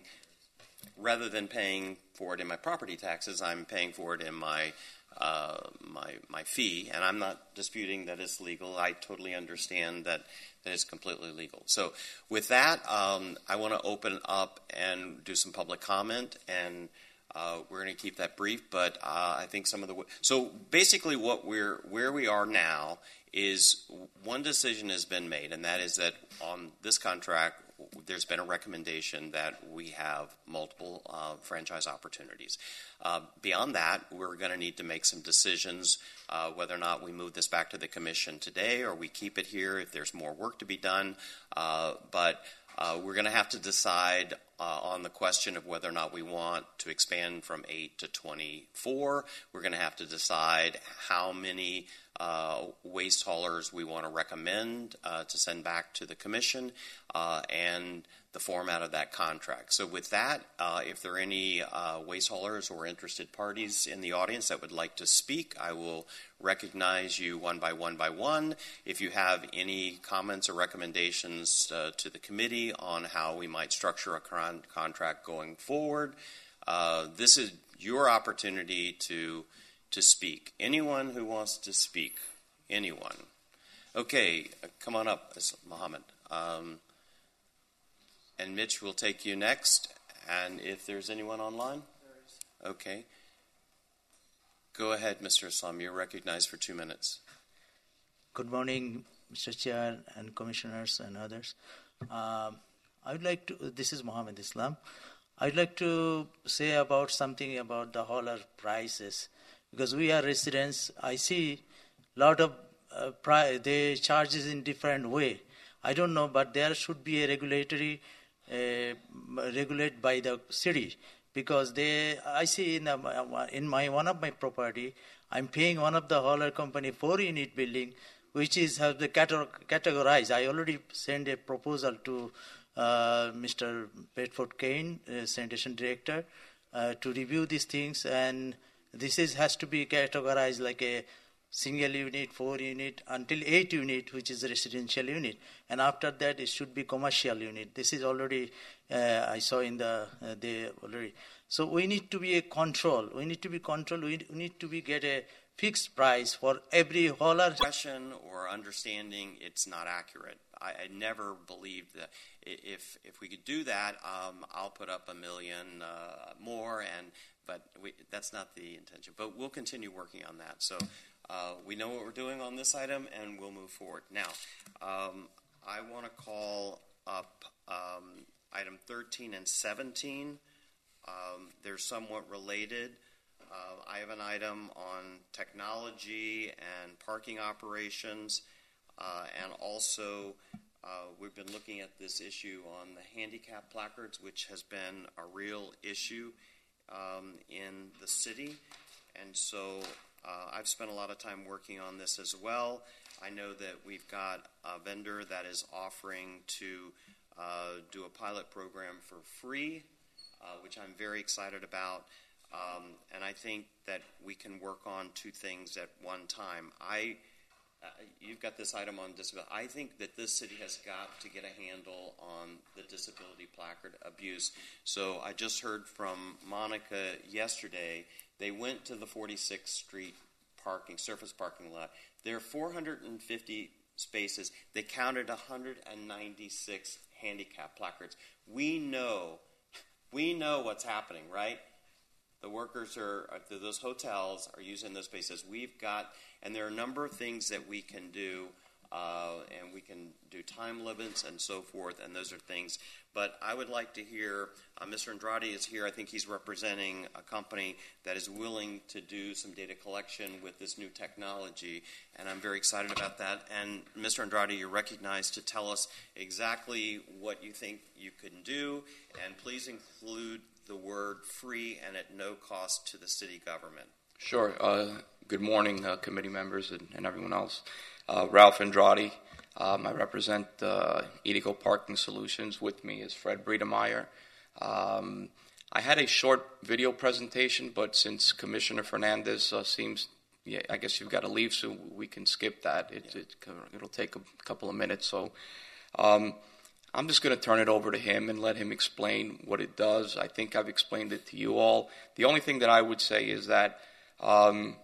rather than paying for it in my property taxes, I'm paying for it in my uh, my my fee, and I'm not disputing that it's legal. I totally understand that that it's completely legal. So with that, um, I want to open up and do some public comment, and Uh, we're going to keep that brief, but uh, I think some of the so basically what we're where we are now is one decision has been made, and that is that on this contract there's been a recommendation that we have multiple uh, franchise opportunities. Uh, beyond that, we're going to need to make some decisions uh, whether or not we move this back to the commission today or we keep it here if there's more work to be done. Uh, but uh, we're going to have to decide uh, on the question of whether or not we want to expand from eight to twenty-four. We're going to have to decide how many uh, waste haulers we want to recommend uh, to send back to the commission, uh, and the format of that contract. So with that, uh, if there are any uh, waste haulers or interested parties in the audience that would like to speak, I will recognize you one by one by one. If you have any comments or recommendations uh, to the committee on how we might structure a con- contract going forward, uh, this is your opportunity to to speak. Anyone who wants to speak? Anyone? Okay, uh, come on up, Mohammed. Um, and Mitch will take you next. And if there's anyone online? Okay. Go ahead, Mister Islam. You're recognized for two minutes. Good morning, Mister Chair and commissioners and others. Um, I would like to, this is Mohammed Islam. I'd like to say about something about the hauler prices. Because we are residents, I see a lot of uh, pri- they charges in different way. I don't know, but there should be a regulatory uh, regulate by the city, because they I see in a, in my one of my property, I'm paying one of the hauler company four unit building, which is have the categorized. I already sent a proposal to uh, Mister Bedford Kane, uh, sanitation director, uh, to review these things, and this is has to be categorized like a single unit, four unit, until eight unit, which is a residential unit. And after that, it should be commercial unit. This is already, uh, I saw in the, uh, the already. So we need to be a control. We need to be control. We need to be get a fixed price for every hauler. Question or understanding, it's not accurate. I, I never believed that if if we could do that, um, I'll put up a million uh, more, and but we, that's not the intention. But we'll continue working on that. So uh, we know what we're doing on this item, and we'll move forward. Now, um, I want to call up um, item thirteen and seventeen. Um, they're somewhat related. Uh, I have an item on technology and parking operations, uh, and also uh, we've been looking at this issue on the handicap placards, which has been a real issue um, in the city. And so uh, I've spent a lot of time working on this as well. I know that we've got a vendor that is offering to uh, do a pilot program for free, uh, which I'm very excited about. Um, and I think that we can work on two things at one time. I, uh, you've got this item on disability. I think that this city has got to get a handle on the disability placard abuse. So I just heard from Monica yesterday. They went to the forty-sixth Street parking, surface parking lot. There are four hundred fifty spaces. They counted one hundred ninety-six handicap placards. We know, we know what's happening, right? The workers are, those hotels are using those spaces. We've got, and there are a number of things that we can do, uh, and we can do time limits and so forth, and those are things. But I would like to hear, uh, Mister Andrade is here. I think he's representing a company that is willing to do some data collection with this new technology, and I'm very excited about that. And Mister Andrade, you're recognized to tell us exactly what you think you can do, and please include the word free and at no cost to the city government. Sure. Uh, good morning, uh, committee members and, and everyone else. Uh, Ralph Andrade. Um, I represent uh, Edico Parking Solutions. With me is Fred Bredemeyer. Um, I had a short video presentation, but since Commissioner Fernandez uh, seems, yeah, I guess you've got to leave, so we can skip that. It, yeah. it, it'll take a couple of minutes. So. Um, I'm just going to turn it over to him and let him explain what it does. I think I've explained it to you all. The only thing that I would say is that um,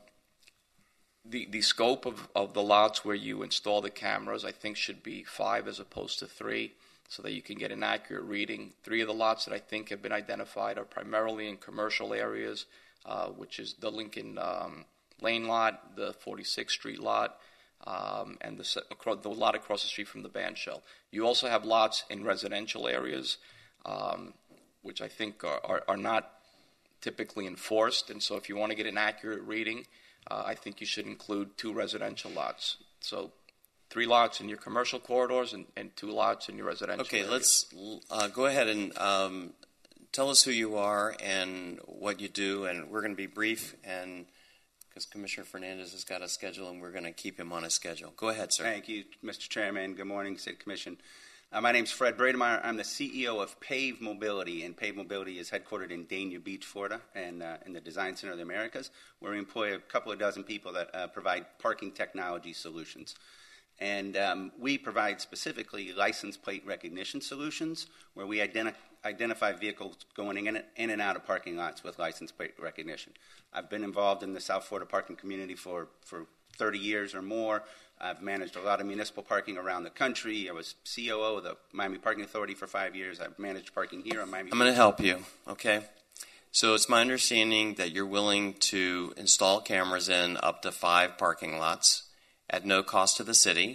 the the scope of, of the lots where you install the cameras, I think, should be five as opposed to three, so that you can get an accurate reading. Three of the lots that I think have been identified are primarily in commercial areas, uh, which is the Lincoln um, Lane lot, the forty-sixth Street lot, Um, and the, the lot across the street from the band shell. You also have lots in residential areas, um, which I think are, are, are not typically enforced. And so if you want to get an accurate reading, uh, I think you should include two residential lots. So three lots in your commercial corridors and, and two lots in your residential Okay, areas. let's uh, go ahead and um, tell us who you are and what you do. And we're going to be brief, and because Commissioner Fernandez has got a schedule, and we're going to keep him on a schedule. Go ahead, sir. Thank you, Mister Chairman. Good morning, City Commission. Uh, my name is Fred Bredemeyer. I'm the C E O of Pave Mobility, and Pave Mobility is headquartered in Dania Beach, Florida, and uh, in the Design Center of the Americas, where we employ a couple of dozen people that uh, provide parking technology solutions. And um, we provide specifically license plate recognition solutions, where we identi- identify vehicles going in, in and out of parking lots with license plate recognition. I've been involved in the South Florida parking community for, for thirty years or more. I've managed a lot of municipal parking around the country. I was C O O of the Miami Parking Authority for five years. I've managed parking here on Miami. I'm going to help you, okay? So it's my understanding that you're willing to install cameras in up to five parking lots at no cost to the city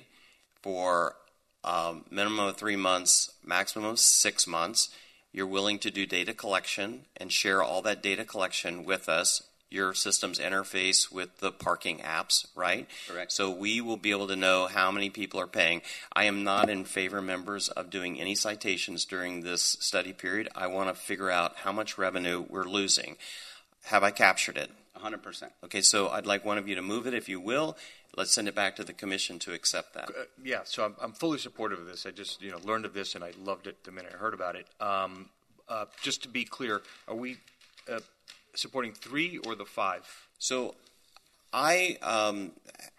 for um, minimum of three months, maximum of six months. You're willing to do data collection and share all that data collection with us. Your systems interface with the parking apps, right? Correct. So we will be able to know how many people are paying. I am not in favor, members, of doing any citations during this study period. I want to figure out how much revenue we're losing. Have I captured it? one hundred percent. Okay, so I'd like one of you to move it, if you will. Let's send it back to the commission to accept that. Uh, yeah, so I'm, I'm fully supportive of this. I just you know learned of this, and I loved it the minute I heard about it. Um, uh, just to be clear, are we uh, supporting three or the five? So I um,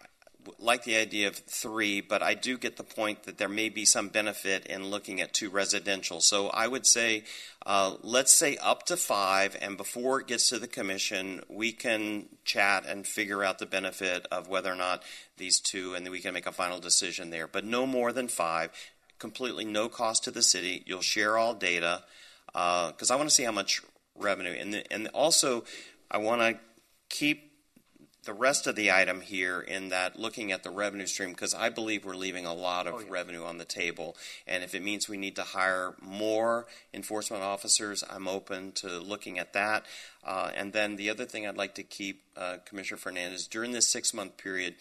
like the idea of three, but I do get the point that there may be some benefit in looking at two residential. So I would say, uh, let's say up to five, and before it gets to the commission, we can chat and figure out the benefit of whether or not these two, and then we can make a final decision there. But no more than five, completely no cost to the city. You'll share all data, because uh, I want to see how much revenue. And, the, and also, I want to keep the rest of the item here in that looking at the revenue stream, because I believe we're leaving a lot of oh, yeah. revenue on the table. And if it means we need to hire more enforcement officers, I'm open to looking at that. Uh, and then the other thing I'd like to keep, uh, Commissioner Fernandez, during this six-month period,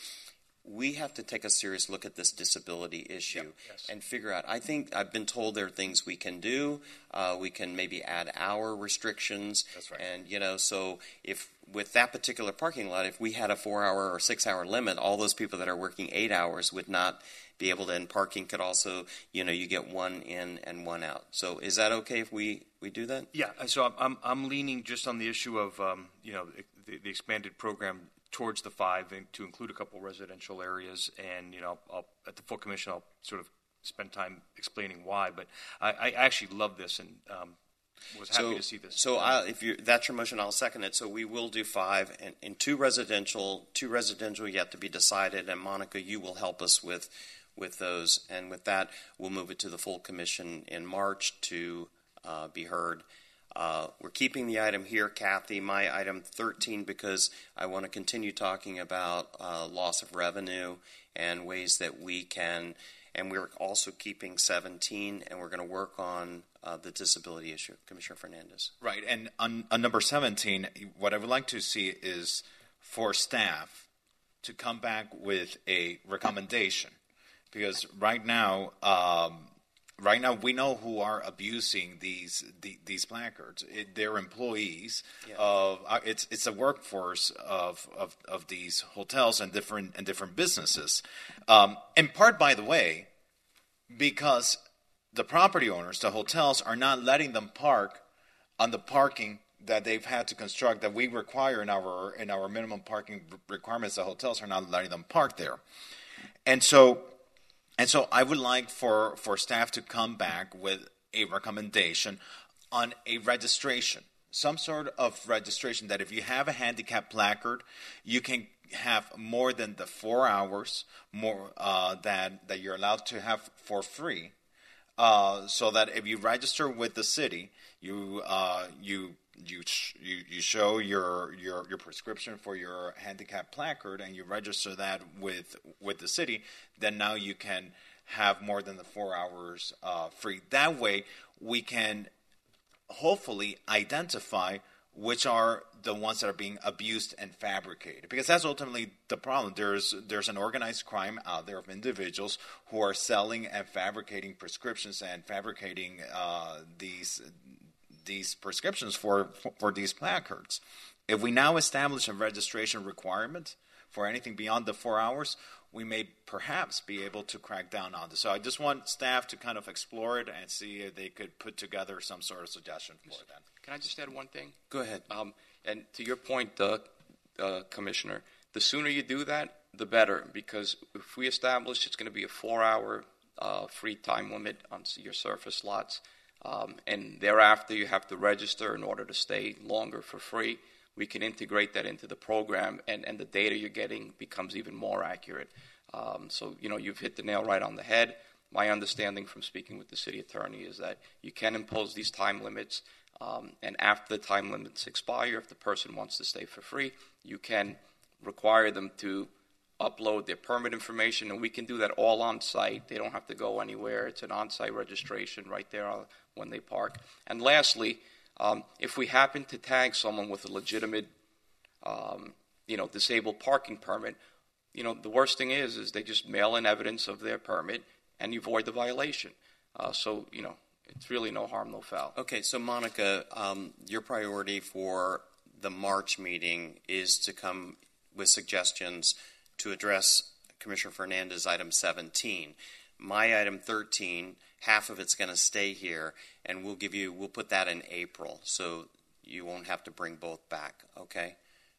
we have to take a serious look at this disability issue yep, yes. and figure out. I think I've been told there are things we can do. Uh, we can maybe add hour restrictions. That's right. And, you know, so if with that particular parking lot, if we had a four-hour or six-hour limit, all those people that are working eight hours would not be able to, and parking could also, you know, you get one in and one out. So is that okay if we, we do that? Yeah, so I'm, I'm, I'm leaning just on the issue of, um, you know, the, the expanded program towards the five, and to include a couple residential areas. And, you know, I'll, at the full commission, I'll sort of spend time explaining why. But I, I actually love this and um, was happy so, to see this. So I'll, if you that's your motion, I'll second it. So we will do five, and, and two residential, two residential yet to be decided. And Monica, you will help us with with those. And with that, we'll move it to the full commission in March to uh, be heard. Uh, we're keeping the item here, Kathy, my item thirteen, because I want to continue talking about uh, loss of revenue and ways that we can, and we're also keeping seventeen, and we're going to work on uh, the disability issue. Commissioner Fernandez. Right, and on, on number seventeen, what I would like to see is for staff to come back with a recommendation, because right now, um, Right now, we know who are abusing these the, these placards. It, they're employees yeah. of uh, it's it's a workforce of, of, of these hotels and different and different businesses. Um, in part, by the way, because the property owners, the hotels, are not letting them park on the parking that they've had to construct that we require in our in our minimum parking requirements. The hotels are not letting them park there, and so. And so I would like for, for staff to come back with a recommendation on a registration, some sort of registration that if you have a handicap placard, you can have more than the four hours more uh, that, that you're allowed to have for free, uh, so that if you register with the city, you uh, you You, you you show your, your your prescription for your handicap placard and you register that with with the city, then now you can have more than the four hours uh, free. That way, we can hopefully identify which are the ones that are being abused and fabricated, because that's ultimately the problem. There's there's an organized crime out there of individuals who are selling and fabricating prescriptions and fabricating uh, these. these prescriptions for, for for these placards. If we now establish a registration requirement for anything beyond the four hours, we may perhaps be able to crack down on this. So I just want staff to kind of explore it and see if they could put together some sort of suggestion for that. Can I just add one thing? Go ahead. Um, and to your point, uh, uh, Commissioner, the sooner you do that, the better, because if we establish it's going to be a four-hour uh, free time limit on your surface lots, Um, and thereafter, you have to register in order to stay longer for free. We can integrate that into the program, and, and the data you're getting becomes even more accurate. Um, so, you know, you've hit the nail right on the head. My understanding from speaking with the city attorney is that you can impose these time limits, um, and after the time limits expire, if the person wants to stay for free, you can require them to upload their permit information, and we can do that all on site. They don't have to go anywhere. It's an on-site registration right there when they park. And lastly, um, if we happen to tag someone with a legitimate, um, you know, disabled parking permit, you know, the worst thing is, is they just mail in evidence of their permit, and you avoid the violation. Uh, so, you know, it's really no harm, no foul. Okay, so Monica, um, your priority for the March meeting is to come with suggestions to address Commissioner Fernandez's item seventeen. My item thirteen, half of it's going to stay here, and we'll give you, we'll put that in April, so you won't have to bring both back, okay?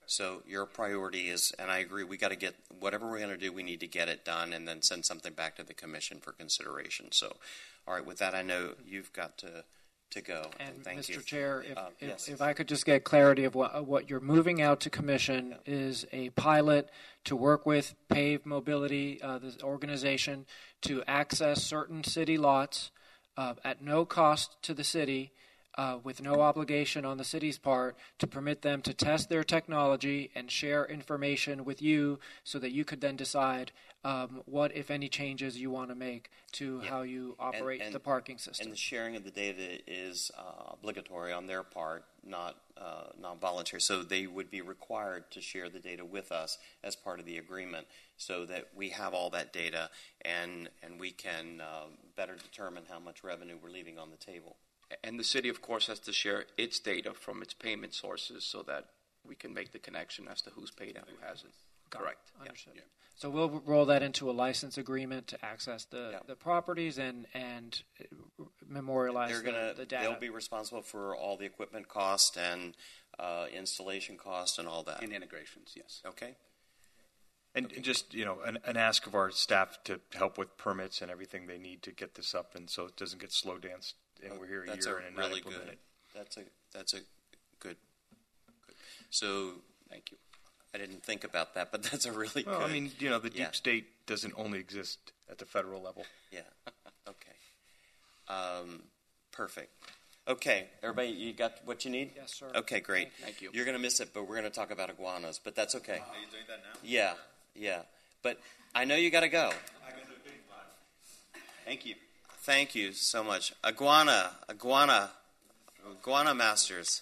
So your priority is, and I agree, we got to get whatever we're going to do, we need to get it done and then send something back to the commission for consideration. So, all right, with that, I know you've got to to go. And, and thank Mister you. Chair, if, uh, if, yes. if I could just get clarity of what, what you're moving out to commission is a pilot to work with Pave Mobility, uh, this organization, to access certain city lots uh, at no cost to the city, Uh, with no obligation on the city's part, to permit them to test their technology and share information with you so that you could then decide um, what, if any, changes you want to make to Yeah. how you operate and, and, the parking system. And the sharing of the data is uh, obligatory on their part, not uh, not voluntary. So they would be required to share the data with us as part of the agreement, so that we have all that data and and we can uh, better determine how much revenue we're leaving on the table. And the city, of course, has to share its data from its payment sources so that we can make the connection as to who's paid and who hasn't. Correct. Understood. Yeah. So we'll roll that into a license agreement to access the, yeah. the properties and and memorialize They're gonna, the, the data. They'll be responsible for all the equipment cost and uh, installation cost and all that. And integrations, yes. Okay. And okay. just, you know, an, an ask of our staff to help with permits and everything they need to get this up and so it doesn't get slow danced. And we're here a that's year a and really not implemented. good. That's a that's a good, good. So thank you. I didn't think about that, but that's a really well, good. I mean, you know, the yeah. deep state doesn't only exist at the federal level. Yeah. Okay. Um, perfect. Okay, everybody, you got what you need? Yes, sir. Okay, great. Thank you. You're going to miss it, but we're going to talk about iguanas, but that's okay. Are you doing that now? Yeah, yeah. But I know you got to go. I can do it live. Thank you. Thank you so much. Iguana, iguana, iguana masters.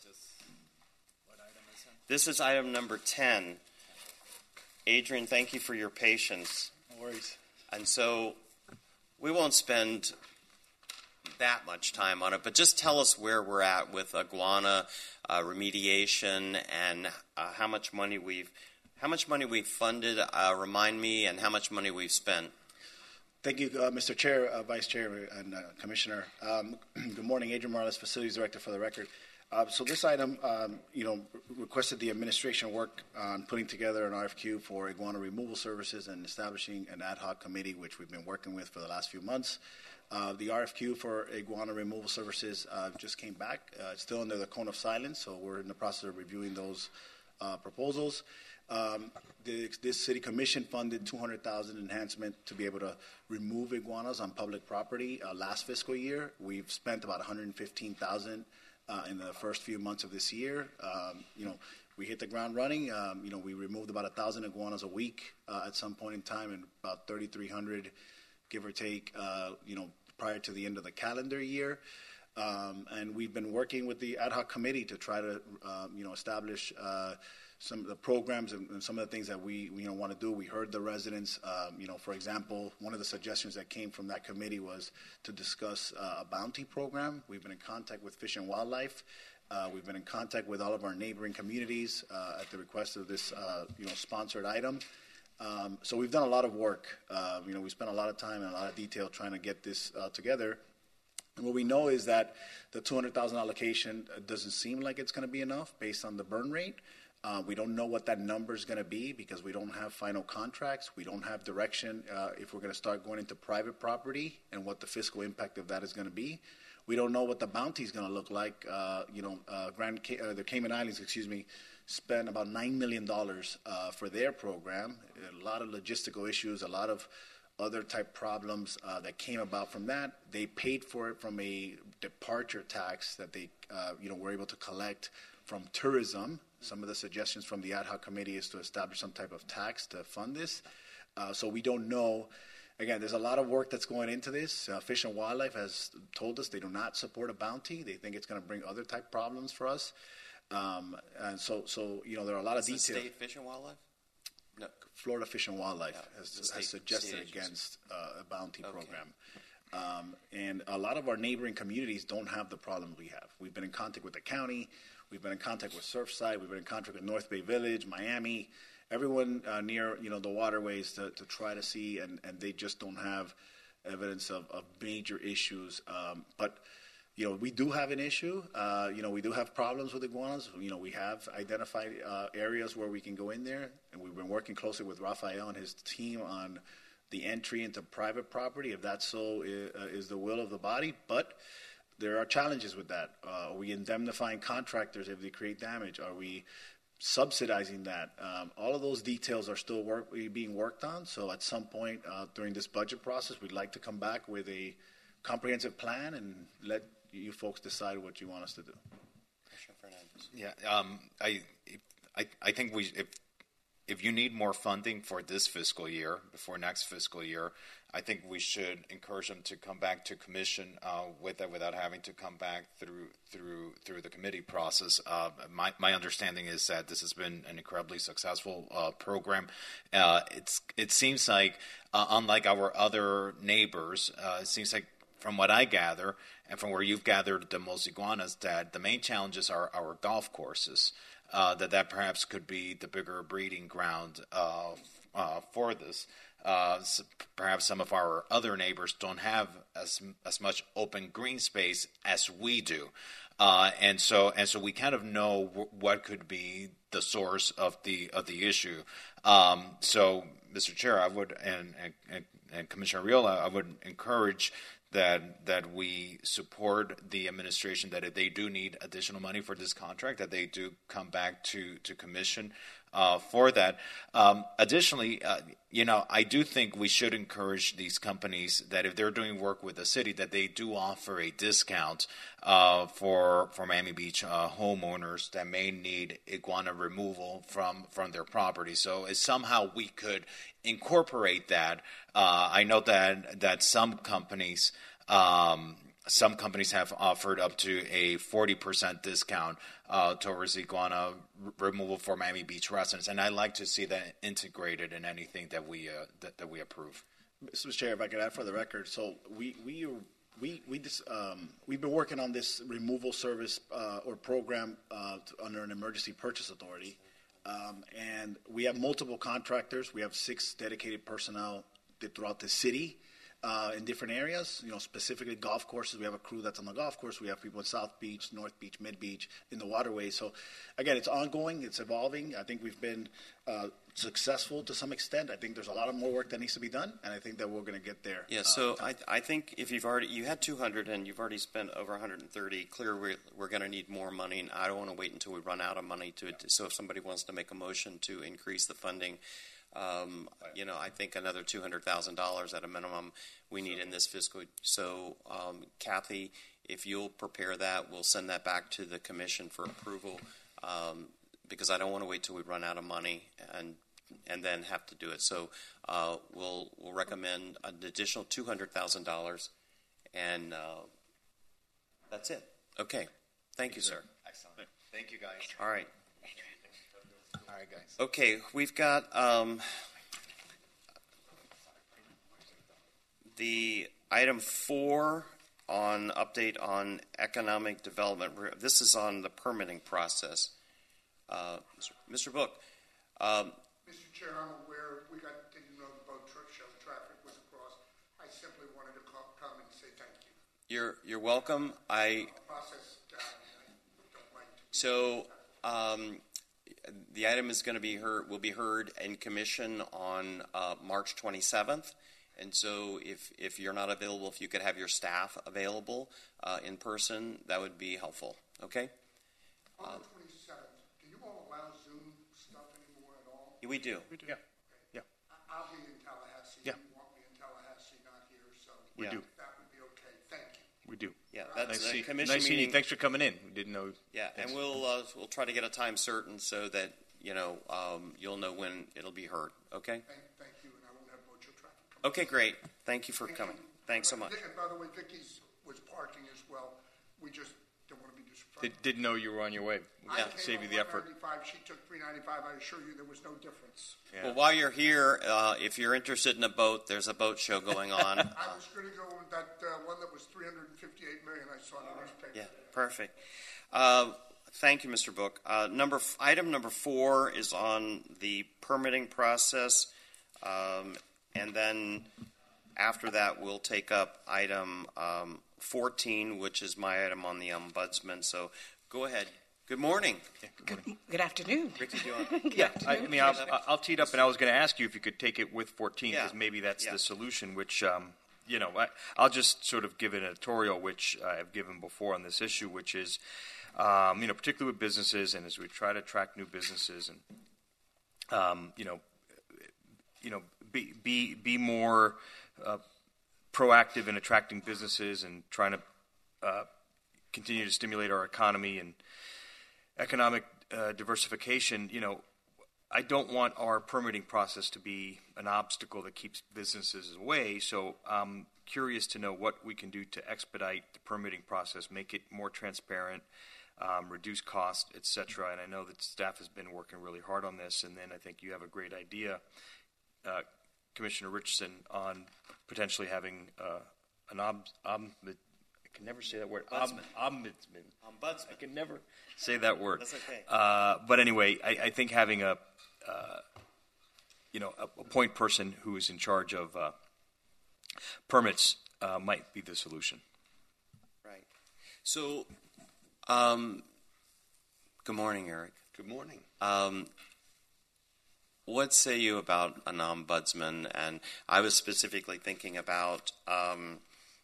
This is item number ten. Adrian, thank you for your patience. No worries. And so we won't spend that much time on it, but just tell us where we're at with iguana uh, remediation and uh, how much money we've how much money we've funded. Uh, remind me, and how much money we've spent. Thank you, uh, Mister Chair, uh, Vice Chair, and uh, Commissioner. Um, good morning, Adrian Morales, Facilities Director for the record. Uh, so this item, um, you know, requested the administration work on putting together an R F Q for iguana removal services and establishing an ad hoc committee, which we've been working with for the last few months. Uh, the R F Q for iguana removal services uh, just came back. Uh, it's still under the cone of silence, so we're in the process of reviewing those uh, proposals. Um, the, this city commission funded two hundred thousand dollars enhancement to be able to remove iguanas on public property uh, last fiscal year. We've spent about one hundred fifteen thousand dollars uh, in the first few months of this year. Um, you know, we hit the ground running. Um, you know, we removed about one thousand iguanas a week uh, at some point in time, and about thirty-three hundred, give or take, uh, you know, prior to the end of the calendar year. Um, and we've been working with the ad hoc committee to try to, uh, you know, establish uh, some of the programs and, and some of the things that we, you know, want to do. We heard the residents. Um, you know, for example, one of the suggestions that came from that committee was to discuss uh, a bounty program. We've been in contact with Fish and Wildlife. Uh, we've been in contact with all of our neighboring communities uh, at the request of this, uh, you know, sponsored item. Um, so we've done a lot of work. Uh, you know, we spent a lot of time and a lot of detail trying to get this uh, together. And what we know is that the two hundred thousand dollars allocation doesn't seem like it's going to be enough based on the burn rate. Uh, we don't know what that number is going to be because we don't have final contracts. We don't have direction uh, if we're going to start going into private property and what the fiscal impact of that is going to be. We don't know what the bounty is going to look like. Uh, you know, uh, Grand Ca- uh, the Cayman Islands, excuse me, spent about nine million dollars uh, for their program. A lot of logistical issues, a lot of other type problems uh, that came about from that. They paid for it from a departure tax that they, uh, you know, were able to collect from tourism. Some of the suggestions from the ad hoc committee is to establish some type of tax to fund this. Uh, so we don't know. Again, there's a lot of work that's going into this. Uh, Fish and Wildlife has told us they do not support a bounty. They think it's going to bring other type problems for us. Um, and so, so you know, there are a lot of Is the details. state Fish and Wildlife? No. Florida Fish and Wildlife Yeah, has, state- has suggested state agency. against uh, a bounty Okay. program. Um, and a lot of our neighboring communities don't have the problem we have. We've been in contact with the county. We've been in contact with Surfside. We've been in contact with North Bay Village, Miami, everyone uh, near, you know, the waterways to, to try to see, and, and they just don't have evidence of, of major issues. Um, but, you know, we do have an issue. Uh, you know, we do have problems with iguanas. You know, we have identified uh, areas where we can go in there, and we've been working closely with Rafael and his team on the entry into private property, if that so is, uh, is the will of the body. But there are challenges with that. Uh, are we indemnifying contractors if they create damage? Are we subsidizing that? Um, all of those details are still work, being worked on. So at some point uh, during this budget process, we'd like to come back with a comprehensive plan and let you folks decide what you want us to do. Yeah, um, I, I, I think we if if you need more funding for this fiscal year, before next fiscal year, I think we should encourage them to come back to commission uh, with that without having to come back through through through the committee process. Uh, my my understanding is that this has been an incredibly successful uh, program. Uh, it's it seems like uh, unlike our other neighbors, uh, it seems like from what I gather and from where you've gathered the most iguanas, that the main challenges are our golf courses. Uh, that that perhaps could be the bigger breeding ground uh, uh, for this. Uh, so perhaps some of our other neighbors don't have as as much open green space as we do, uh, and so and so we kind of know w- what could be the source of the of the issue. Um, so, Mister Chair, I would and and, and Commissioner Riola, I would encourage that that we support the administration, that if they do need additional money for this contract, that they do come back to, to commission uh, for that. Um, additionally, uh, you know, I do think we should encourage these companies that if they're doing work with the city, that they do offer a discount uh, for for Miami Beach uh, homeowners that may need iguana removal from, from their property. So if somehow we could incorporate that. Uh, I know that that some companies um, some companies have offered up to a forty percent discount uh, towards iguana r- removal for Miami Beach residents, and I'd like to see that integrated in anything that we uh, that, that we approve. Mister Chair, if I could add for the record, so we we we we just, um, we've been working on this removal service uh, or program uh, to, under an emergency purchase authority. Um, and we have multiple contractors. We have six dedicated personnel throughout the city uh, in different areas. You know, specifically golf courses. We have a crew that's on the golf course. We have people in South Beach, North Beach, Mid Beach, in the waterways. So, again, it's ongoing. It's evolving. I think we've been uh, successful to some extent. I think there's a lot of more work that needs to be done, and I think that we're going to get there. Yeah. Uh, So I I think if you've already you had two hundred and you've already spent over one hundred thirty, clear we're, we're going to need more money, and I don't want to wait until we run out of money to. So if somebody wants to make a motion to increase the funding. Um, you know, I think another two hundred thousand dollars at a minimum we need in this fiscal. So, um, Kathy, if you'll prepare that, we'll send that back to the commission for approval um, because I don't want to wait till we run out of money and and then have to do it. So uh, we'll we'll recommend an additional two hundred thousand dollars, and uh, that's it. Okay. Thank you, sir. Excellent. Thank you, guys. All right. All right, guys. Okay, we've got um, the item four on update on economic development. This is on the permitting process. Uh, Mister Book. Um, Mister Chair, I'm aware we got didn't know the boat truck show traffic was across. I simply wanted to call, come and say thank you. You're you're welcome. I Process down. I don't like to. so. Um, The item is going to be heard, will be heard in commission on uh, March twenty-seventh. And so if, if you're not available, if you could have your staff available uh, in person, that would be helpful. Okay? On the twenty-seventh, do you all allow Zoom stuff anymore at all? We do. We do. Yeah. Yeah. I- I'll be in Tallahassee. Yeah. You want me in Tallahassee, not here, so. We Yeah. do. That would be okay. Thank you. We do. Yeah, that's nice a see, commission nice seeing meeting. you. Thanks for coming in. We didn't know. Yeah, Thanks. and we'll uh, we'll try to get a time certain so that you know um, you'll know when it'll be heard. Okay. Thank, thank you, and I won't have boat show traffic. Okay, great. Thank you for coming. Thanks so much. And by the way, Vicky's was parking as well. We just don't want to be disruptive. Did, didn't know you were on your way. I Yeah. Save you the effort. came on one ninety-five, she took three ninety-five. I assure you there was no difference. Yeah. Well, while you're here, uh, if you're interested in a boat, there's a boat show going on. I was going to go with that uh, one that was three hundred fifty-eight million I saw in the newspaper. Yeah, perfect. Uh, thank you, Mister Book. Uh, number f- item number four is on the permitting process, um, and then After that, we'll take up item um, fourteen, which is my item on the ombudsman. So go ahead. Good morning. Yeah, good, morning. Good afternoon. Ricky, do you want? Yeah, I, I mean, I'll, I'll tee it up, and I was going to ask you if you could take it with fourteen, because Yeah. maybe that's Yeah. the solution, which, um, you know, I, I'll just sort of give an editorial, which I've given before on this issue, which is, um, you know, particularly with businesses, and as we try to attract new businesses, and, um, you know, you know, be be be more uh, proactive in attracting businesses and trying to uh, continue to stimulate our economy and economic uh, diversification. You know, I don't want our permitting process to be an obstacle that keeps businesses away. So I'm curious to know what we can do to expedite the permitting process, make it more transparent, um, reduce cost, et cetera. And I know that staff has been working really hard on this. And then I think you have a great idea, uh, Commissioner Richardson, on potentially having uh, an ob, ob, I can never say that word. Ombudsman. Ombudsman. Ombudsman. I can never say that word. That's okay. Uh, but anyway, I, I think having a, uh, you know, a, a point person who is in charge of uh, permits uh, might be the solution. Right. So, um, good morning, Eric. Good morning. Um, what say you about an ombudsman? And I was specifically thinking about, um,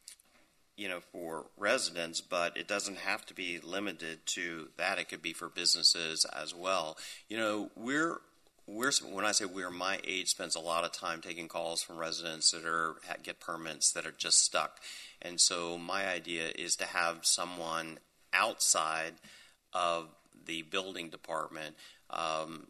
you know, for residents, but it doesn't have to be limited to that. It could be for businesses as well. You know, we're we're when I say we're, my age spends a lot of time taking calls from residents that are get permits that are just stuck, and so my idea is to have someone outside of the building department. Um,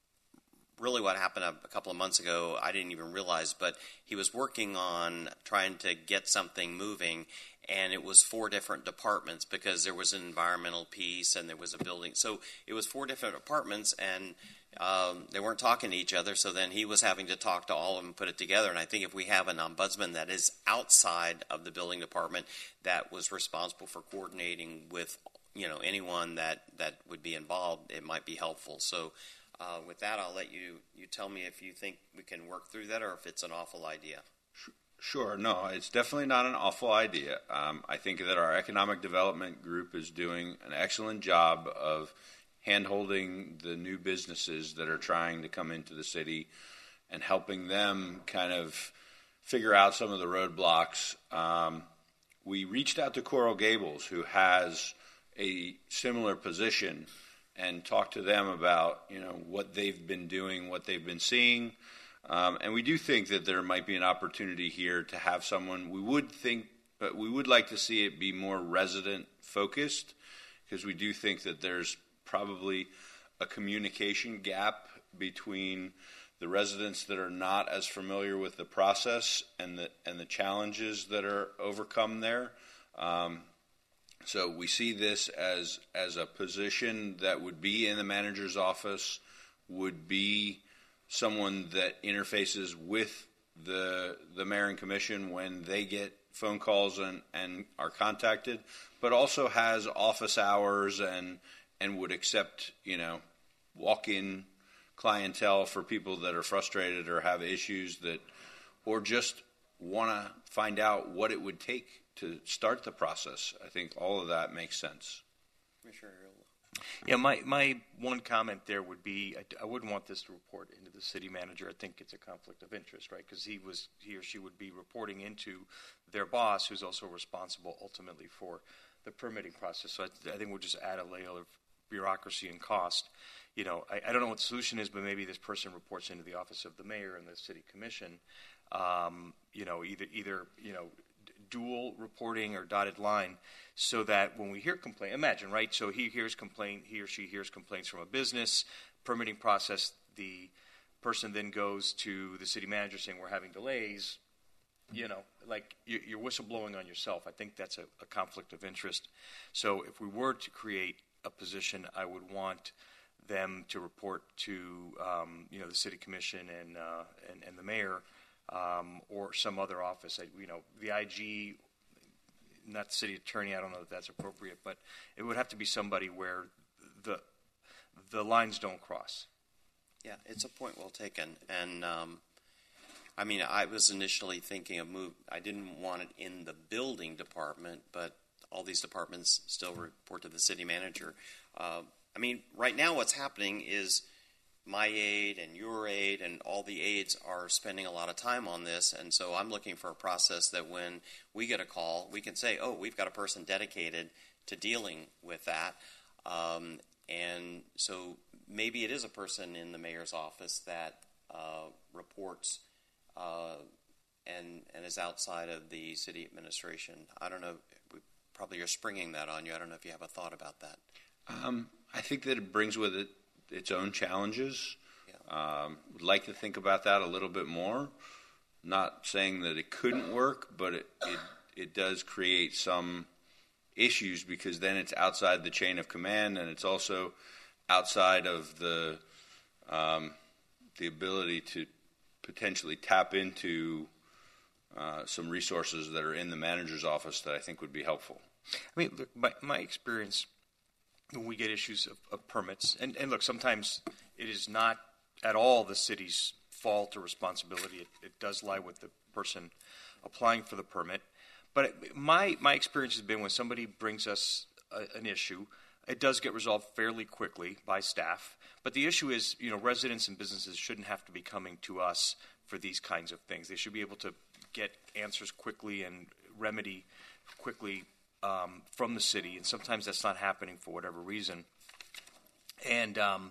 Really what happened a, a couple of months ago, I didn't even realize, but he was working on trying to get something moving, and it was four different departments because there was an environmental piece and there was a building. So it was four different departments, and um, they weren't talking to each other, so then he was having to talk to all of them and put it together. And I think if we have an ombudsman that is outside of the building department that was responsible for coordinating with, you know, anyone that, that would be involved, it might be helpful. So Uh, with that, I'll let you, you tell me if you think we can work through that or if it's an awful idea. Sure. No, it's definitely not an awful idea. Um, I think that our economic development group is doing an excellent job of hand-holding the new businesses that are trying to come into the city and helping them kind of figure out some of the roadblocks. Um, we reached out to Coral Gables, who has a similar position, and talk to them about, you know, what they've been doing, what they've been seeing. Um, and we do think that there might be an opportunity here to have someone, we would think, but we would like to see it be more resident focused, because we do think that there's probably a communication gap between the residents that are not as familiar with the process and the, and the challenges that are overcome there. Um, So we see this as as a position that would be in the manager's office, would be someone that interfaces with the the mayor and commission when they get phone calls and, and are contacted, but also has office hours and and would accept, you know, walk-in clientele for people that are frustrated or have issues that, or just want to find out what it would take to start the process. I think all of that makes sense. Yeah, my, my one comment there would be, I, I wouldn't want this to report into the city manager. I think it's a conflict of interest, right? Because he was he or she would be reporting into their boss, who's also responsible ultimately for the permitting process. So I, I think we'll just add a layer of bureaucracy and cost. You know, I, I don't know what the solution is, but maybe this person reports into the office of the mayor and the city commission. Um, you know, either either you know. dual reporting or dotted line, so that when we hear complaint, imagine, right? So he hears complaint, he or she hears complaints from a business, permitting process, the person then goes to the city manager saying we're having delays, you know, like you're whistleblowing on yourself. I think that's a, a conflict of interest. So if we were to create a position, I would want them to report to, um, you know, the city commission and, uh, and, and the mayor, Um, or some other office. You know, the I G, not the city attorney, I don't know if that's appropriate, but it would have to be somebody where the the lines don't cross. Yeah, it's a point well taken. And um, I mean, I was initially thinking of move. I didn't want it in the building department, but all these departments still report to the city manager. Uh, I mean, right now what's happening is my aide and your aide and all the aides are spending a lot of time on this, and so I'm looking for a process that when we get a call, we can say, oh, we've got a person dedicated to dealing with that. Um, and so maybe it is a person in the mayor's office that uh, reports uh, and, and is outside of the city administration. I don't know. We probably are springing that on you. I don't know if you have a thought about that. Um, I think that it brings with it its own challenges. Yeah. Um, would like to think about that a little bit more. Not saying that it couldn't work, but it, it, it does create some issues because then it's outside the chain of command, and it's also outside of the um, the ability to potentially tap into uh, some resources that are in the manager's office that I think would be helpful. I mean, look, my, my experience when we get issues of, of permits, and, and look, sometimes it is not at all the city's fault or responsibility. It, it does lie with the person applying for the permit. But it, my my experience has been when somebody brings us a, an issue, it does get resolved fairly quickly by staff. But the issue is, you know, residents and businesses shouldn't have to be coming to us for these kinds of things. They should be able to get answers quickly and remedy quickly um, from the city. And sometimes that's not happening for whatever reason. And, um,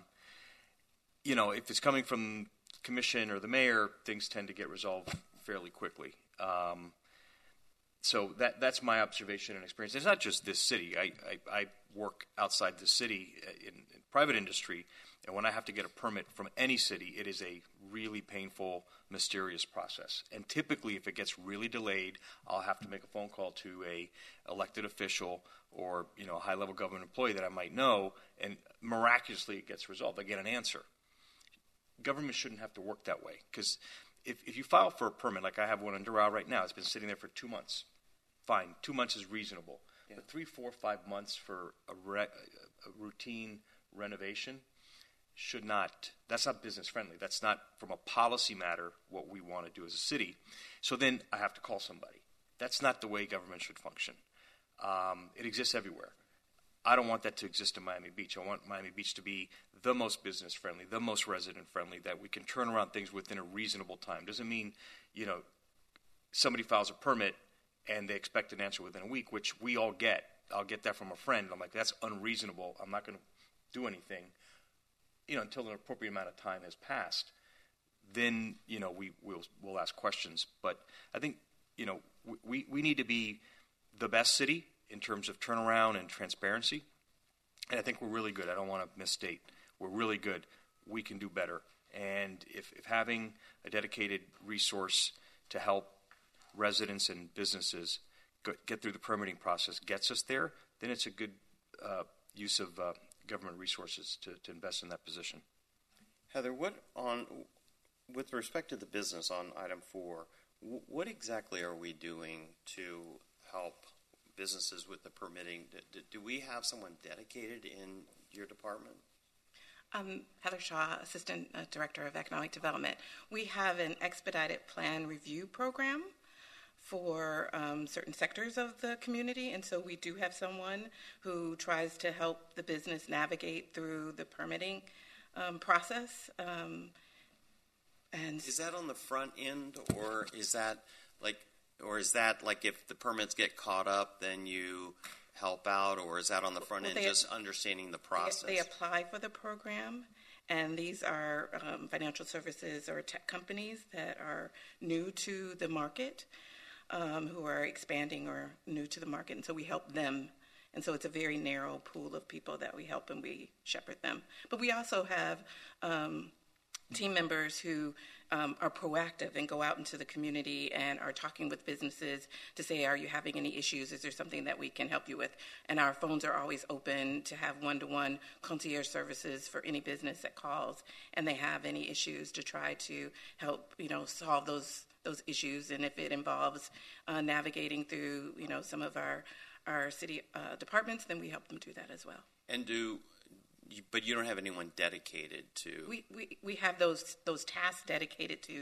you know, if it's coming from the commission or the mayor, things tend to get resolved fairly quickly. Um, so that that's my observation and experience. It's not just this city. I, I, I work outside the city in, in private industry, and when I have to get a permit from any city, it is a really painful, mysterious process. And typically, if it gets really delayed, I'll have to make a phone call to a elected official or, you know, a high-level government employee that I might know, and miraculously it gets resolved. I get an answer. Government shouldn't have to work that way, because if, if you file for a permit, like I have one in Doral right now, it's been sitting there for two months. Fine, two months is reasonable. Yeah. But three, four, five months for a, re- a routine renovation should not, that's not business friendly. That's not, from a policy matter, what we want to do as a city. So then I have to call somebody. That's not the way government should function. Um, it exists everywhere. I don't want that to exist in Miami Beach. I want Miami Beach to be the most business friendly, the most resident friendly, that we can turn around things within a reasonable time. Doesn't mean, you know, somebody files a permit and they expect an answer within a week, which we all get. I'll get that from a friend. I'm like, that's unreasonable. I'm not going to do anything, you know, until an appropriate amount of time has passed. Then, you know, we will we'll ask questions. But I think, you know, we, we need to be the best city in terms of turnaround and transparency. And I think we're really good. I don't want to misstate. We're really good. We can do better. And if, if having a dedicated resource to help residents and businesses go, get through the permitting process gets us there, then it's a good uh, use of uh, government resources to, to invest in that position. Heather, what on with respect to the business on item four, w- what exactly are we doing to help businesses with the permitting? Do, do we have someone dedicated in your department? Um, Heather Shaw, Assistant uh, Director of Economic Development. We have an expedited plan review program for um, certain sectors of the community, and so we do have someone who tries to help the business navigate through the permitting um, process. Um, and is that on the front end, or is that like, or is that like if the permits get caught up, then you help out, or is that on the front well, end, they, just understanding the process? They, they apply for the program, and these are um, financial services or tech companies that are new to the market, um, who are expanding or new to the market, and so we help them. And so it's a very narrow pool of people that we help and we shepherd them. But we also have um, team members who um, are proactive and go out into the community and are talking with businesses to say, are you having any issues? Is there something that we can help you with? And our phones are always open to have one-to-one concierge services for any business that calls and they have any issues to try to help, you know, solve those those issues. And if it involves uh, navigating through, you know, some of our our city uh, departments, then we help them do that as well. And do, you, but you don't have anyone dedicated to? We, we we have those those tasks dedicated to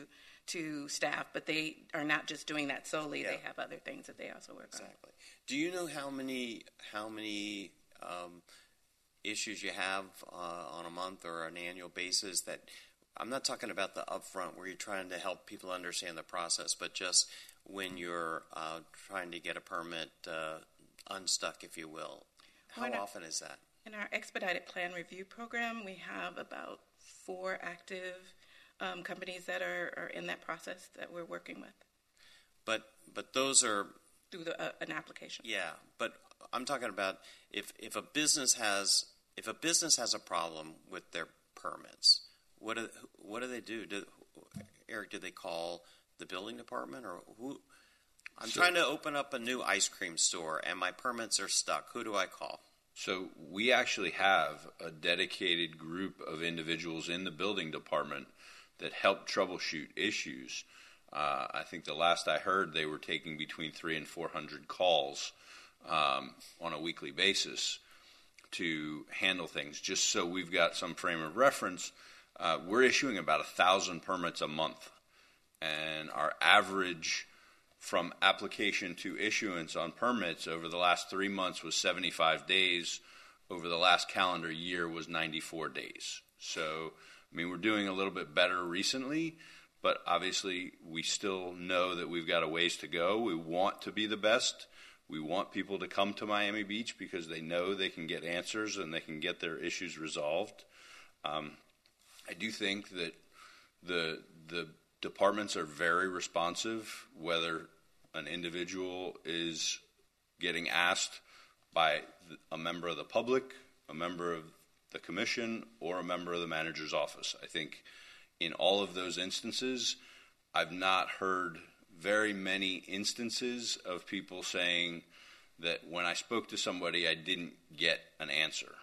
to staff, but they are not just doing that solely. Yeah. They have other things that they also work Exactly. on. Do you know how many how many um, issues you have uh, on a month or an annual basis? That I'm not talking about the upfront where you're trying to help people understand the process, but just when you're uh, trying to get a permit uh, unstuck, if you will. How Well, in our- often is that? In our expedited plan review program, we have about four active um, companies that are, are in that process that we're working with But but those are through the, uh, an application. yeah. But I'm talking about if if a business has if a business has a problem with their permits, what do what do they do? Do Eric? Do they call the building department or who? I'm So- trying to open up a new ice cream store and my permits are stuck. Who do I call? So we actually have a dedicated group of individuals in the building department that help troubleshoot issues. Uh, I think the last I heard, they were taking between three and four hundred calls um, on a weekly basis to handle things. Just so we've got some frame of reference, uh, we're issuing about a thousand permits a month, and our average from application to issuance on permits over the last three months was seventy-five days. Over the last calendar year was ninety-four days. So, I mean, we're doing a little bit better recently, but obviously we still know that we've got a ways to go. We want to be the best. We want people to come to Miami Beach because they know they can get answers and they can get their issues resolved. Um, I do think that the the departments are very responsive, whether an individual is getting asked by a member of the public, a member of the commission, or a member of the manager's office. I think in all of those instances, I've not heard very many instances of people saying that when I spoke to somebody, I didn't get an answer.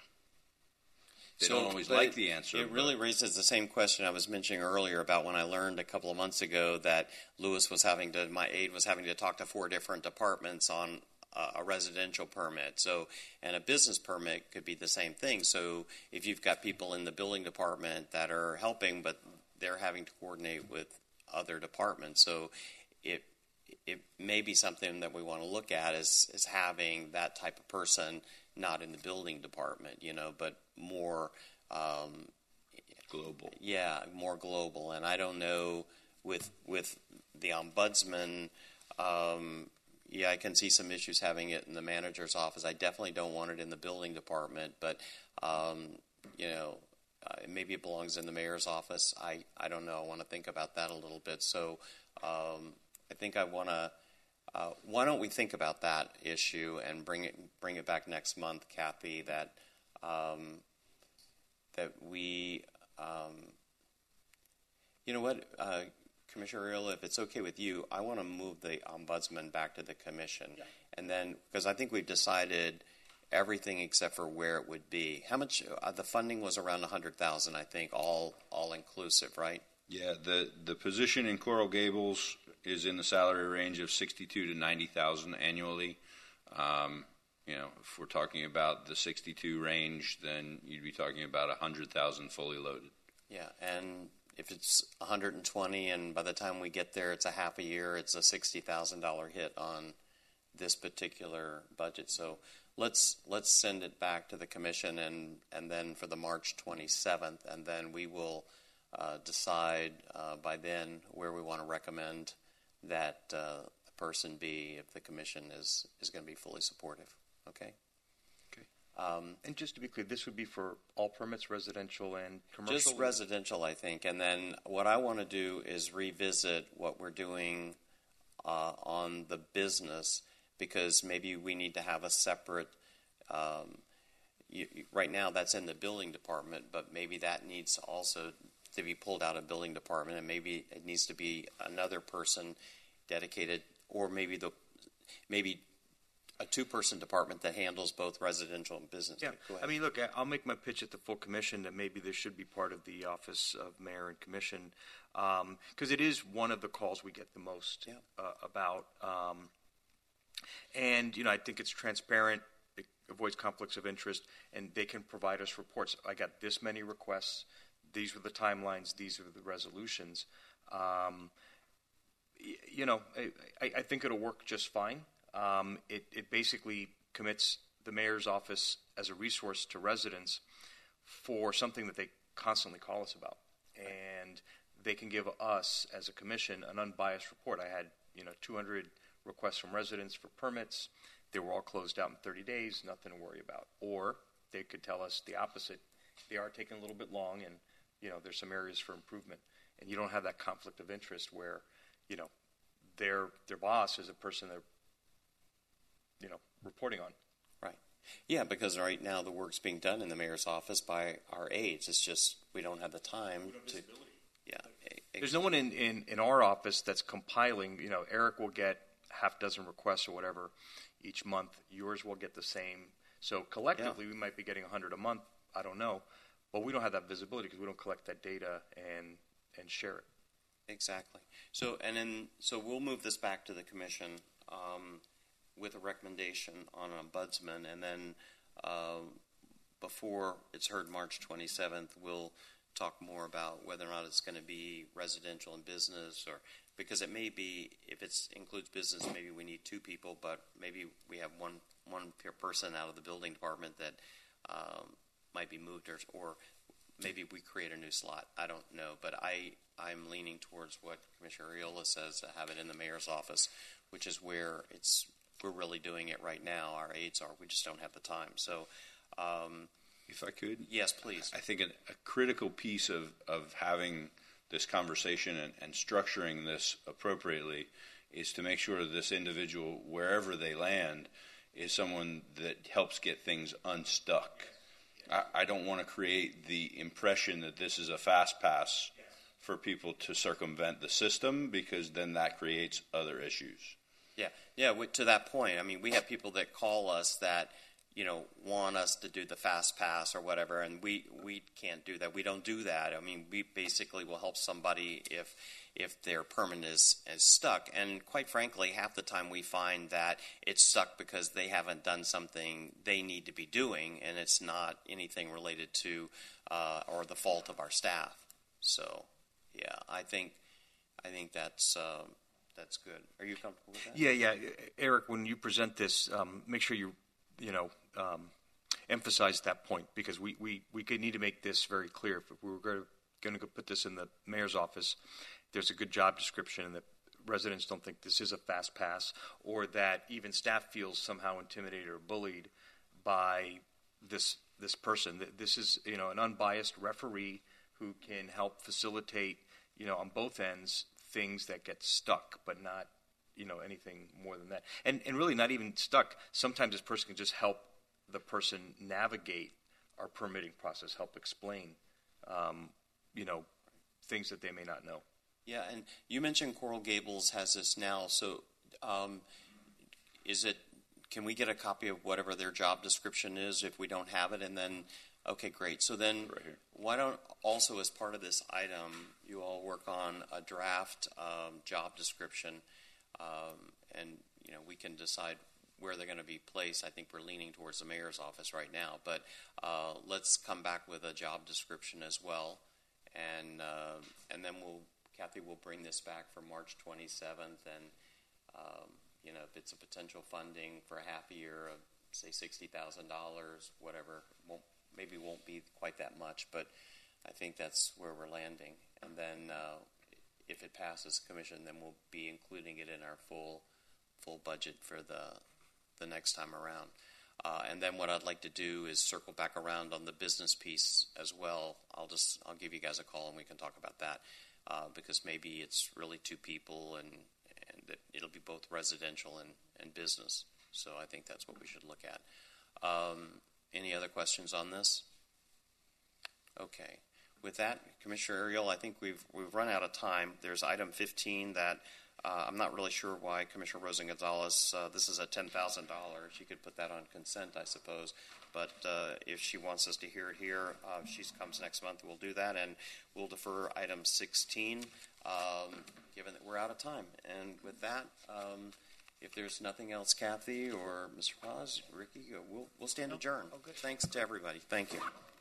They So, don't always but like it- the answer. It but- really raises the same question I was mentioning earlier about when I learned a couple of months ago that Lewis was having to, my aide was having to talk to four different departments on uh, a residential permit. So, and a business permit could be the same thing. So, if you've got people in the building department that are helping, but they're having to coordinate with other departments, so it it may be something that we want to look at is is having that type of person not in the building department, you know, but more um, global. Yeah, more global. And I don't know with with the ombudsman. Um, yeah, I can see some issues having it in the manager's office. I definitely don't want it in the building department, but um, you know, uh, maybe it belongs in the mayor's office. I I don't know. I want to think about that a little bit. So um, I think I want to. Uh, why don't we think about that issue and bring it bring it back next month, Kathy? That um, that we, um, you know what, uh, Commissioner Arreola, if it's okay with you, I want to move the ombudsman back to the commission, Yeah. and then because I think we've decided everything except for where it would be. How much uh, the funding was around a hundred thousand, I think, all all inclusive, right? Yeah, the the position in Coral Gables is in the salary range of sixty-two to ninety thousand annually. Um, you know, if we're talking about the sixty-two range, then you'd be talking about a hundred thousand fully loaded. Yeah, and if it's one hundred twenty, and by the time we get there, it's a half a year, it's a sixty thousand dollar hit on this particular budget. So let's let's send it back to the commission, and and then for the March twenty-seventh, and then we will uh, decide uh, by then where we want to recommend that uh, the person be if the commission is is going to be fully supportive. Okay. Okay. Um, And just to be clear, this would be for all permits, residential and commercial? Just residential, I think. And then what I want to do is revisit what we're doing uh, on the business, because maybe we need to have a separate, um, you, you- right now that's in the building department, but maybe that needs also to be pulled out of building department, and maybe it needs to be another person dedicated, or maybe the maybe a two-person department that handles both residential and business. Yeah, Go ahead. I mean, look, I- I'll make my pitch at the full commission that maybe this should be part of the Office of Mayor and Commission, because it is one of the calls we get the most uh, about. Um, and, you know, I think it's transparent, it avoids conflicts of interest, and they can provide us reports. I got this many requests, these were the timelines, these are the resolutions. Um, y- you know, I, I, I think it'll work just fine. Um, it, it basically commits the mayor's office as a resource to residents for something that they constantly call us about. And they can give us, as a commission, an unbiased report. I had, you know, two hundred requests from residents for permits. They were all closed out in thirty days, nothing to worry about. Or they could tell us the opposite. They are taking a little bit long, and, you know, there's some areas for improvement. And you don't have that conflict of interest where, you know, their their boss is a person they're, you know, reporting on. Right. Yeah, because right now the work's being done in the mayor's office by our aides. It's just we don't have the time to. Yeah. There's no one in, in, in our office that's compiling. You know, Eric will get half dozen requests or whatever each month. Yours will get the same. So collectively, yeah. we might be getting one hundred a month. I don't know. But we don't have that visibility because we don't collect that data and and share it. Exactly. So and then so we'll move this back to the commission um, with a recommendation on an ombudsman, and then uh, before it's heard March twenty-seventh, we'll talk more about whether or not it's going to be residential and business, or because it may be, if it includes business, maybe we need two people, but maybe we have one one person out of the building department that um, might be moved, or, or maybe we create a new slot. I don't know, but I, I'm leaning towards what Commissioner Ariola says, to have it in the mayor's office, which is where it's we're really doing it right now. Our aides are. We just don't have the time. So um, if I could? Yes, please. I think a, a critical piece of, of having this conversation and, and structuring this appropriately is to make sure that this individual, wherever they land, is someone that helps get things unstuck. I, I don't want to create the impression that this is a fast pass for people to circumvent the system, because then that creates other issues. Yeah, yeah. To that point, I mean, we have people that call us that, you know, want us to do the fast pass or whatever, and we, we can't do that. We don't do that. I mean, we basically will help somebody if if their permit is, is stuck. And quite frankly, half the time we find that it's stuck because they haven't done something they need to be doing, and it's not anything related to uh, or the fault of our staff. So, yeah, I think I think that's uh, that's good. Are you comfortable with that? Yeah, yeah. Eric, when you present this, um, make sure you you know, um, emphasize that point, because we, we, we could need to make this very clear. If we were going to, going to put this in the mayor's office, there's a good job description, and that residents don't think this is a fast pass, or that even staff feels somehow intimidated or bullied by this this person. This is, you know, an unbiased referee who can help facilitate, you know, on both ends, things that get stuck, but not, you know, anything more than that. And and really not even stuck. Sometimes this person can just help the person navigate our permitting process, help explain, um, you know, things that they may not know. Yeah, and you mentioned Coral Gables has this now. So um, is it, can we get a copy of whatever their job description is if we don't have it? And then, okay, great. So then right here. Why don't also, as part of this item, you all work on a draft um, job description, Um, and, you know, we can decide where they're going to be placed. I think we're leaning towards the mayor's office right now. But uh, let's come back with a job description as well. And uh, and then we'll, Kathy will bring this back for March twenty-seventh. And, um, you know, if it's a potential funding for a half a year of, say, sixty thousand dollars, whatever, won't, maybe won't be quite that much. But I think that's where we're landing. And then uh, if it passes commission, then we'll be including it in our full full budget for the the next time around. Uh, and then what I'd like to do is circle back around on the business piece as well. I'll just I'll give you guys a call and we can talk about that uh, because maybe it's really two people and and that it'll be both residential and, and business. So I think that's what we should look at. Um, any other questions on this? Okay. With that, Commissioner Ariel, I think we've we've run out of time. There's item fifteen that uh, I'm not really sure why Commissioner Rosa Gonzalez, uh, this is a ten thousand dollars. She could put that on consent, I suppose. But uh, if she wants us to hear it here, uh, if she comes next month, we'll do that. And we'll defer item sixteen, um, given that we're out of time. And with that, um, if there's nothing else, Kathy or Mister Paz, Ricky, we'll, we'll stand adjourned. Thanks to everybody. Thank you.